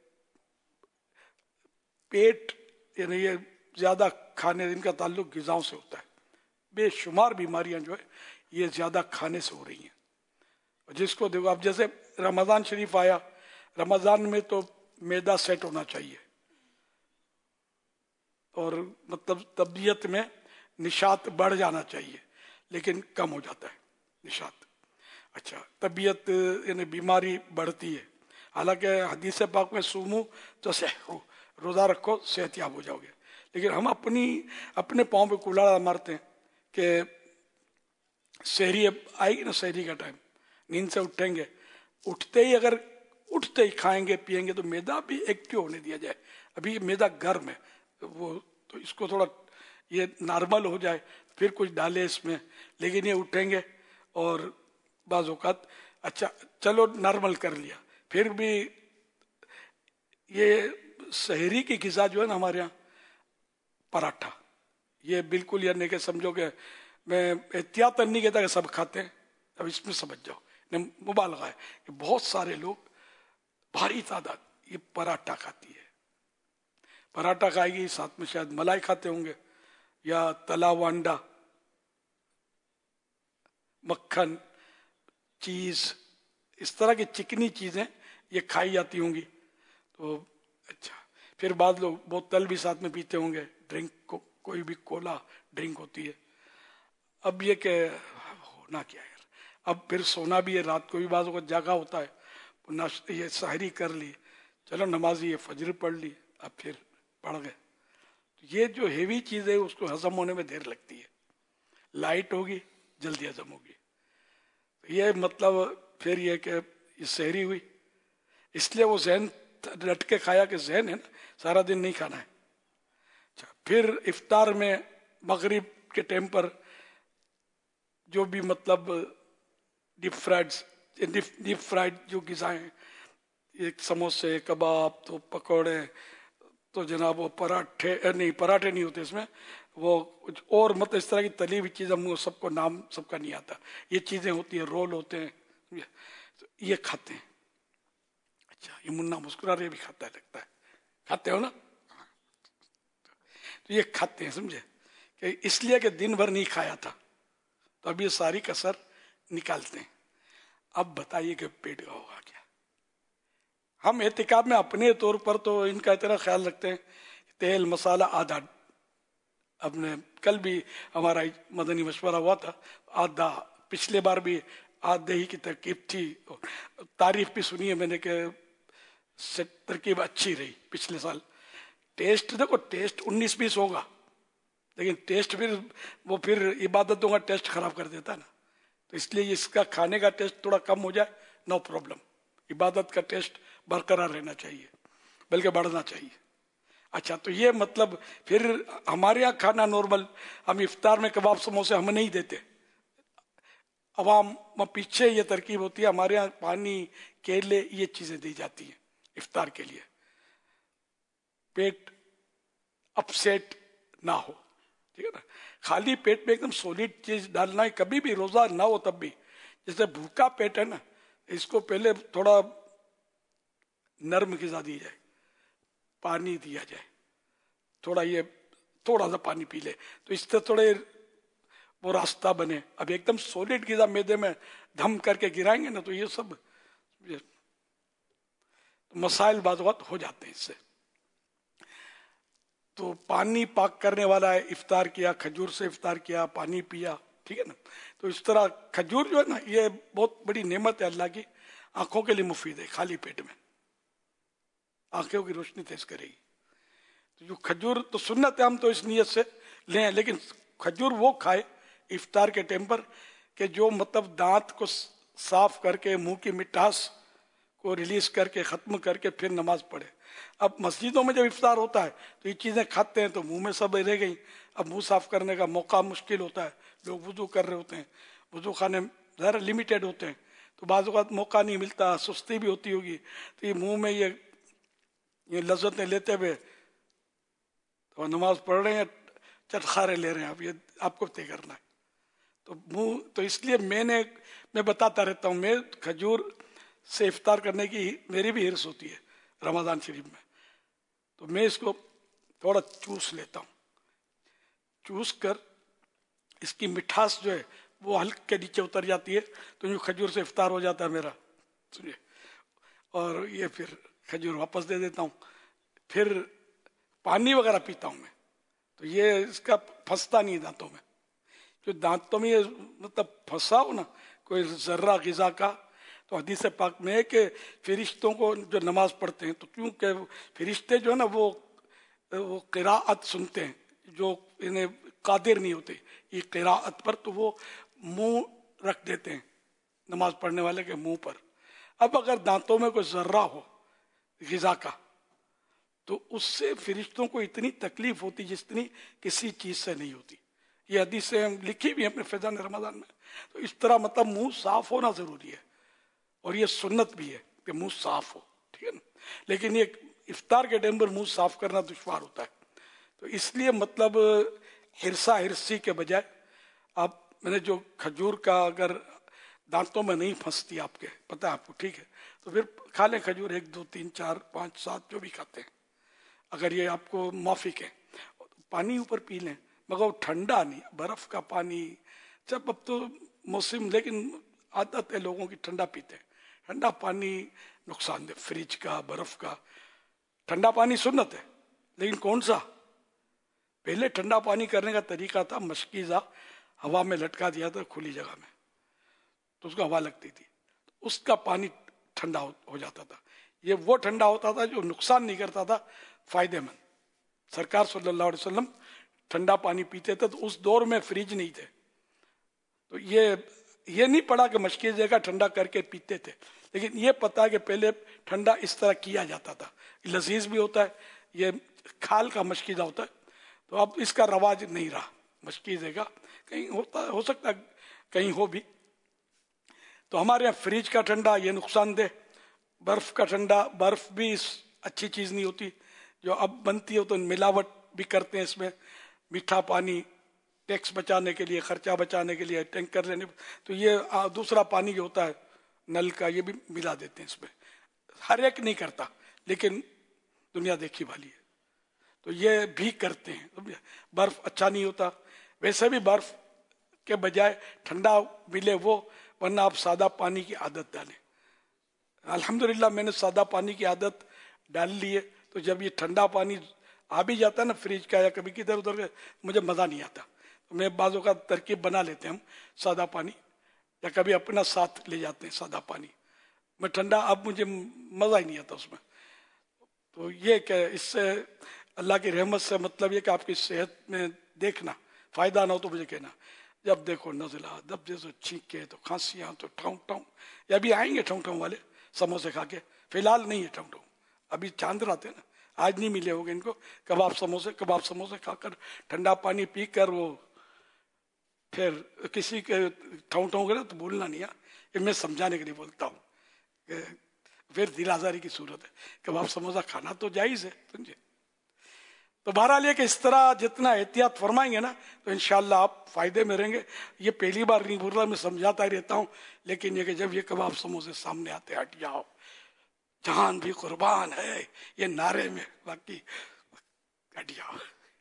پیٹ یعنی یہ زیادہ کھانے، ان کا تعلق غذاؤں سے ہوتا ہے. بے شمار بیماریاں جو ہے یہ زیادہ کھانے سے ہو رہی ہیں. جس کو دیکھو اب جیسے رمضان شریف آیا، رمضان میں تو معدہ سیٹ ہونا چاہیے اور مطلب طبیعت میں نشاط بڑھ جانا چاہیے، لیکن کم ہو جاتا ہے نشاط. اچھا، طبیعت یعنی بیماری بڑھتی ہے. حالانکہ حدیث پاک میں سومو تو صحو، روزہ رکھو صحت یاب ہو جاؤ گے. لیکن ہم اپنی اپنے پاؤں پہ کلاڑا مارتے ہیں کہ शहरी अब आएगी ना, शहरी का टाइम, नींद से उठेंगे, उठते ही अगर उठते ही खाएंगे पिएंगे तो मैदा भी एक्टिव होने दिया जाए। अभी मैदा गर्म है वो, तो इसको थोड़ा ये नॉर्मल हो जाए फिर कुछ डाले इसमें, लेकिन ये उठेंगे और बाज़ औक़ात अच्छा चलो नॉर्मल कर लिया, फिर भी ये शहरी की ग़िज़ा जो है ना हमारे यहाँ, पराठा, ये बिल्कुल यानी कि समझो कि मैं एहतियातन नहीं कहता कि सब खाते हैं, अब इसमें समझ जाओ मुबालगा है कि बहुत सारे लोग, भारी तादाद ये पराठा खाती है। पराठा खाएगी, साथ में शायद मलाई खाते होंगे या तला हुआ अंडा, मक्खन, चीज, इस तरह की चिकनी चीजें ये खाई जाती होंगी। तो अच्छा, फिर बाद लोग बोतल भी साथ में पीते होंगे, ड्रिंक को, कोई भी कोला ड्रिंक होती है। अब ये कि होना क्या है, अब फिर सोना भी है, रात को भी बाज़ को जागा होता है, नाश्ते ये सहरी कर ली, चलो नमाजी ये फजर पढ़ ली, अब फिर पढ़ गए। तो ये जो हेवी चीज़ है उसको हजम होने में देर लगती है, लाइट होगी जल्दी हजम होगी। तो ये मतलब फिर ये कि ये सहरी हुई, इसलिए वो जहन रट के खाया कि जहन है ना सारा दिन नहीं खाना है। अच्छा, फिर इफ्तार में मगरिब के टाइम पर जो भी मतलब डीप फ्राइड डीप फ्राइड जो ग़िज़ाएं, एक समोसे, कबाब, तो पकौड़े, तो जनाब वो पराठे नहीं, पराठे नहीं होते इसमें, वो और मतलब इस तरह की तली हुई चीज़, हम सबको नाम सबका नहीं आता, ये चीज़ें होती हैं, रोल होते हैं, तो ये खाते हैं। अच्छा, ये मुन्ना मुस्कुरा रहे भी खाता है, लगता है खाते हो ना, तो ये खाते हैं, समझे कि इसलिए कि दिन भर नहीं खाया था, तो अब ये सारी कसर निकालते हैं। अब बताइए कि पेट का होगा क्या। हम एहतिकाफ में अपने तौर पर तो इनका इतना ख्याल रखते हैं, तेल मसाला आधा, अपने कल भी हमारा मदनी मशवरा हुआ था, आधा, पिछले बार भी आधे ही की तरकीब थी, तारीफ भी सुनी है मैंने कि तरकीब अच्छी रही पिछले साल। टेस्ट देखो, टेस्ट उन्नीस बीस होगा, लेकिन टेस्ट फिर वो फिर इबादतों का टेस्ट खराब कर देता है ना, तो इसलिए इसका खाने का टेस्ट थोड़ा कम हो जाए, नो प्रॉब्लम, इबादत का टेस्ट बरकरार रहना चाहिए, बल्कि बढ़ना चाहिए। अच्छा, तो ये मतलब फिर हमारे यहाँ खाना नॉर्मल, हम इफ्तार में कबाब समोसे हम नहीं देते, अवाम में पीछे ये तरकीब होती है, हमारे यहाँ पानी, केले, ये चीजें दी जाती हैं इफ्तार के लिए, पेट अपसेट ना हो, ठीक है ना। खाली पेट में एकदम सॉलिड चीज डालना है, कभी भी रोजा ना हो तब भी, जैसे भूखा पेट है ना, इसको पहले थोड़ा नर्म ग़िज़ा दी जाए, पानी दिया जाए, थोड़ा ये थोड़ा सा पानी पी ले, तो इससे थोड़े वो रास्ता बने। अब एकदम सॉलिड ग़िज़ा मैदे में धम करके गिराएंगे ना, तो ये सब ये मसाइल बात हो जाते हैं इससे। तो पानी पाक करने वाला है, इफ्तार किया, खजूर से इफ्तार किया, पानी पिया, ठीक है ना। तो इस तरह खजूर जो है ना, ये बहुत बड़ी नेमत है अल्लाह की, आंखों के लिए मुफीद है, खाली पेट में आंखों की रोशनी तेज करेगी। तो जो खजूर तो सुन्नत है, हम तो इस नियत से लें, लेकिन खजूर वो खाए इफ्तार के टाइम पर कि जो मतलब दांत को साफ करके, मुंह की मिठास को रिलीज करके, खत्म करके फिर नमाज पढ़े। अब मस्जिदों में जब इफ्तार होता है तो ये चीजें खाते हैं तो मुंह में सब रह गई, अब मुंह साफ करने का मौका मुश्किल होता है, लोग वुजू कर रहे होते हैं, वुजू खाने ज़रा लिमिटेड होते हैं, तो बाज़ औक़ात मौका नहीं मिलता, सुस्ती भी होती होगी, तो ये मुंह में ये ये लज्जतें लेते हुए तो नमाज पढ़ रहे हैं, चटखारे ले रहे हैं, अब ये आपको तय करना है। तो मुंह, तो इसलिए मैंने मैं बताता रहता हूँ, मैं खजूर से इफ्तार करने की मेरी भी हिर्स होती है रमज़ान शरीफ में, तो मैं इसको थोड़ा चूस लेता हूँ, चूस कर इसकी मिठास जो है वो हल्के नीचे उतर जाती है, तो यूँ खजूर से इफ्तार हो जाता है मेरा, सुनिए। और ये फिर खजूर वापस दे देता हूँ, फिर पानी वगैरह पीता हूँ मैं, तो ये इसका फंसता नहीं दांतों में। जो दांतों में ये मतलब फंसा हो ना कोई जर्रा ग़िज़ा का, तो हदीस पाक में है कि फरिश्तों को जो नमाज पढ़ते हैं, तो क्योंकि फरिश्ते जो है ना वो वो क़िराअत सुनते हैं, जो इन्हें कादिर नहीं होते ये क़िराअत पर, तो वो मुंह रख देते हैं नमाज पढ़ने वाले के मुंह पर। अब अगर दांतों में कोई जर्रा हो ग़िज़ा का, तो उससे फरिश्तों को इतनी तकलीफ होती जितनी किसी चीज से नहीं होती। ये हदीसें लिखी भी है अपने फैज़ान रमजान में। तो इस तरह मतलब मुंह साफ होना जरूरी है, और ये सुन्नत भी है कि मुंह साफ हो, ठीक है ना। लेकिन ये इफ्तार के टाइम पर मुंह साफ करना दुश्वार होता है, तो इसलिए मतलब हिरसा हिरसी के बजाय आप, मैंने जो खजूर का अगर दांतों में नहीं फंसती आपके, पता है आपको, ठीक है, तो फिर खा लें खजूर, एक दो तीन चार पाँच सात जो भी खाते हैं, अगर ये आपको माफिक है। पानी ऊपर पी लें, मगर ठंडा नहीं, बर्फ का पानी। जब अब तो मौसम, लेकिन आदत है लोगों की ठंडा पीते हैं। ठंडा पानी नुकसानदेह, फ्रिज का, बर्फ का। ठंडा पानी सुन्नत है, लेकिन कौन सा? पहले ठंडा पानी करने का तरीका था मशकीज़ा हवा में लटका दिया था खुली जगह में, तो उसको हवा लगती थी, तो उसका पानी ठंडा हो, हो जाता था। ये वो ठंडा होता था जो नुकसान नहीं करता था, फायदेमंद। सरकार सल्लल्लाहु अलैहि वसल्लम ठंडा पानी पीते थे, तो उस दौर में फ्रिज नहीं थे, तो ये ये नहीं पड़ा कि मशकीज़े का ठंडा करके पीते थे, लेकिन ये पता है कि पहले ठंडा इस तरह किया जाता था। लजीज भी होता है, ये खाल का मशकीज़ा होता है, तो अब इसका रवाज नहीं रहा मशकीज़े का, कहीं होता हो सकता है कहीं हो भी। तो हमारे यहाँ फ्रिज का ठंडा ये नुकसानदेह, बर्फ का ठंडा, बर्फ भी अच्छी चीज़ नहीं होती, जो अब बनती है तो मिलावट भी करते हैं इसमें। मीठा पानी टैक्स बचाने के लिए, खर्चा बचाने के लिए, टैंकर लेने, तो ये दूसरा पानी जो होता है नल का, ये भी मिला देते हैं इसमें। हर एक नहीं करता, लेकिन दुनिया देखी वाली है, तो ये भी करते हैं। बर्फ अच्छा नहीं होता, वैसे भी बर्फ के बजाय ठंडा मिले वो, वरना आप सादा पानी की आदत डालें। अल्हम्दुलिल्लाह मैंने सादा पानी की आदत डाल ली है, तो जब ये ठंडा पानी आ भी जाता है ना फ्रिज का या कभी किधर उधर का, मुझे मज़ा नहीं आता, तो मैं बाज़ों का तरकीब बना लेते हैं हम सादा पानी, या कभी अपना साथ ले जाते हैं सादा पानी। मैं ठंडा अब मुझे मज़ा ही नहीं आता उसमें। तो ये क्या, इससे अल्लाह की रहमत से मतलब ये कि आपकी सेहत में देखना, फ़ायदा ना हो तो मुझे कहना। जब देखो नज़ला, जब देखो छींके, तो खांसियाँ, तो ठाऊं ठाऊं, या अभी आएंगे ठाऊं ठाऊं वाले समोसे खा के। फिलहाल नहीं है ठाऊं ठाऊं, अभी चांद रात है ना, आज नहीं मिले होंगे इनको कबाब समोसे। कबाब समोसे खाकर ठंडा पानी पी कर वो फिर किसी के ठाऊं ठाऊं करे तो बोलना नहीं है, ये मैं समझाने के लिए बोलता हूँ, फिर दिल आजारी की सूरत है। कबाब समोसा खाना तो जायज़ है, समझे। तो बहरहाल ये कि इस तरह जितना एहतियात फरमाएंगे ना, तो इंशाल्लाह आप फायदे में रहेंगे। ये पहली बार नहीं बोल रहा, मैं समझाता ही रहता हूँ, लेकिन ये कि जब ये कबाब समोसे सामने आते, हट जाओ, जान भी कुर्बान है, ये नारे में बाकी हट जाओ,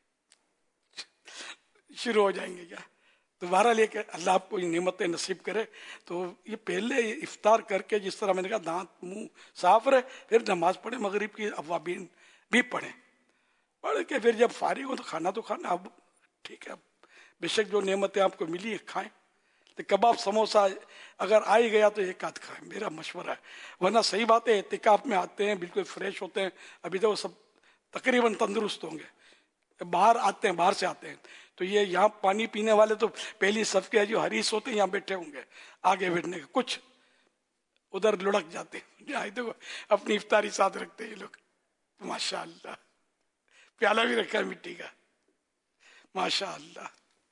शुरू हो जाएंगे क्या। तो बहरहाल ये कि अल्लाह आपको नेमतें नसीब करे। तो ये पहले इफ्तार करके, जिस तरह मैंने कहा, दांत मुंह साफ रहे, फिर नमाज पढ़े, मगरिब की अवाबीन भी पढ़े, पढ़ के फिर जब फारिग हो तो खाना तो खाना। अब ठीक है, बेशक जो नेमतें आपको मिली है खाएं। तो कबाब समोसा अगर आ ही गया तो एक आध खाएं, मेरा मशवरा है। वरना सही बात है, एतिकाफ में आते हैं, बिल्कुल फ्रेश होते हैं, अभी तो वो सब तकरीबन तंदुरुस्त होंगे। बाहर आते हैं, बाहर से आते हैं, तो ये यहाँ पानी पीने वाले तो पहली सफ के जो हरीस होते हैं यहाँ बैठे होंगे, आगे बैठने के, कुछ उधर लुढ़क जाते हैं। देखो अपनी इफ्तारी साथ रखते हैं ये लोग, माशाअल्लाह। प्याला भी रखा है मिट्टी का, माशाअल्लाह,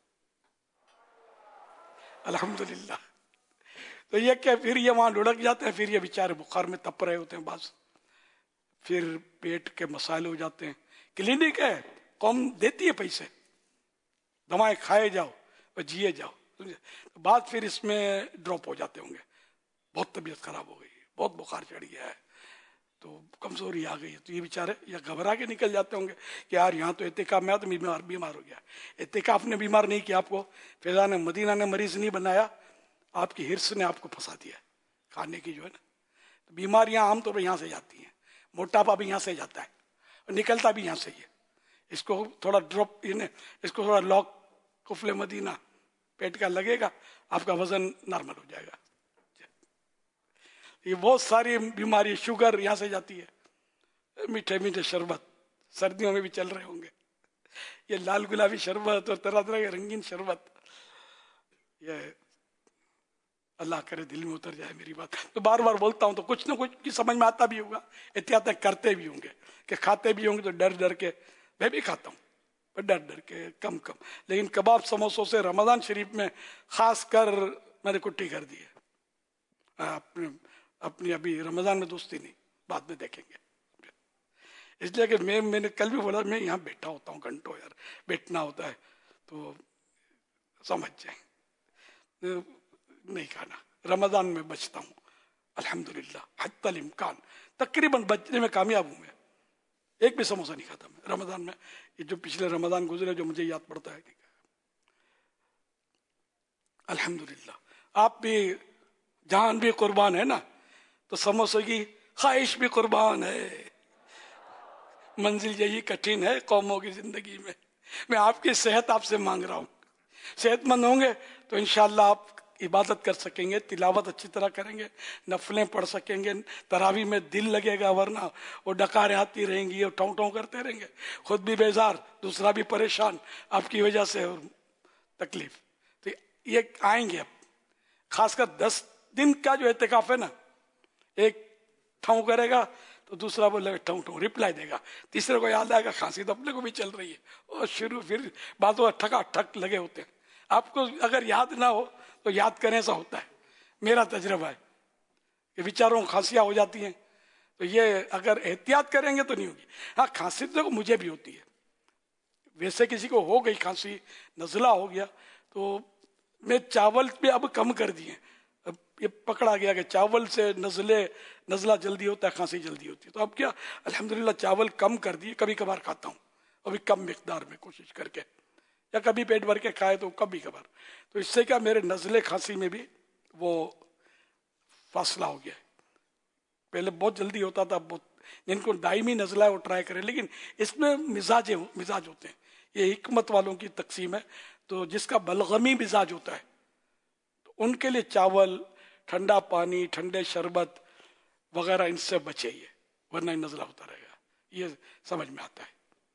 अल्हम्दुलिल्लाह। तो ये क्या, फिर ये वहां लुढ़क जाते हैं, फिर ये बेचारे बुखार में तप रहे होते हैं, बस फिर पेट के मसाले हो जाते हैं। क्लिनिक है, कौन देती है पैसे, दवाएं खाए जाओ और जिए जाओ, समझे। तो बाद फिर इसमें ड्रॉप हो जाते होंगे, बहुत तबीयत खराब हो गई, बहुत बुखार चढ़ गया है, तो कमजोरी आ गई है, तो ये बेचारे या घबरा के निकल जाते होंगे कि यार यहाँ तो एतिकाफ में आया तो बीमार बीमार हो गया। एतिकाफ ने बीमार नहीं किया आपको, फैज़ान मदीना ने मरीज नहीं बनाया, आपकी हिर्स ने आपको फंसा दिया खाने की, जो है ना। तो बीमारियां आमतौर पर यहाँ से जाती हैं, मोटापा भी यहाँ से जाता है और निकलता भी यहाँ से ही है। इसको थोड़ा ड्रॉप, इसको थोड़ा लॉक कुफले मदीना पेट का लगेगा, आपका वजन नॉर्मल हो जाएगा। ये बहुत सारी बीमारी, शुगर यहाँ से जाती है। मीठे मीठे शरबत सर्दियों में भी चल रहे होंगे, ये लाल गुलाबी शरबत और तरह तरह के रंगीन शरबत, ये اللہ کرے دل میں اتر جائے میری بات. تو بار بار بولتا ہوں تو کچھ نہ کچھ کی سمجھ میں آتا بھی ہوگا, احتیاطیں کرتے بھی ہوں گے, کہ کھاتے بھی ہوں گے تو ڈر ڈر کے. میں بھی کھاتا ہوں پر ڈر ڈر کے کم کم, لیکن کباب سموسوں سے رمضان شریف میں خاص کر میں نے کٹی کر دی ہے. اپنے اپنی ابھی رمضان میں دوستی نہیں, بعد میں دیکھیں گے. اس لیے کہ میں میں نے کل بھی بولا میں یہاں بیٹھا ہوتا ہوں گھنٹوں, یار بیٹھنا ہوتا ہے تو سمجھ جائیں. نہیں کھانا, رمضان میں بچتا ہوں الحمدللہ حتی الامکان, تقریباً بچنے میں کامیاب ہوں میں. ایک بھی سموسہ نہیں کھاتا میں رمضان میں. یہ جو پچھلے رمضان گزرے جو مجھے یاد پڑتا ہے الحمدللہ. آپ بھی جان بھی قربان ہے نا, تو سموسے کی خواہش بھی قربان ہے. منزل یہی کٹھن ہے قوموں کی زندگی میں. میں آپ کی صحت آپ سے مانگ رہا ہوں. صحت مند ہوں گے تو انشاءاللہ آپ عبادت کر سکیں گے, تلاوت اچھی طرح کریں گے, نفلیں پڑھ سکیں گے, تراویح میں دل لگے گا, ورنہ وہ ڈکاریں آتی رہیں گی اور ٹھوں ٹھوں کرتے رہیں گے, خود بھی بیزار دوسرا بھی پریشان آپ کی وجہ سے اور تکلیف. تو یہ آئیں گے اب, خاص کر دس دن کا جو اعتکاف ہے نا, ایک ٹھوں کرے گا تو دوسرا بولے گا ٹھوں ٹھوں رپلائی دے گا, تیسرے کو یاد آئے گا کھانسی تو اپنے کو بھی چل رہی ہے, اور شروع پھر باتوں ٹھکا ٹھک لگے ہوتے ہیں. آپ کو اگر یاد نہ ہو تو یاد کرنے ایسا ہوتا ہے, میرا تجربہ ہے کہ بیچاروں کو کھانسیاں ہو جاتی ہیں. تو یہ اگر احتیاط کریں گے تو نہیں ہوگی. ہاں کھانسی تو مجھے بھی ہوتی ہے, ویسے کسی کو ہو گئی کھانسی, نزلہ ہو گیا, تو میں چاول پہ اب کم کر دیے. اب یہ پکڑا گیا کہ چاول سے نزلے نزلہ جلدی ہوتا ہے, کھانسی جلدی ہوتی ہے. تو اب کیا الحمدللہ چاول کم کر دیے, کبھی کبھار کھاتا ہوں, ابھی کم مقدار میں کوشش کر کے, یا کبھی پیٹ بھر کے کھائے تو کبھی کبھار. تو اس سے کیا میرے نزلے کھانسی میں بھی وہ فاصلہ ہو گیا ہے. پہلے بہت جلدی ہوتا تھا, بہت جن کو دائمی نزلہ ہے وہ ٹرائی کریں, لیکن اس میں مزاج مزاج ہوتے ہیں. یہ حکمت والوں کی تقسیم ہے. تو جس کا بلغمی مزاج ہوتا ہے تو ان کے لیے چاول, ٹھنڈا پانی, ٹھنڈے شربت وغیرہ ان سے بچے ہی ہے, ورنہ نزلہ ہوتا رہے گا. یہ سمجھ میں آتا ہے.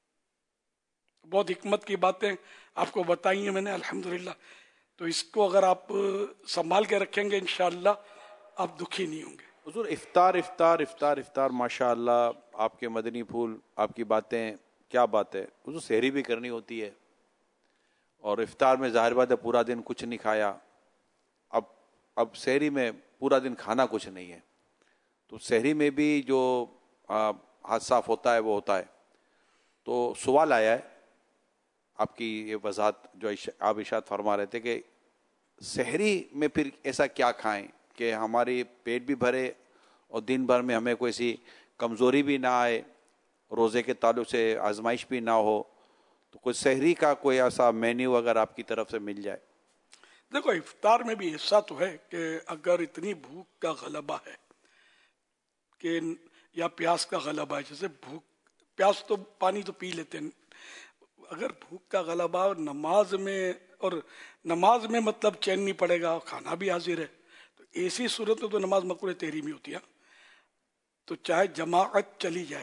بہت حکمت کی باتیں آپ کو بتائی ہیں میں نے الحمدللہ. تو اس کو اگر آپ سنبھال کے رکھیں گے انشاءاللہ آپ دکھی نہیں ہوں گے. حضور افطار افطار افطار افطار ماشاءاللہ آپ کے مدنی پھول, آپ کی باتیں کیا بات ہے. حضور سحری بھی کرنی ہوتی ہے, اور افطار میں ظاہر بات ہے پورا دن کچھ نہیں کھایا, اب اب سحری میں پورا دن کھانا کچھ نہیں ہے, تو سحری میں بھی جو ہاتھ صاف ہوتا ہے وہ ہوتا ہے. تو سوال آیا ہے, آپ کی یہ وضاحت جو آپ ارشاد فرما رہے تھے کہ سحری میں پھر ایسا کیا کھائیں کہ ہماری پیٹ بھی بھرے اور دن بھر میں ہمیں کوئی ایسی کمزوری بھی نہ آئے, روزے کے تعلق سے آزمائش بھی نہ ہو. تو کوئی سحری کا کوئی ایسا مینیو اگر آپ کی طرف سے مل جائے. دیکھو افطار میں بھی ایسا تو ہے کہ اگر اتنی بھوک کا غلبہ ہے کہ یا پیاس کا غلبہ ہے, جیسے بھوک پیاس تو پانی تو پی لیتے ہیں, اگر بھوک کا غلبہ اور نماز میں, اور نماز میں مطلب چین نہیں پڑے گا, کھانا بھی حاضر ہے, تو ایسی صورت میں تو نماز مقروء تحریمی ہوتی ہے. تو چاہے جماعت چلی جائے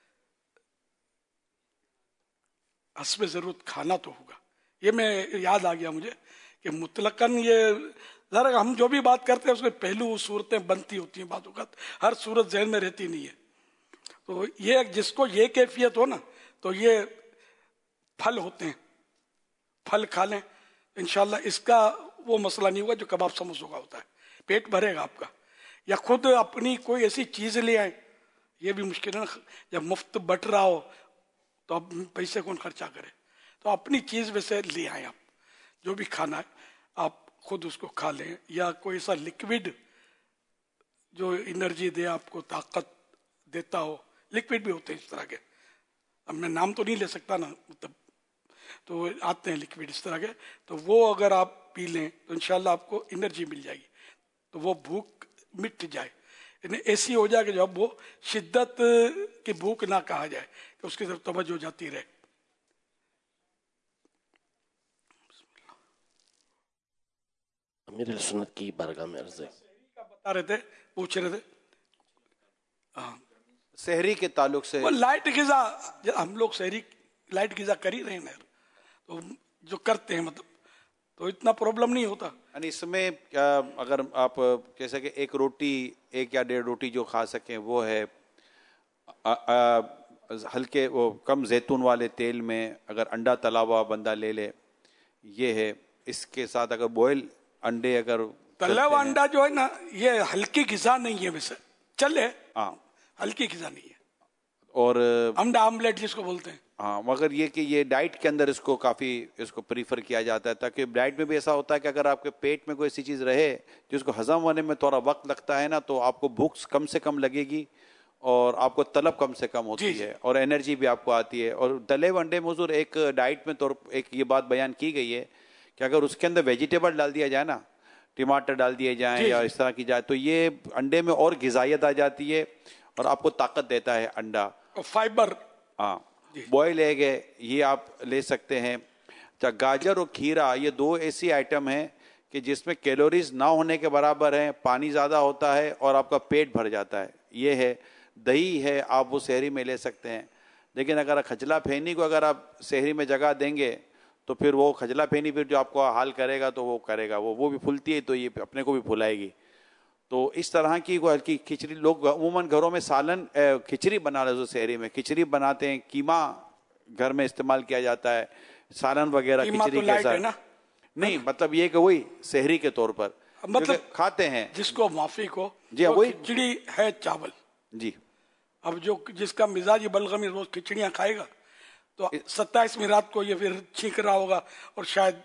حسب ضرورت کھانا تو ہوگا. یہ میں یاد آ گیا مجھے کہ مطلقاً یہ ذرا ہم جو بھی بات کرتے ہیں اس میں پہلو صورتیں بنتی ہوتی ہیں, بعض اوقات ہر صورت ذہن میں رہتی نہیں ہے. تو یہ جس کو یہ کیفیت ہو نا تو یہ پھل ہوتے ہیں, پھل کھا لیں انشاءاللہ. اس کا وہ مسئلہ نہیں ہوگا جو کباب سموسوں کا ہوتا ہے, پیٹ بھرے گا آپ کا. یا خود اپنی کوئی ایسی چیز لے آئیں, یہ بھی مشکل ہے نا, جب مفت بٹ رہا ہو تو اب پیسے کون خرچہ کرے. تو اپنی چیز ویسے لے آئیں, آپ جو بھی کھانا ہے آپ خود اس کو کھا لیں, یا کوئی ایسا لکوڈ جو انرجی دے, آپ کو طاقت دیتا ہو. لکوڈ بھی ہوتے ہیں اس طرح کے, اب میں نام تو نہیں لے سکتا نا, مطلب تو آتے ہیں لکوڈ اس طرح کے, تو وہ اگر آپ پی لیں تو انشاءاللہ آپ کو انرجی مل جائے گی, تو وہ بھوک مٹ جائے. یعنی ایسی ہو جائے کہ جب وہ شدت کی بھوک نہ کہا جائے, کہ اس کی طرف توجہ جاتی رہے. امیر سنت کی بارگاہ میں عرض ہے, بتا رہے تھے, پوچھ رہے تھے ہاں سحری کے تعلق سے. وہ لائٹ غذا, ہم لوگ سحری لائٹ غذا کر ہی رہے ہیں, تو جو کرتے ہیں مطلب تو اتنا پرابلم نہیں ہوتا. یعنی اس میں اگر آپ جیسے کہ ایک روٹی ایک یا ڈیڑھ روٹی جو کھا سکیں وہ ہے ہلکے وہ کم زیتون والے تیل میں اگر انڈا تلا ہوا بندہ لے لے, یہ ہے. اس کے ساتھ اگر بوائل انڈے اگر تلا ہوا انڈا جو ہے نا یہ ہلکی غذا نہیں ہے ویسے, چلے ہاں ہلکی غذا نہیں ہے. اور انڈا آملیٹ جس کو بولتے ہیں, ہاں مگر یہ کہ یہ ڈائٹ کے اندر اس کو کافی اس کو پریفر کیا جاتا ہے, تاکہ ڈائٹ میں بھی ایسا ہوتا ہے کہ اگر آپ کے پیٹ میں کوئی ایسی چیز رہے جس کو ہضم ہونے میں تھوڑا وقت لگتا ہے نا, تو آپ کو بھوک کم سے کم لگے گی اور آپ کو طلب کم سے کم ہوتی ہے اور انرجی بھی آپ کو آتی ہے. اور تلے ہوئے انڈے میں حضور ایک ڈائٹ میں طور ایک یہ بات بیان کی گئی ہے کہ اگر اس کے اندر ویجیٹیبل ڈال دیا جائے نا, ٹماٹر ڈال دیے جائیں یا اس طرح کی جائے, تو یہ انڈے میں اور غذائیت آ جاتی ہے اور آپ کو طاقت دیتا ہے انڈا. فائبر, ہاں بوائل ایگ ہے یہ آپ لے سکتے ہیں. اچھا گاجر اور کھیرا یہ دو ایسی آئٹم ہیں کہ جس میں کیلوریز نہ ہونے کے برابر ہیں, پانی زیادہ ہوتا ہے اور آپ کا پیٹ بھر جاتا ہے. یہ ہے دہی ہے آپ وہ سحری میں لے سکتے ہیں. لیکن اگر کھجلا پھینی کو اگر آپ سحری میں جگہ دیں گے تو پھر وہ کھجلا پھینی پھر جو آپ کو حال کرے گا تو وہ کرے گا, وہ وہ بھی پھولتی ہے تو یہ اپنے کو بھی پھلائے گی. تو اس طرح کی کوئی ہلکی کھچڑی, لوگ عموماً گھروں میں سالن کھچڑی بنا رہے سحری میں, کھچڑی بناتے ہیں, قیمہ گھر میں استعمال کیا جاتا ہے, سالن وغیرہ کھچڑی کے ساتھ نہیں, مطلب یہ کہ وہی سحری کے طور پر مطلب کھاتے ہیں جس کو معافی کو جی وہی کھچڑی ہے چاول. جی اب جو جس کا مزاج بلغمی روز کھچڑیاں کھائے گا تو ستائیسویں رات کو یہ پھر چھینک رہا ہوگا اور شاید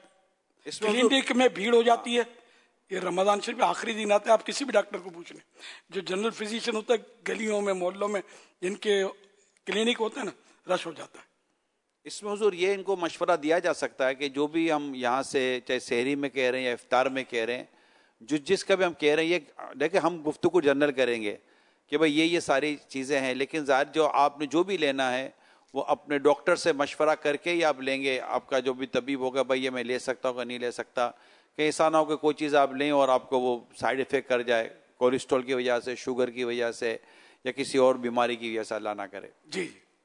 کلینک میں بھیڑ ہو جاتی ہے. یہ رمضان شریف آخری دن آتا ہے, آپ کسی بھی ڈاکٹر کو پوچھ لیں, جو جنرل فزیشین ہوتا ہے گلیوں میں محلوں میں جن کے کلینک ہوتے ہیں نا, رش ہو جاتا ہے. اس میں حضور یہ ان کو مشورہ دیا جا سکتا ہے کہ جو بھی ہم یہاں سے چاہے سحری میں کہہ رہے ہیں یا افطار میں کہہ رہے ہیں, جو جس کا بھی ہم کہہ رہے ہیں, یہ دیکھیں ہم گفتگو جنرل کریں گے کہ بھائی یہ یہ ساری چیزیں ہیں, لیکن ظاہر جو آپ نے جو بھی لینا ہے وہ اپنے ڈاکٹر سے مشورہ کر کے ہی آپ لیں گے. آپ کا جو بھی طبیب ہوگا بھائی یہ میں لے سکتا ہوں کہ نہیں لے سکتا, کہ ایسا نہ ہو کہ کوئی چیز آپ لیں اور آپ کو وہ سائیڈ افیکٹ کر جائے کولیسٹرول کی وجہ سے, شوگر کی وجہ سے یا کسی اور بیماری کی وجہ سے, اللہ نہ کرے. جی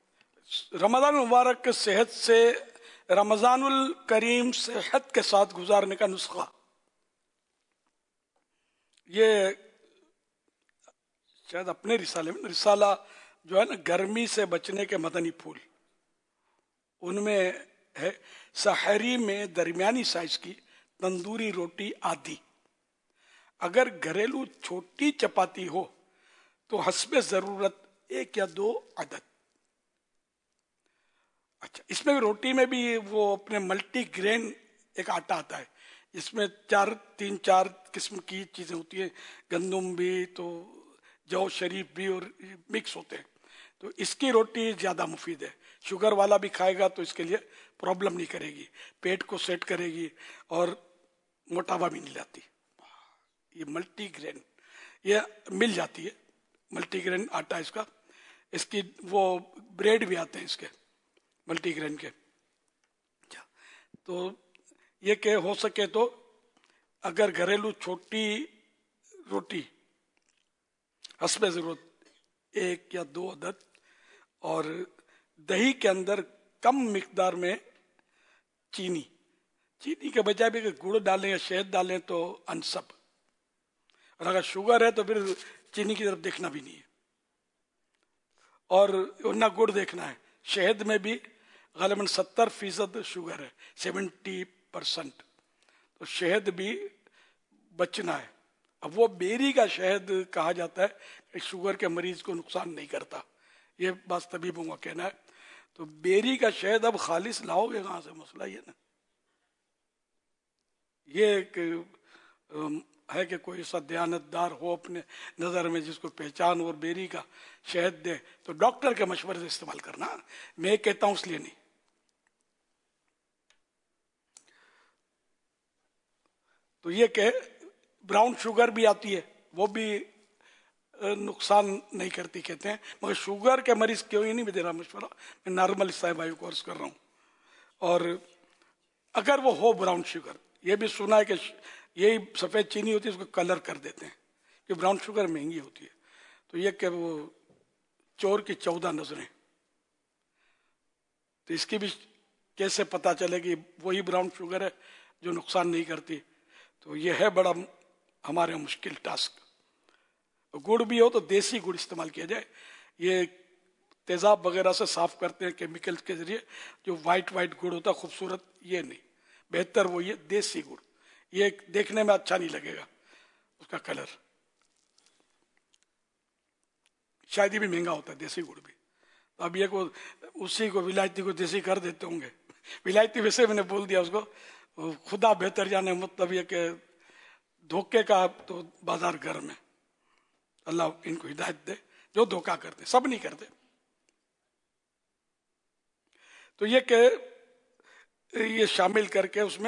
رمضان المبارک صحت سے, رمضان الکریم صحت کے ساتھ گزارنے کا نسخہ, یہ شاید اپنے رسالے میں, رسالہ جو ہے نا گرمی سے بچنے کے مدنی پھول, ان میں ہے سحری میں درمیانی سائز کی تندوری روٹی آدھی, اگر گھریلو چھوٹی چپاتی ہو تو حسب ضرورت ایک یا دو عدد. اچھا اس میں روٹی میں بھی وہ اپنے ملٹی گرین ایک آٹا آتا ہے جس میں چار تین چار قسم کی چیزیں ہوتی ہیں, گندم بھی تو جو شریف بھی اور مکس ہوتے ہیں, تو اس کی روٹی زیادہ مفید ہے. شوگر والا بھی کھائے گا تو اس کے لیے پرابلم نہیں کرے گی, پیٹ کو سیٹ کرے گی اور موٹاپا بھی نہیں لاتی. یہ ملٹی گرین یہ مل جاتی ہے, ملٹی گرین آٹا اس کا, اس کی وہ بریڈ بھی آتے ہیں اس کے ملٹی گرین کے. تو یہ کہ ہو سکے تو اگر گھریلو چھوٹی روٹی حسب ضرورت ایک یا دو عدد, اور دہی کے اندر کم مقدار میں چینی, چینی کے بجائے بھی اگر گڑ ڈالیں یا شہد ڈالیں تو انسب, اور اگر شوگر ہے تو پھر چینی کی طرف دیکھنا بھی نہیں ہے, اور نہ گڑ دیکھنا ہے. شہد میں بھی غالباً ستر فیصد شوگر ہے, سیونٹی پرسنٹ, تو شہد بھی بچنا ہے. اب وہ بیری کا شہد کہا جاتا ہے کہ شوگر کے مریض کو نقصان نہیں کرتا, یہ بات طبیبوں کا کہنا ہے. تو بیری کا شہد اب خالص لاؤ گے کہاں سے, مسئلہ یہ نا, یہ ایک ہے کہ کوئی ایسا دیانت دار ہو اپنے نظر میں جس کو پہچان اور بیری کا شہد دے تو ڈاکٹر کے مشورے سے استعمال کرنا, میں کہتا ہوں اس لیے نہیں. تو یہ کہ براؤن شوگر بھی آتی ہے, وہ بھی نقصان نہیں کرتی کہتے ہیں, مگر شوگر کے مریض کیوں ہی نہیں دے رہا مشورہ, میں نارمل صاحب بھائی کو عرض کر رہا ہوں. اور اگر وہ ہو براؤن شوگر, یہ بھی سنا ہے کہ یہی سفید چینی ہوتی ہے اس کو کلر کر دیتے ہیں کہ براؤن شوگر مہنگی ہوتی ہے, تو یہ کہ وہ چور کی چودہ نظریں, تو اس کی بھی کیسے پتا چلے کہ وہی براؤن شوگر ہے جو نقصان نہیں کرتی. تو یہ ہے بڑا ہمارے مشکل ٹاسک. گڑ بھی ہو تو دیسی گڑ استعمال کیا جائے. یہ تیزاب وغیرہ سے صاف کرتے ہیں کیمیکل کے ذریعے, جو وائٹ وائٹ گڑ ہوتا ہے خوبصورت, یہ نہیں. بہتر وہ یہ دیسی گڑ, یہ دیکھنے میں اچھا نہیں لگے گا اس کا کلر. شاید یہ بھی مہنگا ہوتا ہے دیسی گڑ بھی. تو اب یہ کو اسی کو ولایتی کو دیسی کر دیتے ہوں گے. ولایتی ویسے میں نے بول دیا اس کو, خدا بہتر جانے, مطلب یہ کہ دھوکے کا تو بازار گرم ہے. اللہ ان کو ہدایت دے جو دھوکا کرتے, سب نہیں کرتے. تو یہ کہ یہ شامل کر کے اس میں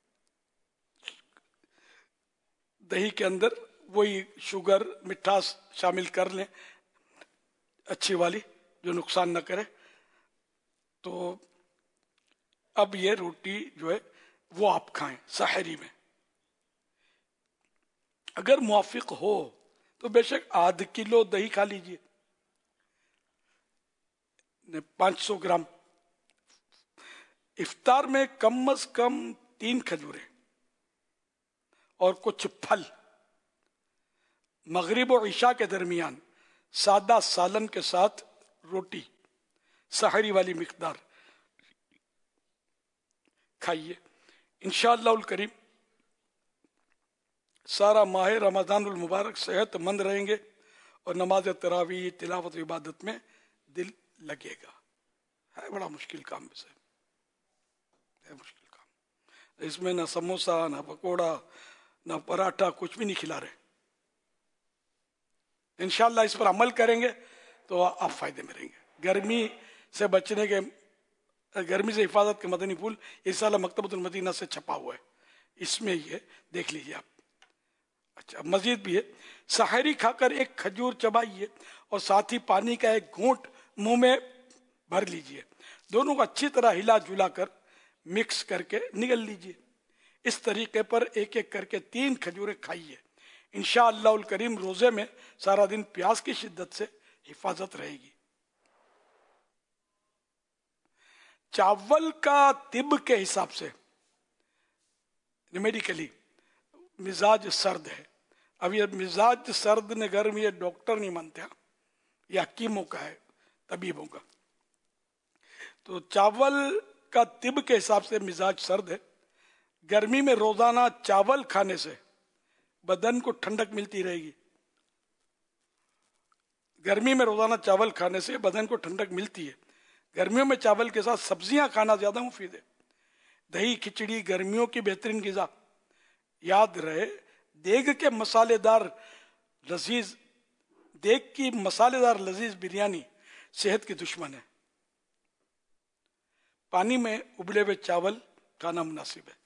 دہی کے اندر وہی شوگر مٹھاس شامل کر لیں اچھی والی جو نقصان نہ کرے. تو اب یہ روٹی جو ہے وہ آپ کھائیں سحری میں. اگر موافق ہو تو بے شک آدھ کلو دہی کھا لیجئے, پانچ سو گرام. افطار میں کم از کم تین کھجوریں اور کچھ پھل. مغرب و عشاء کے درمیان سادہ سالن کے ساتھ روٹی سحری والی مقدار کھائیے. انشاءاللہ الکریم سارا ماہ رمضان المبارک صحت مند رہیں گے اور نماز تراویح تلاوت و عبادت میں دل لگے گا. ہے بڑا مشکل کام ویسے, ہے مشکل کام. اس میں نہ سموسا نہ پکوڑا نہ پراٹھا, کچھ بھی نہیں کھلا رہے. انشاءاللہ اس پر عمل کریں گے تو آپ فائدے میں رہیں گے. گرمی سے بچنے کے, گرمی سے حفاظت کے مدنی پھول اس سال مکتبۃ المدینہ سے چھپا ہوا ہے, اس میں یہ دیکھ لیجیے آپ. اچھا مزید بھی ہے, سحری کھا کر ایک کھجور چبائیے اور ساتھ ہی پانی کا ایک گھونٹ منہ میں بھر لیجیے. دونوں کو اچھی طرح ہلا جلا کر مکس کر کے نگل لیجیے. اس طریقے پر ایک ایک کر کے تین کھجوریں کھائیے. انشاءاللہ الکریم روزے میں سارا دن پیاس کی شدت سے حفاظت رہے گی. چاول کا طب کے حساب سے میڈیکلی مزاج سرد ہے. اب یہ مزاج سرد نے گرم یہ ڈاکٹر نہیں مانتے, یہ حکیموں کا ہے, طبیبوں کا. تو چاول کا طب کے حساب سے مزاج سرد ہے. گرمی میں روزانہ چاول کھانے سے بدن کو ٹھنڈک ملتی رہے گی. گرمی میں روزانہ چاول کھانے سے بدن کو ٹھنڈک ملتی ہے. گرمیوں میں چاول کے ساتھ سبزیاں کھانا زیادہ مفید ہے. دہی کھچڑی گرمیوں کی بہترین غذا. یاد رہے دیگ کے مسالے دار لذیذ دیگ کی مسالے دار لذیذ بریانی صحت کی دشمن ہے. پانی میں ابلے ہوئے چاول کھانا مناسب ہے.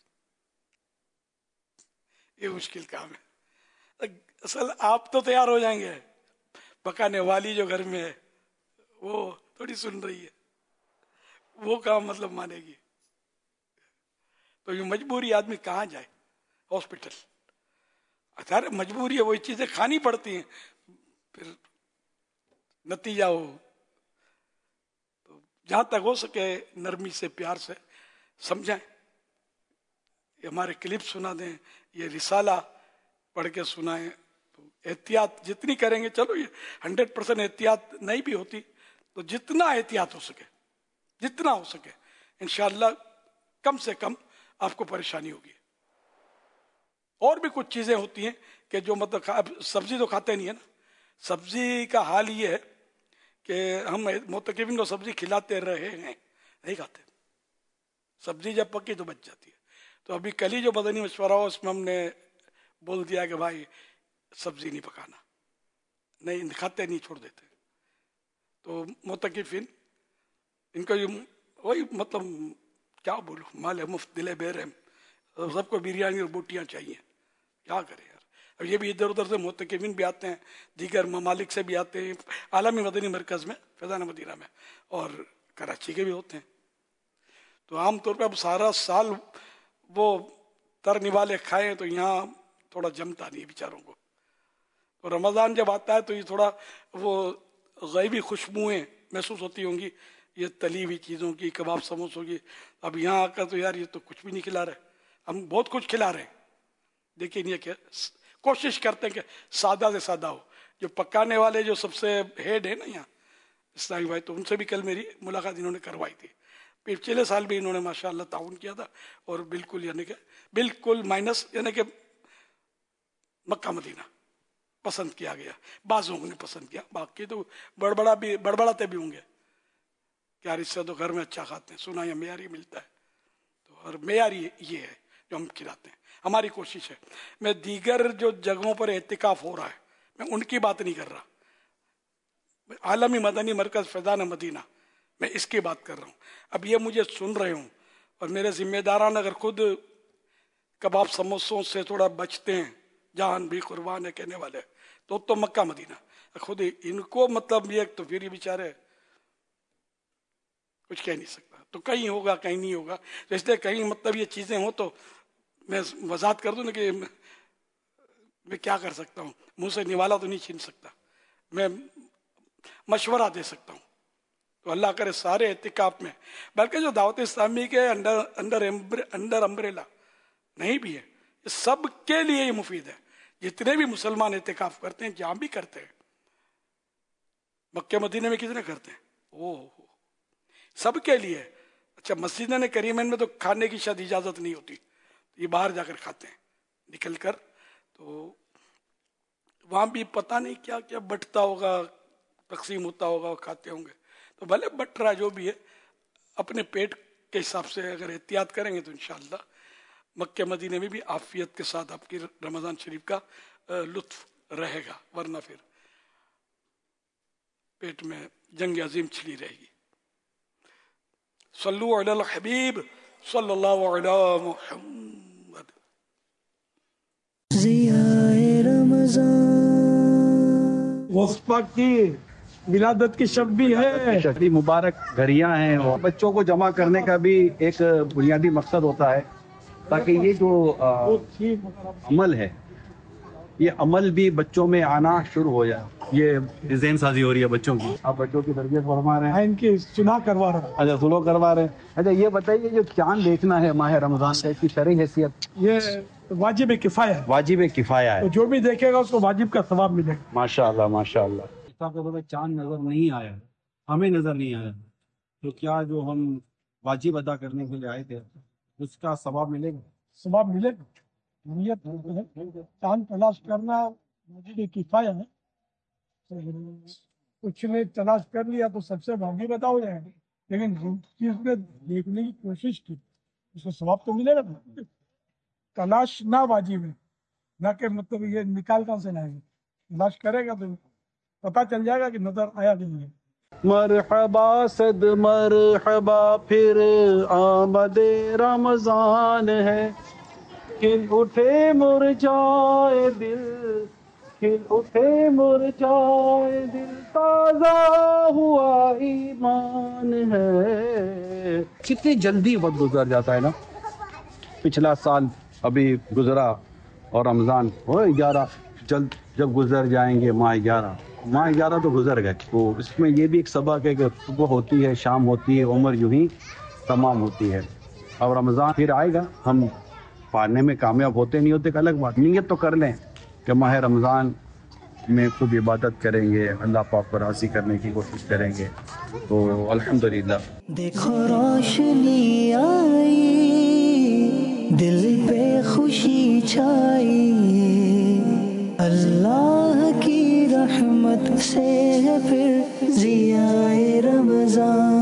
یہ مشکل کام ہے. اصل آپ تو تیار ہو جائیں گے, پکانے والی جو گھر میں ہے وہ تھوڑی سن رہی ہے, وہ کام مطلب مانے گی. تو یہ مجبوری آدمی کہاں جائے, ہاسپٹل. اچھا مجبوری ہے, وہی چیزیں کھانی پڑتی ہیں, پھر نتیجہ ہو. تو جہاں تک ہو سکے نرمی سے پیار سے سمجھائیں. یہ ہمارے کلپ سنا دیں, یہ رسالہ پڑھ کے سنائیں. تو احتیاط جتنی کریں گے, چلو یہ ہنڈریڈ پرسینٹ احتیاط نہیں بھی ہوتی, تو جتنا احتیاط ہو سکے جتنا ہو سکے انشاءاللہ کم سے کم آپ کو پریشانی ہوگی. اور بھی کچھ چیزیں ہوتی ہیں کہ جو مطلب سبزی تو کھاتے نہیں ہے نا. سبزی کا حال یہ ہے کہ ہم معتکفین کو سبزی کھلاتے رہے ہیں, نہیں کھاتے. سبزی جب پکی تو بچ جاتی ہے. تو ابھی کل ہی جو مدنی مشورہ ہو اس میں ہم نے بول دیا کہ بھائی سبزی نہیں پکانا, نہیں کھاتے نہیں, چھوڑ دیتے. تو معتکفین ان کا وہی مطلب کیا بولو, مال مفت دل بے رحم, سب کو بریانی اور بوٹیاں چاہیے. کیا کرے یار. اب یہ بھی ادھر ادھر سے معتکفین بھی آتے ہیں, دیگر ممالک سے بھی آتے ہیں, عالمی مدنی مرکز میں فیضان مدینہ میں, اور کراچی کے بھی ہوتے ہیں. تو عام طور پہ اب سارا سال وہ تر نوالے کھائیں تو یہاں تھوڑا جمتا نہیں بیچاروں کو. تو رمضان جب آتا ہے تو یہ تھوڑا وہ غیبی خوشبوئیں محسوس ہوتی ہوں گی, یہ تلی ہوئی چیزوں کی, کباب سموسوں کی. اب یہاں آ کر تو یار یہ تو کچھ بھی نہیں کھلا رہے. ہم بہت کچھ کھلا رہے ہیں، لیکن یہ کہ کوشش کرتے ہیں کہ سادہ سے سادہ ہو. جو پکانے والے جو سب سے ہیڈ ہے نا یہاں اسلامی بھائی، تو ان سے بھی کل میری ملاقات انہوں نے کروائی تھی. پچھلے سال بھی انہوں نے ماشاءاللہ تعاون کیا تھا، اور بالکل یعنی کہ بالکل مائنس یعنی کہ مکہ مدینہ پسند کیا گیا. بعضوں نے پسند کیا، باقی تو بڑبڑا بھی بڑبڑاتے بھی ہوں گے کہ یار اس سے تو گھر میں اچھا کھاتے ہیں، سنا یہ معیاری ملتا ہے. تو اور معیاری یہ ہے جو ہم کھلاتے ہیں. ہماری کوشش ہے. میں دیگر جو جگہوں پر اعتکاف ہو رہا ہے میں ان کی بات نہیں کر رہا. عالمی مدنی مرکز فیضان مدینہ میں اس کی بات کر رہا ہوں. اب یہ مجھے سن رہے ہوں اور میرے ذمہ داران اگر خود کباب سموسوں سے تھوڑا بچتے ہیں، جان بھی قربان ہے کہنے والے، تو تو مکہ مدینہ خود ان کو مطلب یہ تو پھر یہ بیچارے کچھ کہہ نہیں سکتا. تو کہیں ہوگا کہیں نہیں ہوگا. تو اس لیے کہیں مطلب یہ چیزیں ہوں تو میں وضاحت کر دوں نا کہ میں کیا کر سکتا ہوں. منہ سے نوالا تو نہیں چھین سکتا، میں مشورہ دے سکتا ہوں. تو اللہ کرے سارے اعتکاف میں، بلکہ جو دعوت اسلامی کے انڈر انڈر انڈر امبریلا نہیں بھی ہے، سب کے لیے یہ مفید ہے. جتنے بھی مسلمان اعتکاف کرتے ہیں، جہاں بھی کرتے ہیں، مکہ مدینے میں کتنے کرتے ہیں، او سب کے لیے. اچھا مسجد نے کریمین میں تو کھانے کی شاید اجازت نہیں ہوتی، یہ باہر جا کر کھاتے ہیں نکل کر. تو وہاں بھی پتہ نہیں کیا کیا بٹتا ہوگا، تقسیم ہوتا ہوگا، کھاتے ہوں گے. تو بھلے بٹ رہا جو بھی ہے، اپنے پیٹ کے حساب سے اگر احتیاط کریں گے تو انشاءاللہ مکہ مدینے میں بھی عافیت کے ساتھ آپ کی رمضان شریف کا لطف رہے گا، ورنہ پھر پیٹ میں جنگ عظیم چھڑی رہے گی. صلو علی الحبیب صلی اللہ علی محمد. ضیائے رمضان وصفہ کی ولادت کی شب بھی ہے، شکری مبارک گھڑیاں ہیں. اور بچوں کو جمع کرنے کا بھی ایک بنیادی مقصد ہوتا ہے تاکہ یہ جو عمل ہے، یہ عمل بھی بچوں میں آنا شروع ہو جائے. یہ ذہن سازی ہو رہی ہے بچوں کی. آپ بچوں کی تربیت فرما رہے ہیں، ان کی سنا کروا رہے ہیں. اچھا سلو کروا رہے ہیں. اچھا یہ بتائیے جو چاند دیکھنا ہے ماہ رمضان کا، اس کی شرعی حیثیت؟ یہ واجب کفایہ ہے. واجب کفایہ ہے. تو جو بھی دیکھے گا اس کو واجب کا ثواب ملے گا. ماشاء اللہ ماشاء اللہ. چاند نظر نہیں آیا، ہمیں نظر نہیں آیا، تو کیا جو ہم واجب ادا کرنے کے لیے آئے تھے اس کا ثواب ملے گا؟ ثواب ملے گا. نیت چاند تلاش کرنا واجب کفایہ ہے. کچھ نے تلاش کر لیا تو سب سے واجب ادا ہو جائے گا، لیکن جس نے دیکھنے کی کوشش کی اس کو ثواب تو ملے گا. تلاش نہ واجب ہے، نہ کہ مطلب یہ نکال کہاں سے لائے گا. تلاش کرے گا تو پتا چل جائے گا کہ نظر آیا کہ نہیں. مرحبا صد مرحبا پھر آمد رمضان ہے، کھل اٹھے مرجائے دل، کھل اٹھے مرجائے دل، تازہ ہوا ایمان ہے. کتنی جلدی وقت گزر جاتا ہے نا. پچھلا سال ابھی گزرا اور رمضان ہو گیارہ، جلد جب گزر جائیں گے ماہ گیارہ. ماہ گیارہ تو گزر گئے. تو اس میں یہ بھی ایک سبق ہے کہ صبح ہوتی ہے، شام ہوتی ہے، عمر یوں ہی تمام ہوتی ہے. اب رمضان پھر آئے گا، ہم پانے میں کامیاب ہوتے نہیں ہوتے کہ الگ بات. نیت تو کر لیں کہ ماہ رمضان میں خوب عبادت کریں گے، اللہ پاک کو راضی کرنے کی کوشش کریں گے. تو الحمدللہ دیکھو روشنی آئی، دل پہ خوشی چھائی، اللہ کی رحمت سے ہے پھر ضیائے رمضان،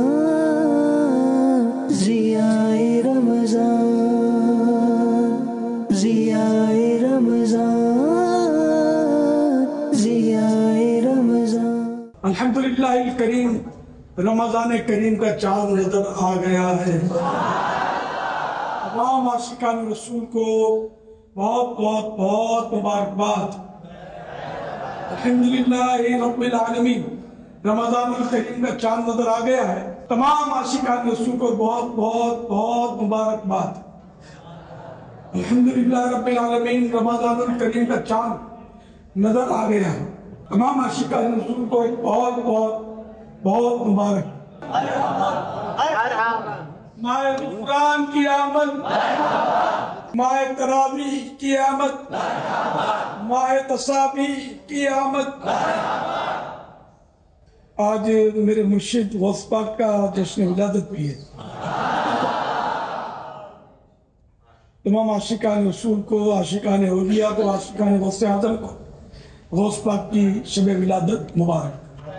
ضیائے رمضان، ضیائے رمضان، ضیائے رمضان. الحمدللہ الکریم، رمضان کریم کا چاند نظر آ گیا ہے. تمام عاشقان رسول کو بہت بہت بہت مبارکباد. الحمدللہ رب العالمین، رمضان الکریم کا چاند نظر آ گیا ہے. تمام عاشقان رسول کو بہت بہت بہت مبارکباد. الحمدللہ رب العالمین، رمضان الکریم کا چاند نظر آ گیا ہے. تمام عاشقان رسول کو بہت بہت بہت مبارک. ماہ رمضان کی آمد، माह तरावी की आमद, माह तसावी की आमद। आज मेरे मुर्शिद गौस पाक का जश्न विलादत भी है। तमाम आशिकान रसूल को, आशिकान औलिया को, आशिकान गौस आज़म को गौस पाक की शब विलादत मुबारक।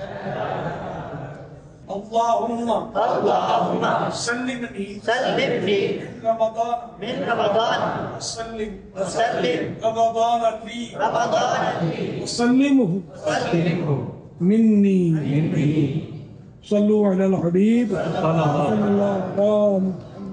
अल्लाहुम्मा अल्लाहुम्मा सल्लिमनी सल्लिमनी रमज़ान मिन रमज़ान सल्लिम सल्लिम रमज़ान ली रमज़ान ली सल्लिमहु सल्लिमहु मिन्नी मिन्नी सल्लु अलल हबीब सल्लल्लाहु अलैहि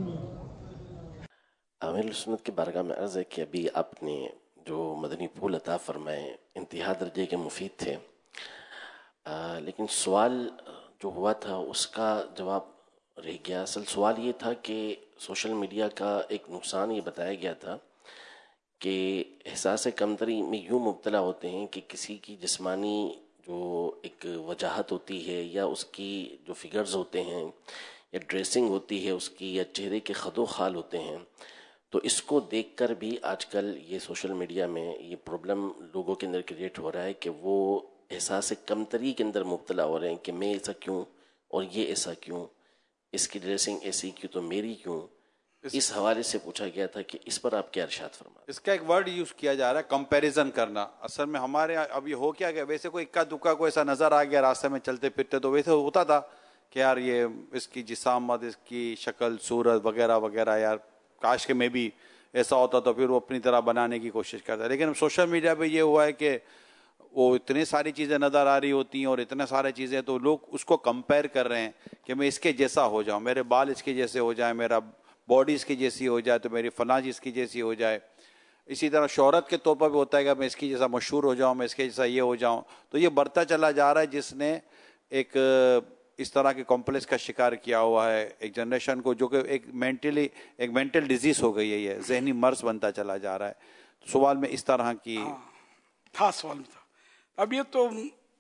आमिर सुन्नत की बारगाह में अर्ज़ है कि अभी आपने जो मदनी फूल अता फरमाए इंतहा दर्जे के मुफीद थे, आ, लेकिन सवाल जो हुआ था उसका जवाब रह गया। असल सवाल ये था कि सोशल मीडिया का एक नुकसान ये बताया गया था कि एहसास कमतरी में यूँ मुब्तला होते हैं कि किसी की जिस्मानी जो एक वजाहत होती है या उसकी जो फिगर्स होते हैं या ड्रेसिंग होती है उसकी या चेहरे के खदो खाल होते हैं, तो इसको देखकर भी आजकल ये सोशल मीडिया में ये प्रॉब्लम लोगों के अंदर क्रिएट हो रहा है कि वो एहसास कमतरी के अंदर मुब्तला हो रहे हैं कि मैं ऐसा क्यों और ये ऐसा क्यों, इसकी ड्रेसिंग ऐसी क्यों तो मेरी क्यों। इस, इस हवाले से पूछा गया था कि इस पर आप क्या इरशाद फरमा। इसका एक वर्ड यूज किया जा रहा है कंपैरिजन करना। असल में हमारे यहाँ अब ये हो क्या गया, वैसे कोई इक्का दुक्का को ऐसा नजर आ गया रास्ते में चलते फिरते तो वैसे होता था कि यार ये इसकी जिसामत, इसकी शक्ल सूरत वगैरह वगैरह, यार काश के में भी ऐसा होता तो फिर वो अपनी तरह बनाने की कोशिश करता है। लेकिन सोशल मीडिया पे ये हुआ है कि वो इतनी सारी चीज़ें नज़र आ रही होती हैं और इतने सारे चीज़ें तो लोग उसको कंपेयर कर रहे हैं कि मैं इसके जैसा हो जाऊं, मेरे बाल इसके जैसे हो जाए, मेरा बॉडी इसकी जैसी हो जाए तो मेरी फलां इसकी जैसी हो जाए। इसी तरह शोहरत के तौर पर भी होता है कि मैं इसकी जैसा मशहूर हो जाऊँ, मैं इसके जैसा ये हो जाऊँ। तो ये बढ़ता चला जा रहा है जिसने एक इस तरह के कॉम्प्लेक्स का शिकार किया हुआ है एक जनरेशन को, जो कि एक मेंटली एक मेंटल डिजीज हो गई है, ये जहनी मर्ज बनता चला जा रहा है। तो सवाल में इस तरह की था सवाल में था। अब ये तो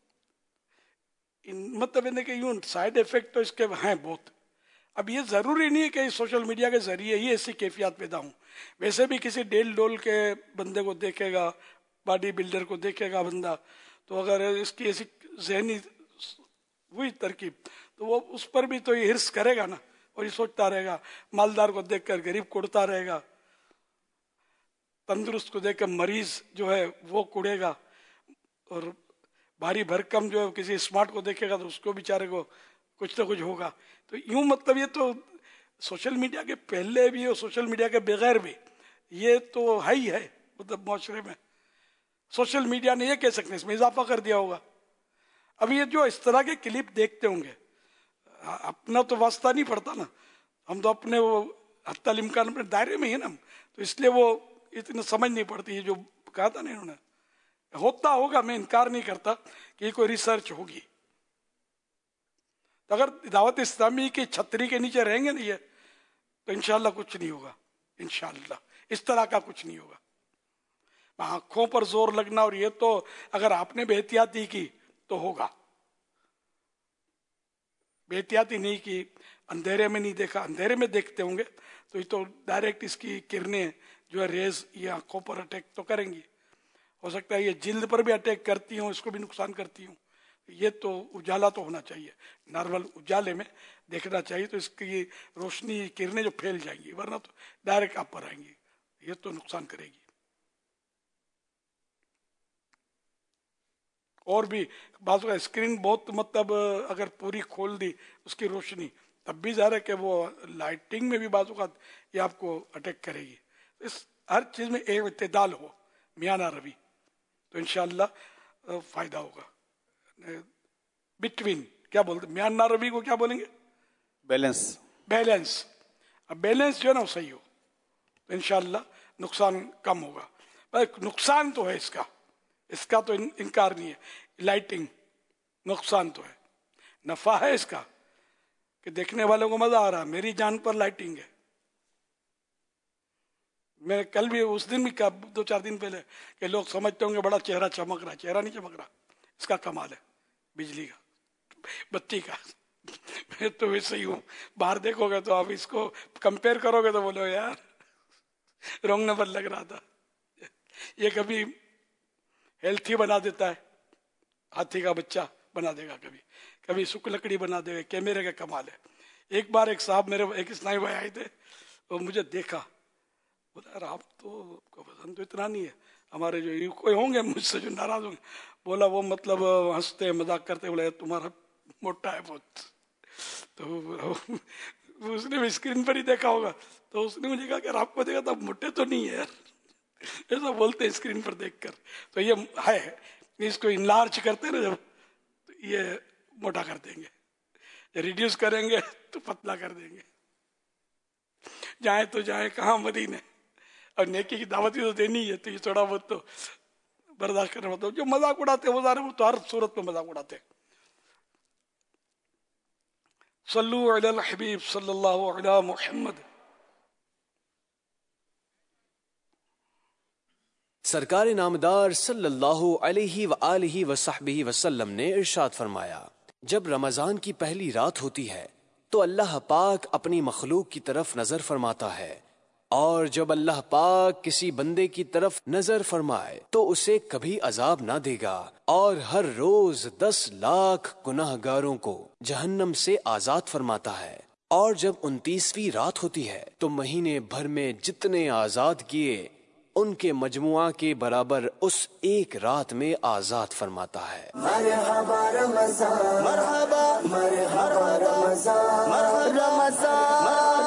मतलब इन्हें कि यूं साइड इफेक्ट तो इसके हैं बहुत। अब ये जरूरी नहीं है कि सोशल मीडिया के जरिए ही ऐसी कैफियत पैदा हूँ। वैसे भी किसी डेल डोल के बंदे को देखेगा, बॉडी बिल्डर को देखेगा बंदा, तो अगर इसकी ऐसी जहनी हुई तरकीब तो वो उस पर भी तो ये हिर्स करेगा ना, और ये सोचता रहेगा। मालदार को देखकर गरीब कुड़ता रहेगा, तंदुरुस्त को देखकर मरीज जो है वो कुड़ेगा, और भारी भरकम जो है किसी स्मार्ट को देखेगा तो उसको बेचारे को कुछ तो कुछ होगा। तो यूं मतलब ये तो सोशल मीडिया के पहले भी और सोशल मीडिया के बगैर भी ये तो है ही है। मतलब माशरे में सोशल मीडिया ने ये कह सकते इसमें इजाफा कर दिया होगा। अब ये जो इस तरह के क्लिप देखते होंगे, अपना तो वास्ता नहीं पड़ता ना, हम तो अपने वो हत्ता इम्कान अपने दायरे में ही ना, तो इसलिए वो इतनी समझ नहीं पड़ती है। जो कहा था ना इन्होंने, होता होगा, मैं इनकार नहीं करता कि कोई रिसर्च होगी। तो अगर दावत इस्लामी की छतरी के नीचे रहेंगे नहीं है तो इंशाल्लाह कुछ नहीं होगा। इंशाल्लाह इस तरह का कुछ नहीं होगा। आंखों पर जोर लगना और ये तो अगर आपने बेहतियाती की तो होगा, बेहतियाती नहीं की, अंधेरे में नहीं देखा, अंधेरे में देखते होंगे तो ये तो डायरेक्ट इसकी किरणें जो है रेज ये आंखों पर अटैक तो करेंगी। हो सकता है ये जिल्द पर भी अटैक करती हूँ, इसको भी नुकसान करती हूँ। ये तो उजाला तो होना चाहिए, नॉर्मल उजाले में देखना चाहिए, तो इसकी रोशनी किरणें जो फैल जाएंगी, वरना तो डायरेक्ट आप पर आएंगी, ये तो नुकसान करेगी। और भी बात का स्क्रीन बहुत मतलब अगर पूरी खोल दी उसकी रोशनी, तब भी ज़ाहिर है कि वो लाइटिंग में भी बाजू का ये आपको अटैक करेगी। इस हर चीज़ में एक इत्तेदाल हो, मियाना रवि, तो इंशाअल्लाह फायदा होगा। बिटवीन क्या बोलते, मियाना रवि को क्या बोलेंगे? बैलेंस। बैलेंस। अब बैलेंस जो है ना वो सही हो तो इंशाअल्लाह नुकसान कम होगा। पर नुकसान तो है इसका, इसका तो इन, इनकार नहीं है। लाइटिंग नुकसान तो है, नफा है इसका कि देखने वालों को मजा आ रहा है। मेरी जान पर लाइटिंग है। मैं कल भी उस दिन भी कहा, दो चार दिन पहले, कि लोग समझते होंगे बड़ा चेहरा चमक रहा है, चेहरा नहीं चमक रहा, इसका कमाल है बिजली का, बत्ती का। मैं तो वैसे ही हूँ, बाहर देखोगे तो आप इसको कंपेयर करोगे तो बोलो यार रॉन्ग नंबर लग रहा था। ये कभी हेल्थी बना देता है, हाथी का बच्चा बना देगा, कभी कभी सुख लकड़ी बना देगा। कैमरे का कमाल है। एक बार एक साहब मेरे एक इस्लामी भाई आए थे, वो मुझे देखा, बोला यार आप तो वजन तो इतना नहीं है, हमारे जो कोई होंगे मुझसे जो नाराज होंगे, बोला वो मतलब हंसते मजाक करते, बोला तुम्हारा मोटा है बहुत। तो उसने भी स्क्रीन पर ही देखा होगा, तो उसने मुझे कहा कि आपको देखा तो मोटे तो नहीं है यार, ऐसा बोलते हैं स्क्रीन पर देखकर। तो ये है, इसको इनलार्ज करते हैं ना जब, तो ये मोटा कर देंगे, रिड्यूस करेंगे तो पतला कर देंगे। जाए तो जाए कहाँ मदीने, और नेकी की दावत भी तो देनी है, तो ये थोड़ा बहुत तो बर्दाश्त करना होता है। जो मजाक उड़ाते हैं वो वो तो हर सूरत में मजाक उड़ाते हैं। सल्लु अलल हबीब सल्लल्लाहु अलैहि मुहम्मद। सरकार नामदार सल्लल्लाहु अलैहि व आलिहि व सहबिहि वसल्लम ने इरशाद फरमाया, जब रमजान की पहली रात होती है तो अल्लाह पाक अपनी मखलूक की तरफ नजर फरमाता है, और जब अल्लाह पाक किसी बंदे की तरफ नजर फरमाए तो उसे कभी अजाब ना देगा, और हर रोज दस लाख गुनाहगारों को जहन्नम से आजाद फरमाता है। और जब उनतीसवीं रात होती है तो महीने भर में जितने आजाद किए उनके मजमुआ के बराबर उस एक रात में आजाद फरमाता है। मरहबा रमज़ान, मरहबा मरहबा रमज़ान, मरहबा रमज़ान,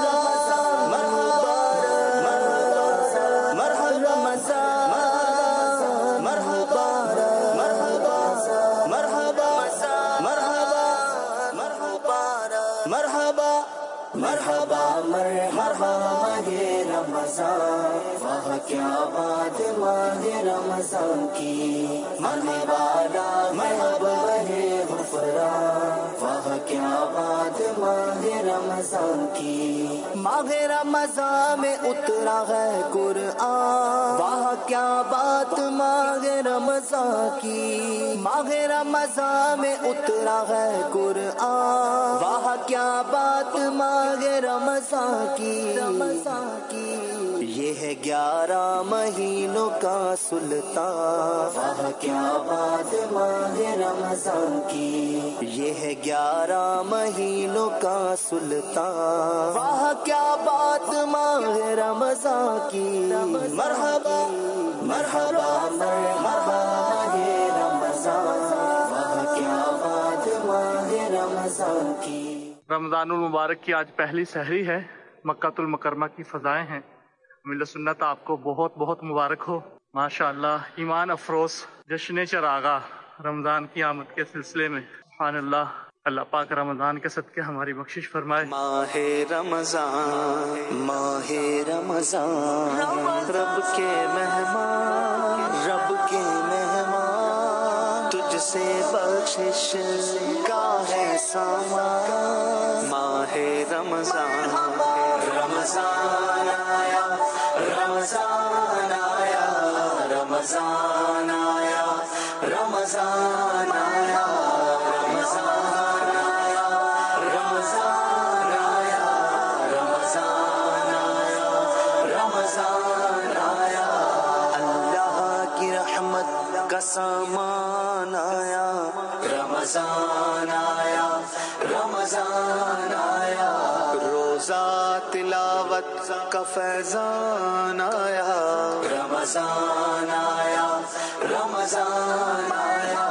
वाह क्या बात माहे रमज़ान की, मरहबा मरहबा है गुफरान, वाह क्या बात माहे रमज़ान की। माहे रमज़ान में उतरा है कुरआन, वाह क्या बात माहे रमज़ान की। माहे रमज़ान में उतरा है कुरआन, वाह क्या बात माहे रमज़ान की, रमज़ान की। ये है ग्यारह महीनों का सुल्तान, वाह क्या बात माहे रमज़ान की। ये है ग्यारह महीनों का सुल्तान, वाह क्या बात माहे रमज़ान की। मरहबा मरहबा मरहबा माहे रमज़ान, वाह क्या बात माहे रमज़ान की। रमज़ानुल मुबारक की आज पहली सहरी है, मक्कातुल मुकर्रमा की फजाएं हैं। मिल्लत सुन्नत आपको बहुत बहुत मुबारक हो। माशाअल्लाह, ईमान अफरोज जश्न चरागा रमज़ान की आमद के सिलसिले में। सुभानअल्लाह, अल्लाह पाक रमज़ान के सदके हमारी बख्शिश फरमाए। माहे रमज़ान, माहे रमज़ान, रब के मेहमान, रब के मेहमान, तुझसे बख्शिश का है सामान। माहे रमज़ान, रमज़ान आया, रमज़ान आया, रमज़ान आया, रमज़ान आया, रमज़ान आया, रमज़ान आया, रमज़ान आया, रमज़ान आया। अल्लाह की रहमत का सामान आया, रमज़ान आया, रमज़ान आया। रोज़ा तिलावत का फैज़ान आया, रमज़ान आया, रमज़ान आया।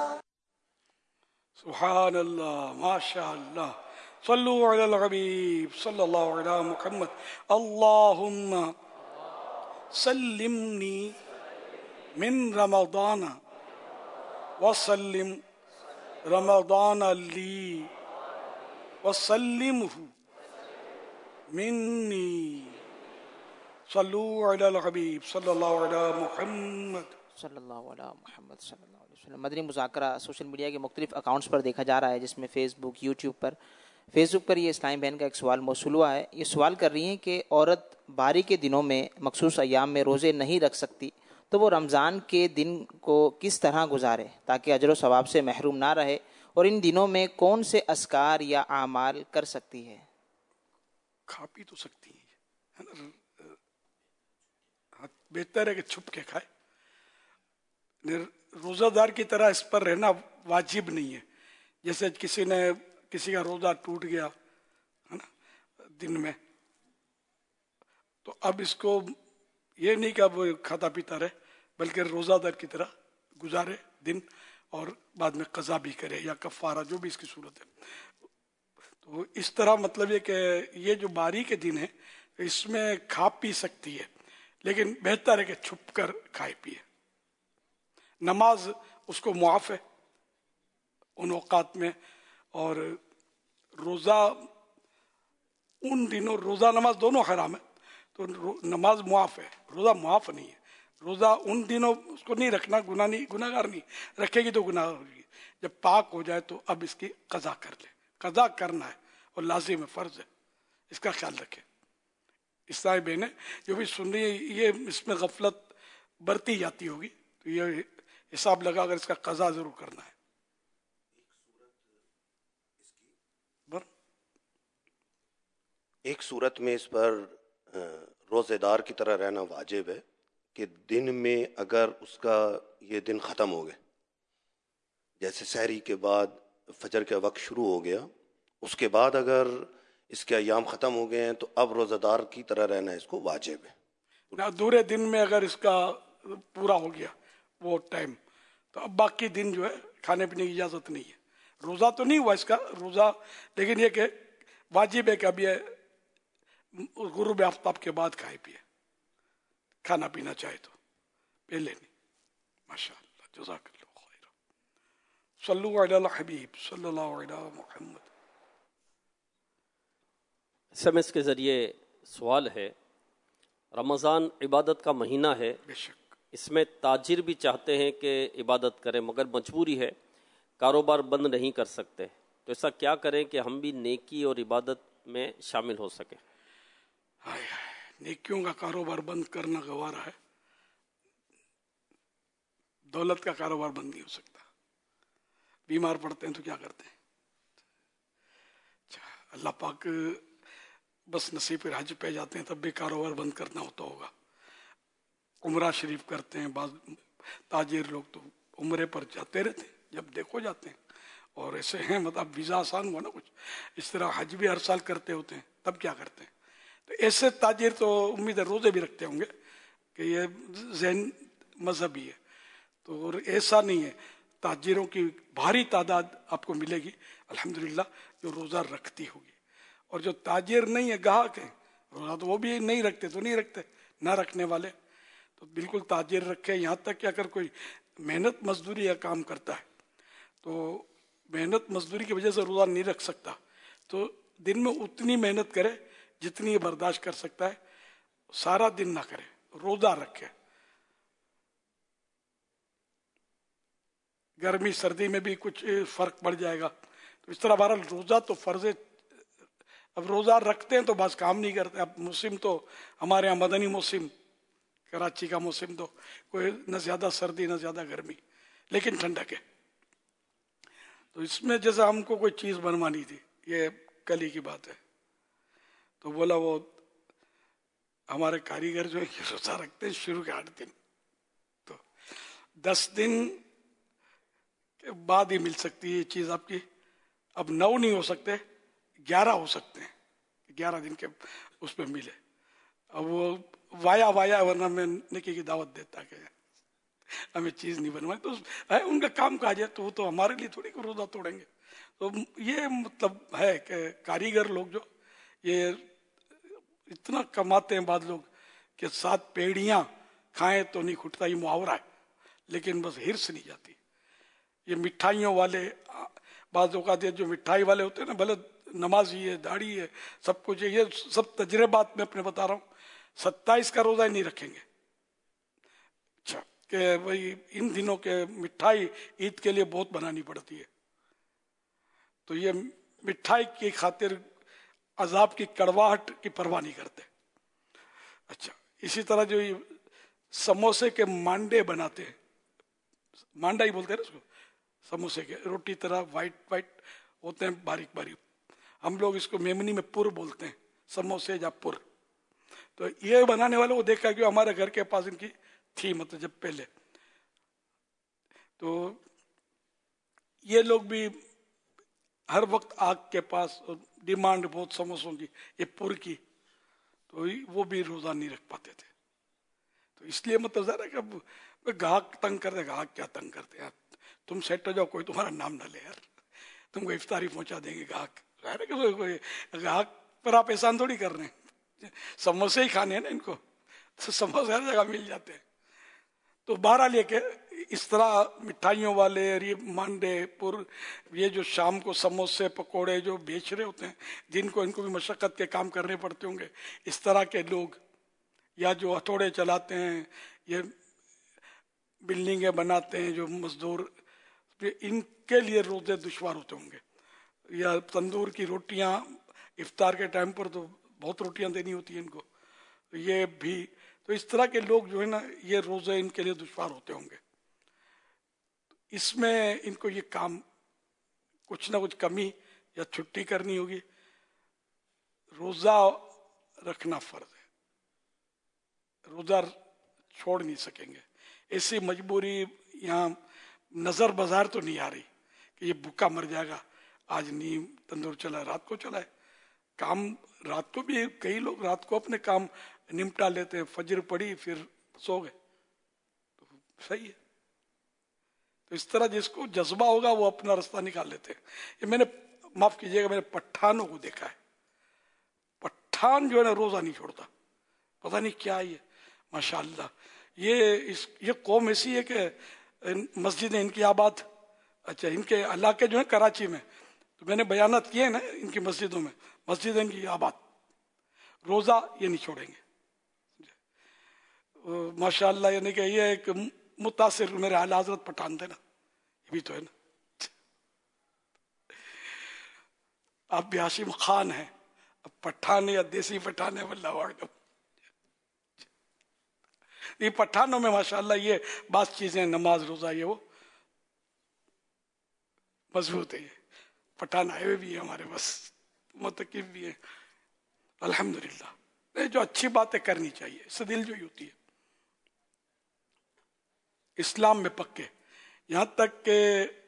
सुभान अल्लाह, माशा अल्लाह। सल्लु अलल हबीब सल्लल्लाहु अलैहि मुहम्मद। अल्लाहुम्मा सल्लिमनी मिन रमज़ान वसल्लिम रमज़ान ली वसल्लिमहु मिन्नी। सल्लु अलल हबीब सल्लल्लाहु अलैहि मुहम्मद सल्लल्लाहु अलैहि मुहम्मद सल्लल्लाहु अलैहि वसल्लम। मदनी मुज़ाकरा सोशल मीडिया के मुख्तलिफ अकाउंट्स पर देखा जा रहा है, जिसमें फ़ेसबुक, यूट्यूब पर। फेसबुक पर ये इस्लामी बहन का एक सवाल मौसूल हुआ है। ये सवाल कर रही हैं कि औरत बारी के दिनों में मखसूस अय्याम में रोज़े नहीं रख सकती, तो वो रमज़ान के दिन को किस तरह गुजारे ताकि अजर व सवाब से महरूम ना रहे, और इन दिनों में कौन से अस्कार या आमाल कर सकती है? खा पी तो सकती है ना, बेहतर है कि छुप के खाए। रोजादार की तरह इस पर रहना वाजिब नहीं है। जैसे किसी ने किसी का रोजा टूट गया है ना दिन में, तो अब इसको ये नहीं कि अब वो खाता पीता रहे, बल्कि रोजादार की तरह गुजारे दिन और बाद में कज़ा भी करे या कफ़ारा, जो भी इसकी सूरत है। तो इस तरह मतलब ये कि ये जो बारी के दिन है इसमें खा पी सकती है, लेकिन बेहतर है कि छुप कर खाए पिए। नमाज उसको मुआफ है उन औकात में, और रोजा उन दिनों रोजा नमाज दोनों हराम है, तो नमाज मुआफ है, रोजा मुआफ नहीं है। रोजा उन दिनों उसको नहीं रखना, गुनाह नहीं, गुनाहगार नहीं, रखेगी तो गुनाह होगी। जब पाक हो जाए तो अब इसकी कज़ा कर ले, कज़ा करना है और लाजिम है, फर्ज है, इसका ख्याल रखे। ईसाई बहनें जो भी सुन रही है, ये इसमें गफलत बरती जाती होगी, तो ये हिसाब लगा अगर इसका कज़ा जरूर करना है। एक सूरत में इस पर रोज़ेदार की तरह रहना वाजिब है कि दिन में अगर उसका ये दिन ख़त्म हो गया, जैसे सहरी के बाद फजर का वक्त शुरू हो गया, उसके बाद अगर इसके अयाम ख़त्म हो गए हैं तो अब रोज़ेदार की तरह रहना इसको वाजिब है। ना दूसरे दिन में अगर इसका पूरा हो गया वो टाइम, तो अब बाकी दिन जो है खाने पीने की इजाज़त नहीं है। रोज़ा तो नहीं हुआ इसका रोज़ा, लेकिन ये कि वाजिब है कि अब ये गुरूब आफ्ताब के बाद खाए पिए, खाना पीना चाहे तो, पहले नहीं। माशाअल्लाह, जज़ाकल्लाह खैर। सल्लु अला हबीब सल्लल्लाहु अलैहि मुहम्मद। एसएमएस के ज़रिए सवाल है, रमज़ान इबादत का महीना है, इसमें ताजिर भी चाहते हैं कि इबादत करें मगर मजबूरी है, कारोबार बंद नहीं कर सकते, तो ऐसा क्या करें कि हम भी नेकी और इबादत में शामिल हो सकें? हाय हाय, नेकियों का कारोबार बंद करना गवारा है, दौलत का कारोबार बंद नहीं हो सकता। बीमार पड़ते हैं तो क्या करते हैं? अल्लाह पाक बस नसीब पर हज पे जाते हैं तब भी कारोबार बंद करना होता होगा। उम्रा शरीफ करते हैं बाद ताजिर लोग, तो उम्रे पर जाते रहते हैं, जब देखो जाते हैं। और ऐसे हैं मतलब वीज़ा आसान हुआ ना कुछ, इस तरह हज भी हर साल करते होते हैं, तब क्या करते हैं? तो ऐसे ताजिर तो उम्मीद है रोज़े भी रखते होंगे कि ये जैन मजहबी है, तो और ऐसा नहीं है। ताजिरों की भारी तादाद आपको मिलेगी अल्हम्दुलिल्लाह जो रोज़ा रखती होगी, और जो ताजिर नहीं है, गाहक है, रोज़ा तो वो भी नहीं रखते तो नहीं रखते, ना रखने वाले तो बिल्कुल ताजिर रखे। यहाँ तक कि अगर कोई मेहनत मजदूरी या काम करता है तो मेहनत मजदूरी की वजह से रोज़ा नहीं रख सकता, तो दिन में उतनी मेहनत करे जितनी बर्दाश्त कर सकता है, सारा दिन ना करे, रोज़ा रखे। गर्मी सर्दी में भी कुछ फर्क पड़ जाएगा, तो इस तरह बहरहाल रोज़ा तो फर्ज है। अब रोज़ा रखते हैं तो बस काम नहीं करते। अब मौसम तो हमारे यहाँ मदनी मौसम, कराची का मौसम तो कोई न ज़्यादा सर्दी न ज़्यादा गर्मी, लेकिन ठंडक है। तो इसमें जैसे हमको कोई चीज़ बनवानी थी, ये कल ही की बात है, तो बोला वो हमारे कारीगर जो है रोज़ा रखते हैं शुरू के आठ दिन, तो दस दिन के बाद ही मिल सकती है ये चीज़ आपकी। अब नौ नहीं हो सकते, ग्यारह हो सकते हैं, ग्यारह दिन के उसमें मिले। अब वो वाया वाया, वरना मैं नेकी की दावत देता कि हमें चीज़ नहीं बनवाई, तो है उनका काम काज है, तो वो तो हमारे लिए थोड़ी रोज़ा तोड़ेंगे। तो ये मतलब है कि कारीगर लोग जो ये इतना कमाते हैं, बाद लोग कि सात पेड़ियाँ खाएं तो नहीं खुटता, ये मुहावरा है, लेकिन बस हिर्स नहीं जाती। ये मिठाइयों वाले बाद औकात जो मिठाई वाले होते हैं ना, भले नमाजी है, दाढ़ी है, सब कुछ है, ये सब तजर्बात में अपने बता रहा हूँ, सत्ताईस का रोज़ा ही नहीं रखेंगे। अच्छा कि भाई इन दिनों के मिठाई ईद के लिए बहुत बनानी पड़ती है, तो ये मिठाई की खातिर अजाब की कड़वाहट की परवाह नहीं करते। अच्छा, इसी तरह जो ये समोसे के मांडे बनाते हैं, मांडा ही बोलते हैं ना उसको, समोसे के रोटी तरह वाइट वाइट होते हैं, बारीक बारीक, हम लोग इसको मेमनी में पुर बोलते हैं, समोसे या पुर। تو یہ بنانے والے وہ دیکھا کہ ہمارے گھر کے پاس ان کی تھی، مطلب جب پہلے، تو یہ لوگ بھی ہر وقت آگ کے پاس، ڈیمانڈ بہت سموسوں کی، یہ پور کی، تو وہ بھی روزہ نہیں رکھ پاتے تھے. تو اس لیے مطلب ذرا کہ گاہک تنگ کرتے، گاہک کیا تنگ کرتے یار، تم سیٹ ہو جاؤ، کوئی تمہارا نام نہ لے یار، تم کو افطاری پہنچا دیں گے گاہک. گاہک پر آپ احسان تھوڑی کر رہے ہیں، سموسے ہی کھانے ہیں نا ان کو، تو سموسے ہر جگہ مل جاتے ہیں. تو بہرحال یہ کہ اس طرح مٹھائیوں والے اور یہ مانڈے پور، یہ جو شام کو سموسے پکوڑے جو بیچ رہے ہوتے ہیں، جن کو ان کو بھی مشقت کے کام کرنے پڑتے ہوں گے، اس طرح کے لوگ، یا جو ہتھوڑے چلاتے ہیں، یہ بلڈنگیں بناتے ہیں جو مزدور، ان کے لیے روزے دشوار ہوتے ہوں گے. یا تندور کی روٹیاں افطار کے ٹائم پر تو بہت روٹیاں دینی ہوتی ہیں ان کو، یہ بھی. تو اس طرح کے لوگ جو ہے نا، یہ روزے ان کے لیے دشوار ہوتے ہوں گے. اس میں ان کو یہ کام کچھ نہ کچھ کمی یا چھٹی کرنی ہوگی. روزہ رکھنا فرض ہے، روزہ چھوڑ نہیں سکیں گے. ایسی مجبوری یہاں نظر بازار تو نہیں آ رہی کہ یہ بھوکا مر جائے گا، آج نہیں تندور چلا، رات کو چلائے. کام رات کو بھی کئی لوگ رات کو اپنے کام نمٹا لیتے ہیں، فجر پڑی پھر سو گئے، تو صحیح ہے. تو اس طرح جس کو جذبہ ہوگا وہ اپنا راستہ نکال لیتے ہیں. یہ میں نے، معاف کیجیے گا، میں نے پٹھانوں کو دیکھا ہے. پٹھان جو ہے نا روزہ نہیں چھوڑتا، پتہ نہیں کیا یہ، ماشاءاللہ. یہ اس یہ قوم ایسی ہے کہ مسجدیں ان کی آباد، اچھا ان کے علاقے جو ہیں کراچی میں، تو میں نے بیانات کیے ہیں نا ان کی مسجدوں میں، مسجدیں ان کی آباد، روزہ یہ نہیں چھوڑیں گے ماشاءاللہ. یعنی کہ یہ ایک متاثر میرے اعلیٰ حضرت پٹھان تھے نا، یہ بھی تو ہے نا. آپ بھی ہاشم خان ہیں، اب پٹھان یا دیسی پٹھان ہے، واللہ اعلم. یہ پٹھانوں میں ماشاءاللہ یہ بعض چیزیں، نماز روزہ یہ وہ مضبوط ہے. یہ پٹھان آئے ہوئے بھی ہیں ہمارے بس، متقف بھی ہیں الحمدللہ. جو اچھی باتیں کرنی چاہیے، اس سے دل جوئی ہوتی ہے. اسلام میں پکے، یہاں تک کہ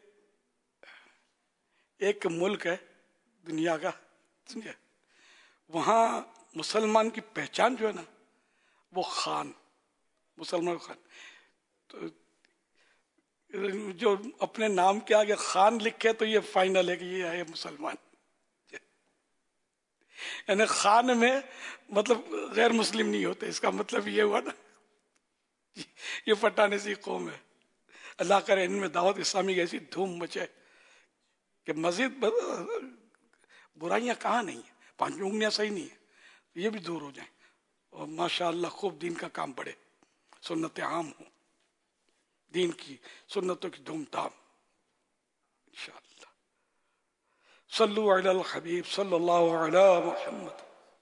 ایک ملک ہے دنیا کا، سمجھے، وہاں مسلمان کی پہچان جو ہے نا وہ خان، مسلمان خان. تو جو اپنے نام کے آگے خان لکھے تو یہ فائنل ہے کہ یہ ہے مسلمان. یعنی خان میں مطلب غیر مسلم نہیں ہوتے، اس کا مطلب یہ ہوا نا. یہ پٹھان ایسی قوم ہے، اللہ کرے ان میں دعوت اسلامی کی ایسی دھوم مچے کہ مزید برائیاں کہاں نہیں ہیں، پانچ انگلیاں صحیح نہیں ہیں، یہ بھی دور ہو جائیں، اور ماشاءاللہ خوب دین کا کام بڑھے، سنتیں عام ہوں، دین کی سنتوں کی دھوم دھام انشاءاللہ. صلو علی الحبیب صلی اللہ علی محمد.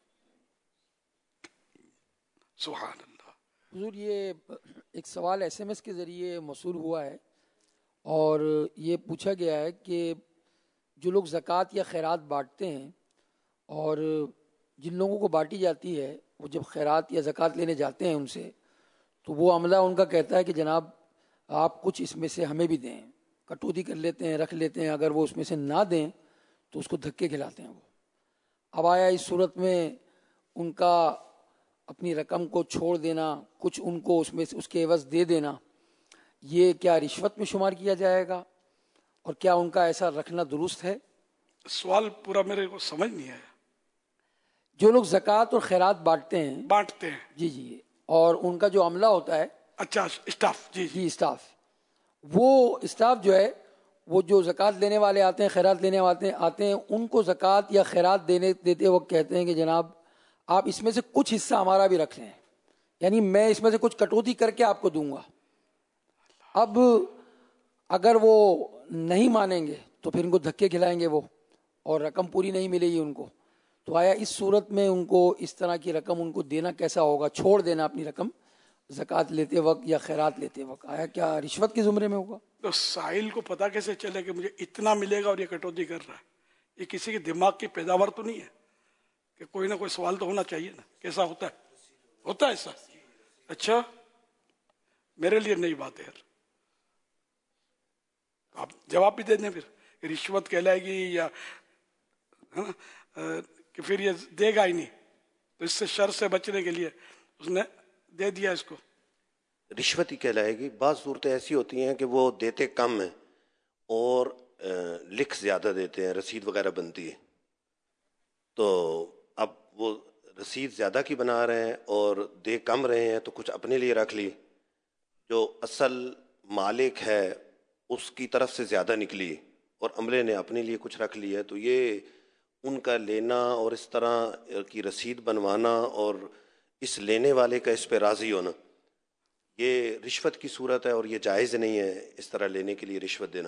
سبحان اللہ. حضور یہ ایک سوال ایس ایم ایس کے ذریعے موصول ہوا ہے، اور یہ پوچھا گیا ہے کہ جو لوگ زکوٰۃ یا خیرات بانٹتے ہیں، اور جن لوگوں کو بانٹی جاتی ہے وہ جب خیرات یا زکوٰۃ لینے جاتے ہیں ان سے، تو وہ عملہ ان کا کہتا ہے کہ جناب آپ کچھ اس میں سے ہمیں بھی دیں، کٹوتی کر لیتے ہیں، رکھ لیتے ہیں. اگر وہ اس میں سے نہ دیں تو اس کو دھکے کھلاتے ہیں وہ. اب آیا اس صورت میں ان کا اپنی رقم کو چھوڑ دینا، کچھ ان کو اس میں سے اس کے عوض دے دینا، یہ کیا رشوت میں شمار کیا جائے گا، اور کیا ان کا ایسا رکھنا درست ہے؟ سوال پورا میرے کو سمجھ نہیں آیا. جو لوگ زکوٰۃ اور خیرات بانٹتے ہیں بانٹتے ہیں جی جی اور ان کا جو عملہ ہوتا ہے، اچھا اسٹاف، جی جی اسٹاف، وہ اسٹاف جو ہے وہ جو زکوٰۃ لینے والے آتے ہیں، خیرات لینے والے آتے ہیں، ان کو زکوٰۃ یا خیرات دینے دیتے وقت کہتے ہیں کہ جناب آپ اس میں سے کچھ حصہ ہمارا بھی رکھ لیں، یعنی میں اس میں سے کچھ کٹوتی کر کے آپ کو دوں گا. اب اگر وہ نہیں مانیں گے تو پھر ان کو دھکے کھلائیں گے وہ، اور رقم پوری نہیں ملے گی ان کو. تو آیا اس صورت میں ان کو اس طرح کی رقم ان کو دینا کیسا ہوگا، چھوڑ دینا اپنی رقم زکوٰۃ لیتے وقت یا خیرات لیتے وقت، آیا کیا رشوت کے زمرے میں ہوگا؟ تو سائل کو پتا کیسے چلے کہ مجھے اتنا ملے گا اور یہ کٹوتی کر رہا ہے؟ یہ کسی کے دماغ کی پیداوار تو نہیں ہے کہ کوئی نہ کوئی سوال تو ہونا چاہیے نا، کیسا ہوتا ہے؟ ہوتا ہے ایسا؟ اچھا میرے لیے نئی بات ہے یار. آپ جواب بھی دے دیں پھر رشوت کہلائے گی یا کہ پھر یہ دے گا ہی نہیں, تو اس سے شر سے بچنے کے لیے اس نے دے دیا اس کو. رشوت ہی کہلائے گی. بعض صورتیں ایسی ہوتی ہیں کہ وہ دیتے کم ہیں اور لکھ زیادہ دیتے ہیں, رسید وغیرہ بنتی ہے, تو اب وہ رسید زیادہ کی بنا رہے ہیں اور دے کم رہے ہیں, تو کچھ اپنے لیے رکھ لی, جو اصل مالک ہے اس کی طرف سے زیادہ نکلی اور عملے نے اپنے لیے کچھ رکھ لیا. تو یہ ان کا لینا اور اس طرح کی رسید بنوانا اور اس لینے والے کا اس پہ راضی ہونا, یہ رشوت کی صورت ہے اور یہ جائز نہیں ہے اس طرح لینے کے لیے رشوت دینا.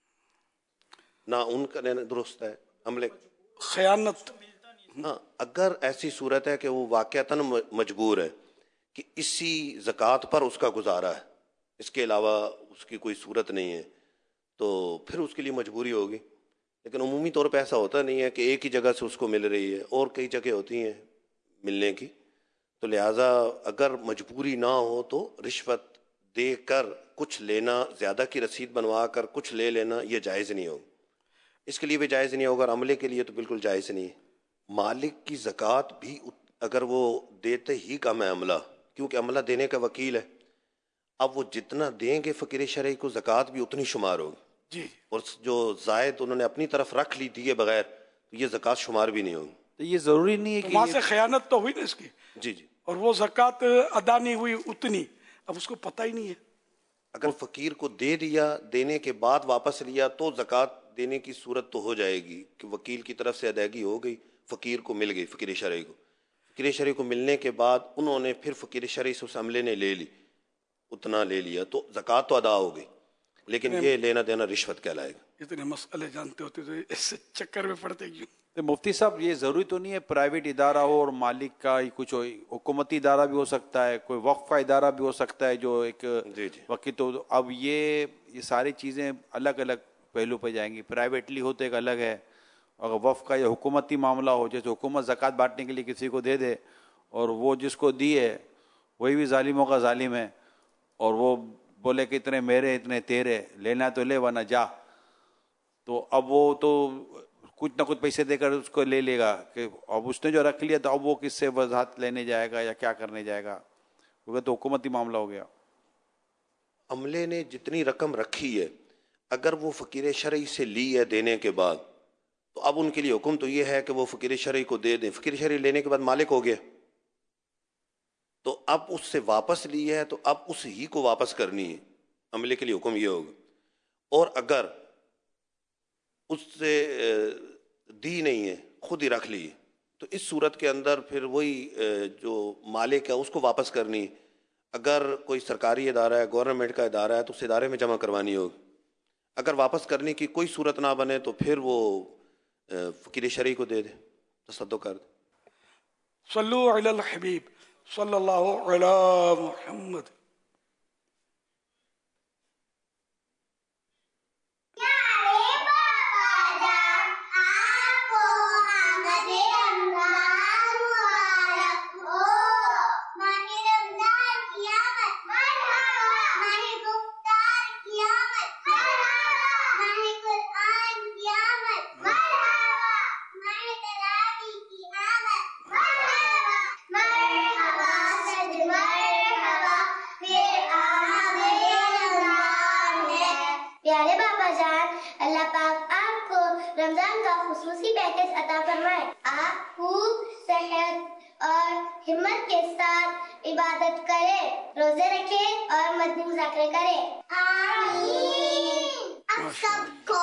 نہ ان کا لینا درست ہے. عملے خیانت, ہاں اگر ایسی صورت ہے کہ وہ واقعتاً مجبور ہے کہ اسی زکوٰۃ پر اس کا گزارا ہے, اس کے علاوہ اس کی کوئی صورت نہیں ہے, تو پھر اس کے لیے مجبوری ہوگی. لیکن عمومی طور پہ ایسا ہوتا نہیں ہے کہ ایک ہی جگہ سے اس کو مل رہی ہے, اور کئی جگہ ہوتی ہیں ملنے کی, تو لہٰذا اگر مجبوری نہ ہو تو رشوت دے کر کچھ لینا, زیادہ کی رسید بنوا کر کچھ لے لینا, یہ جائز نہیں ہوگا. اس کے لیے بھی جائز نہیں ہوگا, اور عملے کے لیے تو بالکل جائز نہیں ہے. مالک کی زکوٰۃ بھی اگر وہ دیتے ہی کم ہے عملہ, کیونکہ عملہ دینے کا وکیل ہے, اب وہ جتنا دیں گے فقیر شرعی کو زکوٰۃ بھی اتنی شمار ہوگی جی, اور جو زائد انہوں نے اپنی طرف رکھ لی دیے بغیر, تو یہ زکوٰۃ شمار بھی نہیں ہوگی. تو یہ ضروری نہیں ہے کہ وہاں سے خیانت تو ہوئی نا اس کی. جی جی, اور وہ زکوٰۃ ادا نہیں ہوئی اتنی, اب اس کو پتہ ہی نہیں ہے. اگر فقیر کو دے دیا, دینے کے بعد واپس لیا, تو زکوٰۃ دینے کی صورت تو ہو جائے گی کہ وکیل کی طرف سے ادائیگی ہو گئی, فقیر کو مل گئی, فقیر شرعی کو. فقیر شرعی کو ملنے کے بعد انہوں نے پھر فقیر شرعی سے اس عملے نے لے لی, اتنا لے لیا, تو زکوٰۃ تو ادا ہو گئی, لیکن یہ لینا دینا رشوت کہلائے گا. اتنے مسئلے جانتے ہوتے تو اس چکر میں پڑتے کیوں؟ مفتی صاحب یہ ضروری تو نہیں ہے پرائیویٹ ادارہ ہو اور مالک کا ہی کچھ ہو, حکومتی ادارہ بھی ہو سکتا ہے, کوئی وقف کا ادارہ بھی ہو سکتا ہے جو ایک وقت. تو اب یہ یہ ساری چیزیں الگ الگ پہلو پہ جائیں گی. پرائیویٹلی ہو تو ایک الگ ہے, اگر وقف کا یا حکومتی معاملہ ہو, جیسے حکومت زکوٰۃ بانٹنے کے لیے کسی کو دے دے اور وہ جس کو دی ہے وہی بھی ظالموں کا ظالم ہے, اور وہ بولے کہ اتنے میرے اتنے تیرے, لینا تو لے ورنہ جا, تو اب وہ تو کچھ نہ کچھ پیسے دے کر اس کو لے لے گا کہ اب اس نے جو رکھ لیا تو اب وہ کس سے وضاحت لینے جائے گا یا کیا کرنے جائے گا, کیونکہ تو حکومتی معاملہ ہو گیا. عملے نے جتنی رقم رکھی ہے اگر وہ فقیر شرعی سے لی ہے دینے کے بعد, تو اب ان کے لیے حکم تو یہ ہے کہ وہ فقیر شرعی کو دے دیں. فقیر شرعی لینے کے بعد مالک ہو گیا, تو اب اس سے واپس لی ہے تو اب اس ہی کو واپس کرنی ہے. عملے کے لیے حکم یہ ہوگا. اور اگر اس سے دی نہیں ہے, خود ہی رکھ لی, تو اس صورت کے اندر پھر وہی جو مالک ہے اس کو واپس کرنی. اگر کوئی سرکاری ادارہ ہے, گورنمنٹ کا ادارہ ہے, تو اس ادارے میں جمع کروانی ہوگی. اگر واپس کرنے کی کوئی صورت نہ بنے تو پھر وہ فقیر شرعی کو دے دے, تصدق کر دے. صلو علی الحبیب صلی اللہ علی محمد. ہمت کے ساتھ عبادت کرے, روزے رکھے اور مدنی مذاکرے کرے. آمین. اب سب کو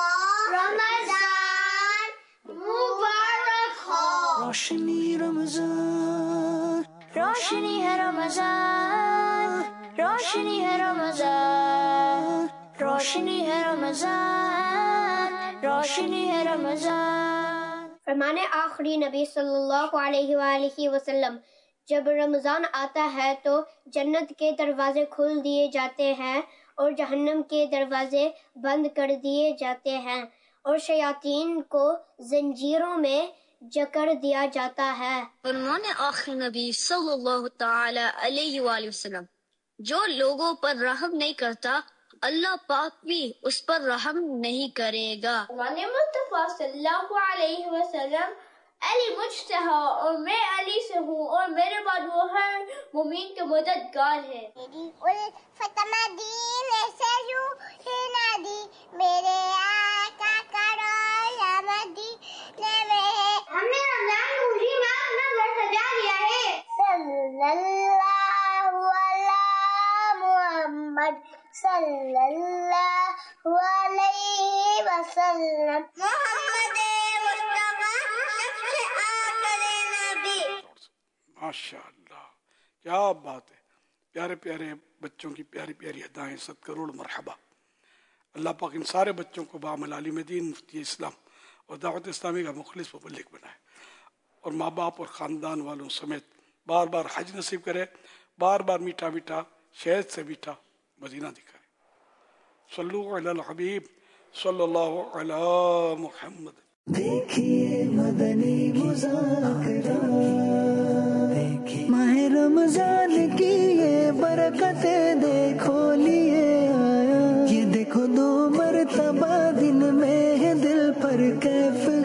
رمضان مبارک ہو. روشنی رمضان, روشنی ہے رمضان, روشنی ہے رمضان, روشنی ہے رمضان, روشنی ہے رمضان. فرمان آخری نبی صلی اللہ علیہ وآلہ وسلم, جب رمضان آتا ہے تو جنت کے دروازے کھول دیے جاتے ہیں اور جہنم کے دروازے بند کر دیے جاتے ہیں, اور شیاطین کو زنجیروں میں جکڑ دیا جاتا ہے۔ فرمان آخر نبی صلی اللہ تعالی علیہ وآلہ وسلم، جو لوگوں پر رحم نہیں کرتا اللہ پاک بھی اس پر رحم نہیں کرے گا۔ فرمان مصطفیٰ صلی اللہ علیہ وسلم، علی مجھ سے ہے اور میں علی سے ہوں اور میرے بعد وہ ہر مومن کے مددگار ہے۔ فتما دین سے یوں ہی نہ دی میرے آقا کرو مدینے میں۔ ہم نے رمضان خوشی میں اپنا گھر سجا لیا ہے۔ صلی اللہ علی محمد صلی اللہ علیہ وسلم۔ محمد ماشاء اللہ، کیا بات ہے، پیارے پیارے بچوں کی پیاری پیاری ادائیں، ست کروڑ مرحبا۔ اللہ پاک ان سارے بچوں کو بعمل عالم دین، مفتی اسلام اور دعوت اسلامی کا مخلص مبلغ بنائے، اور ماں باپ اور خاندان والوں سمیت بار بار حج نصیب کرے، بار بار میٹھا میٹھا شہد سے میٹھا مدینہ دکھائے۔ صلو علی الحبیب صلی اللہ علی محمد۔ دیکھیے مدنی مذاکرہ، ماہ رمضان کی یہ برکتیں دیکھو لیے آیا، یہ دیکھو دو مرتبہ دن میں ہے دل پر کیف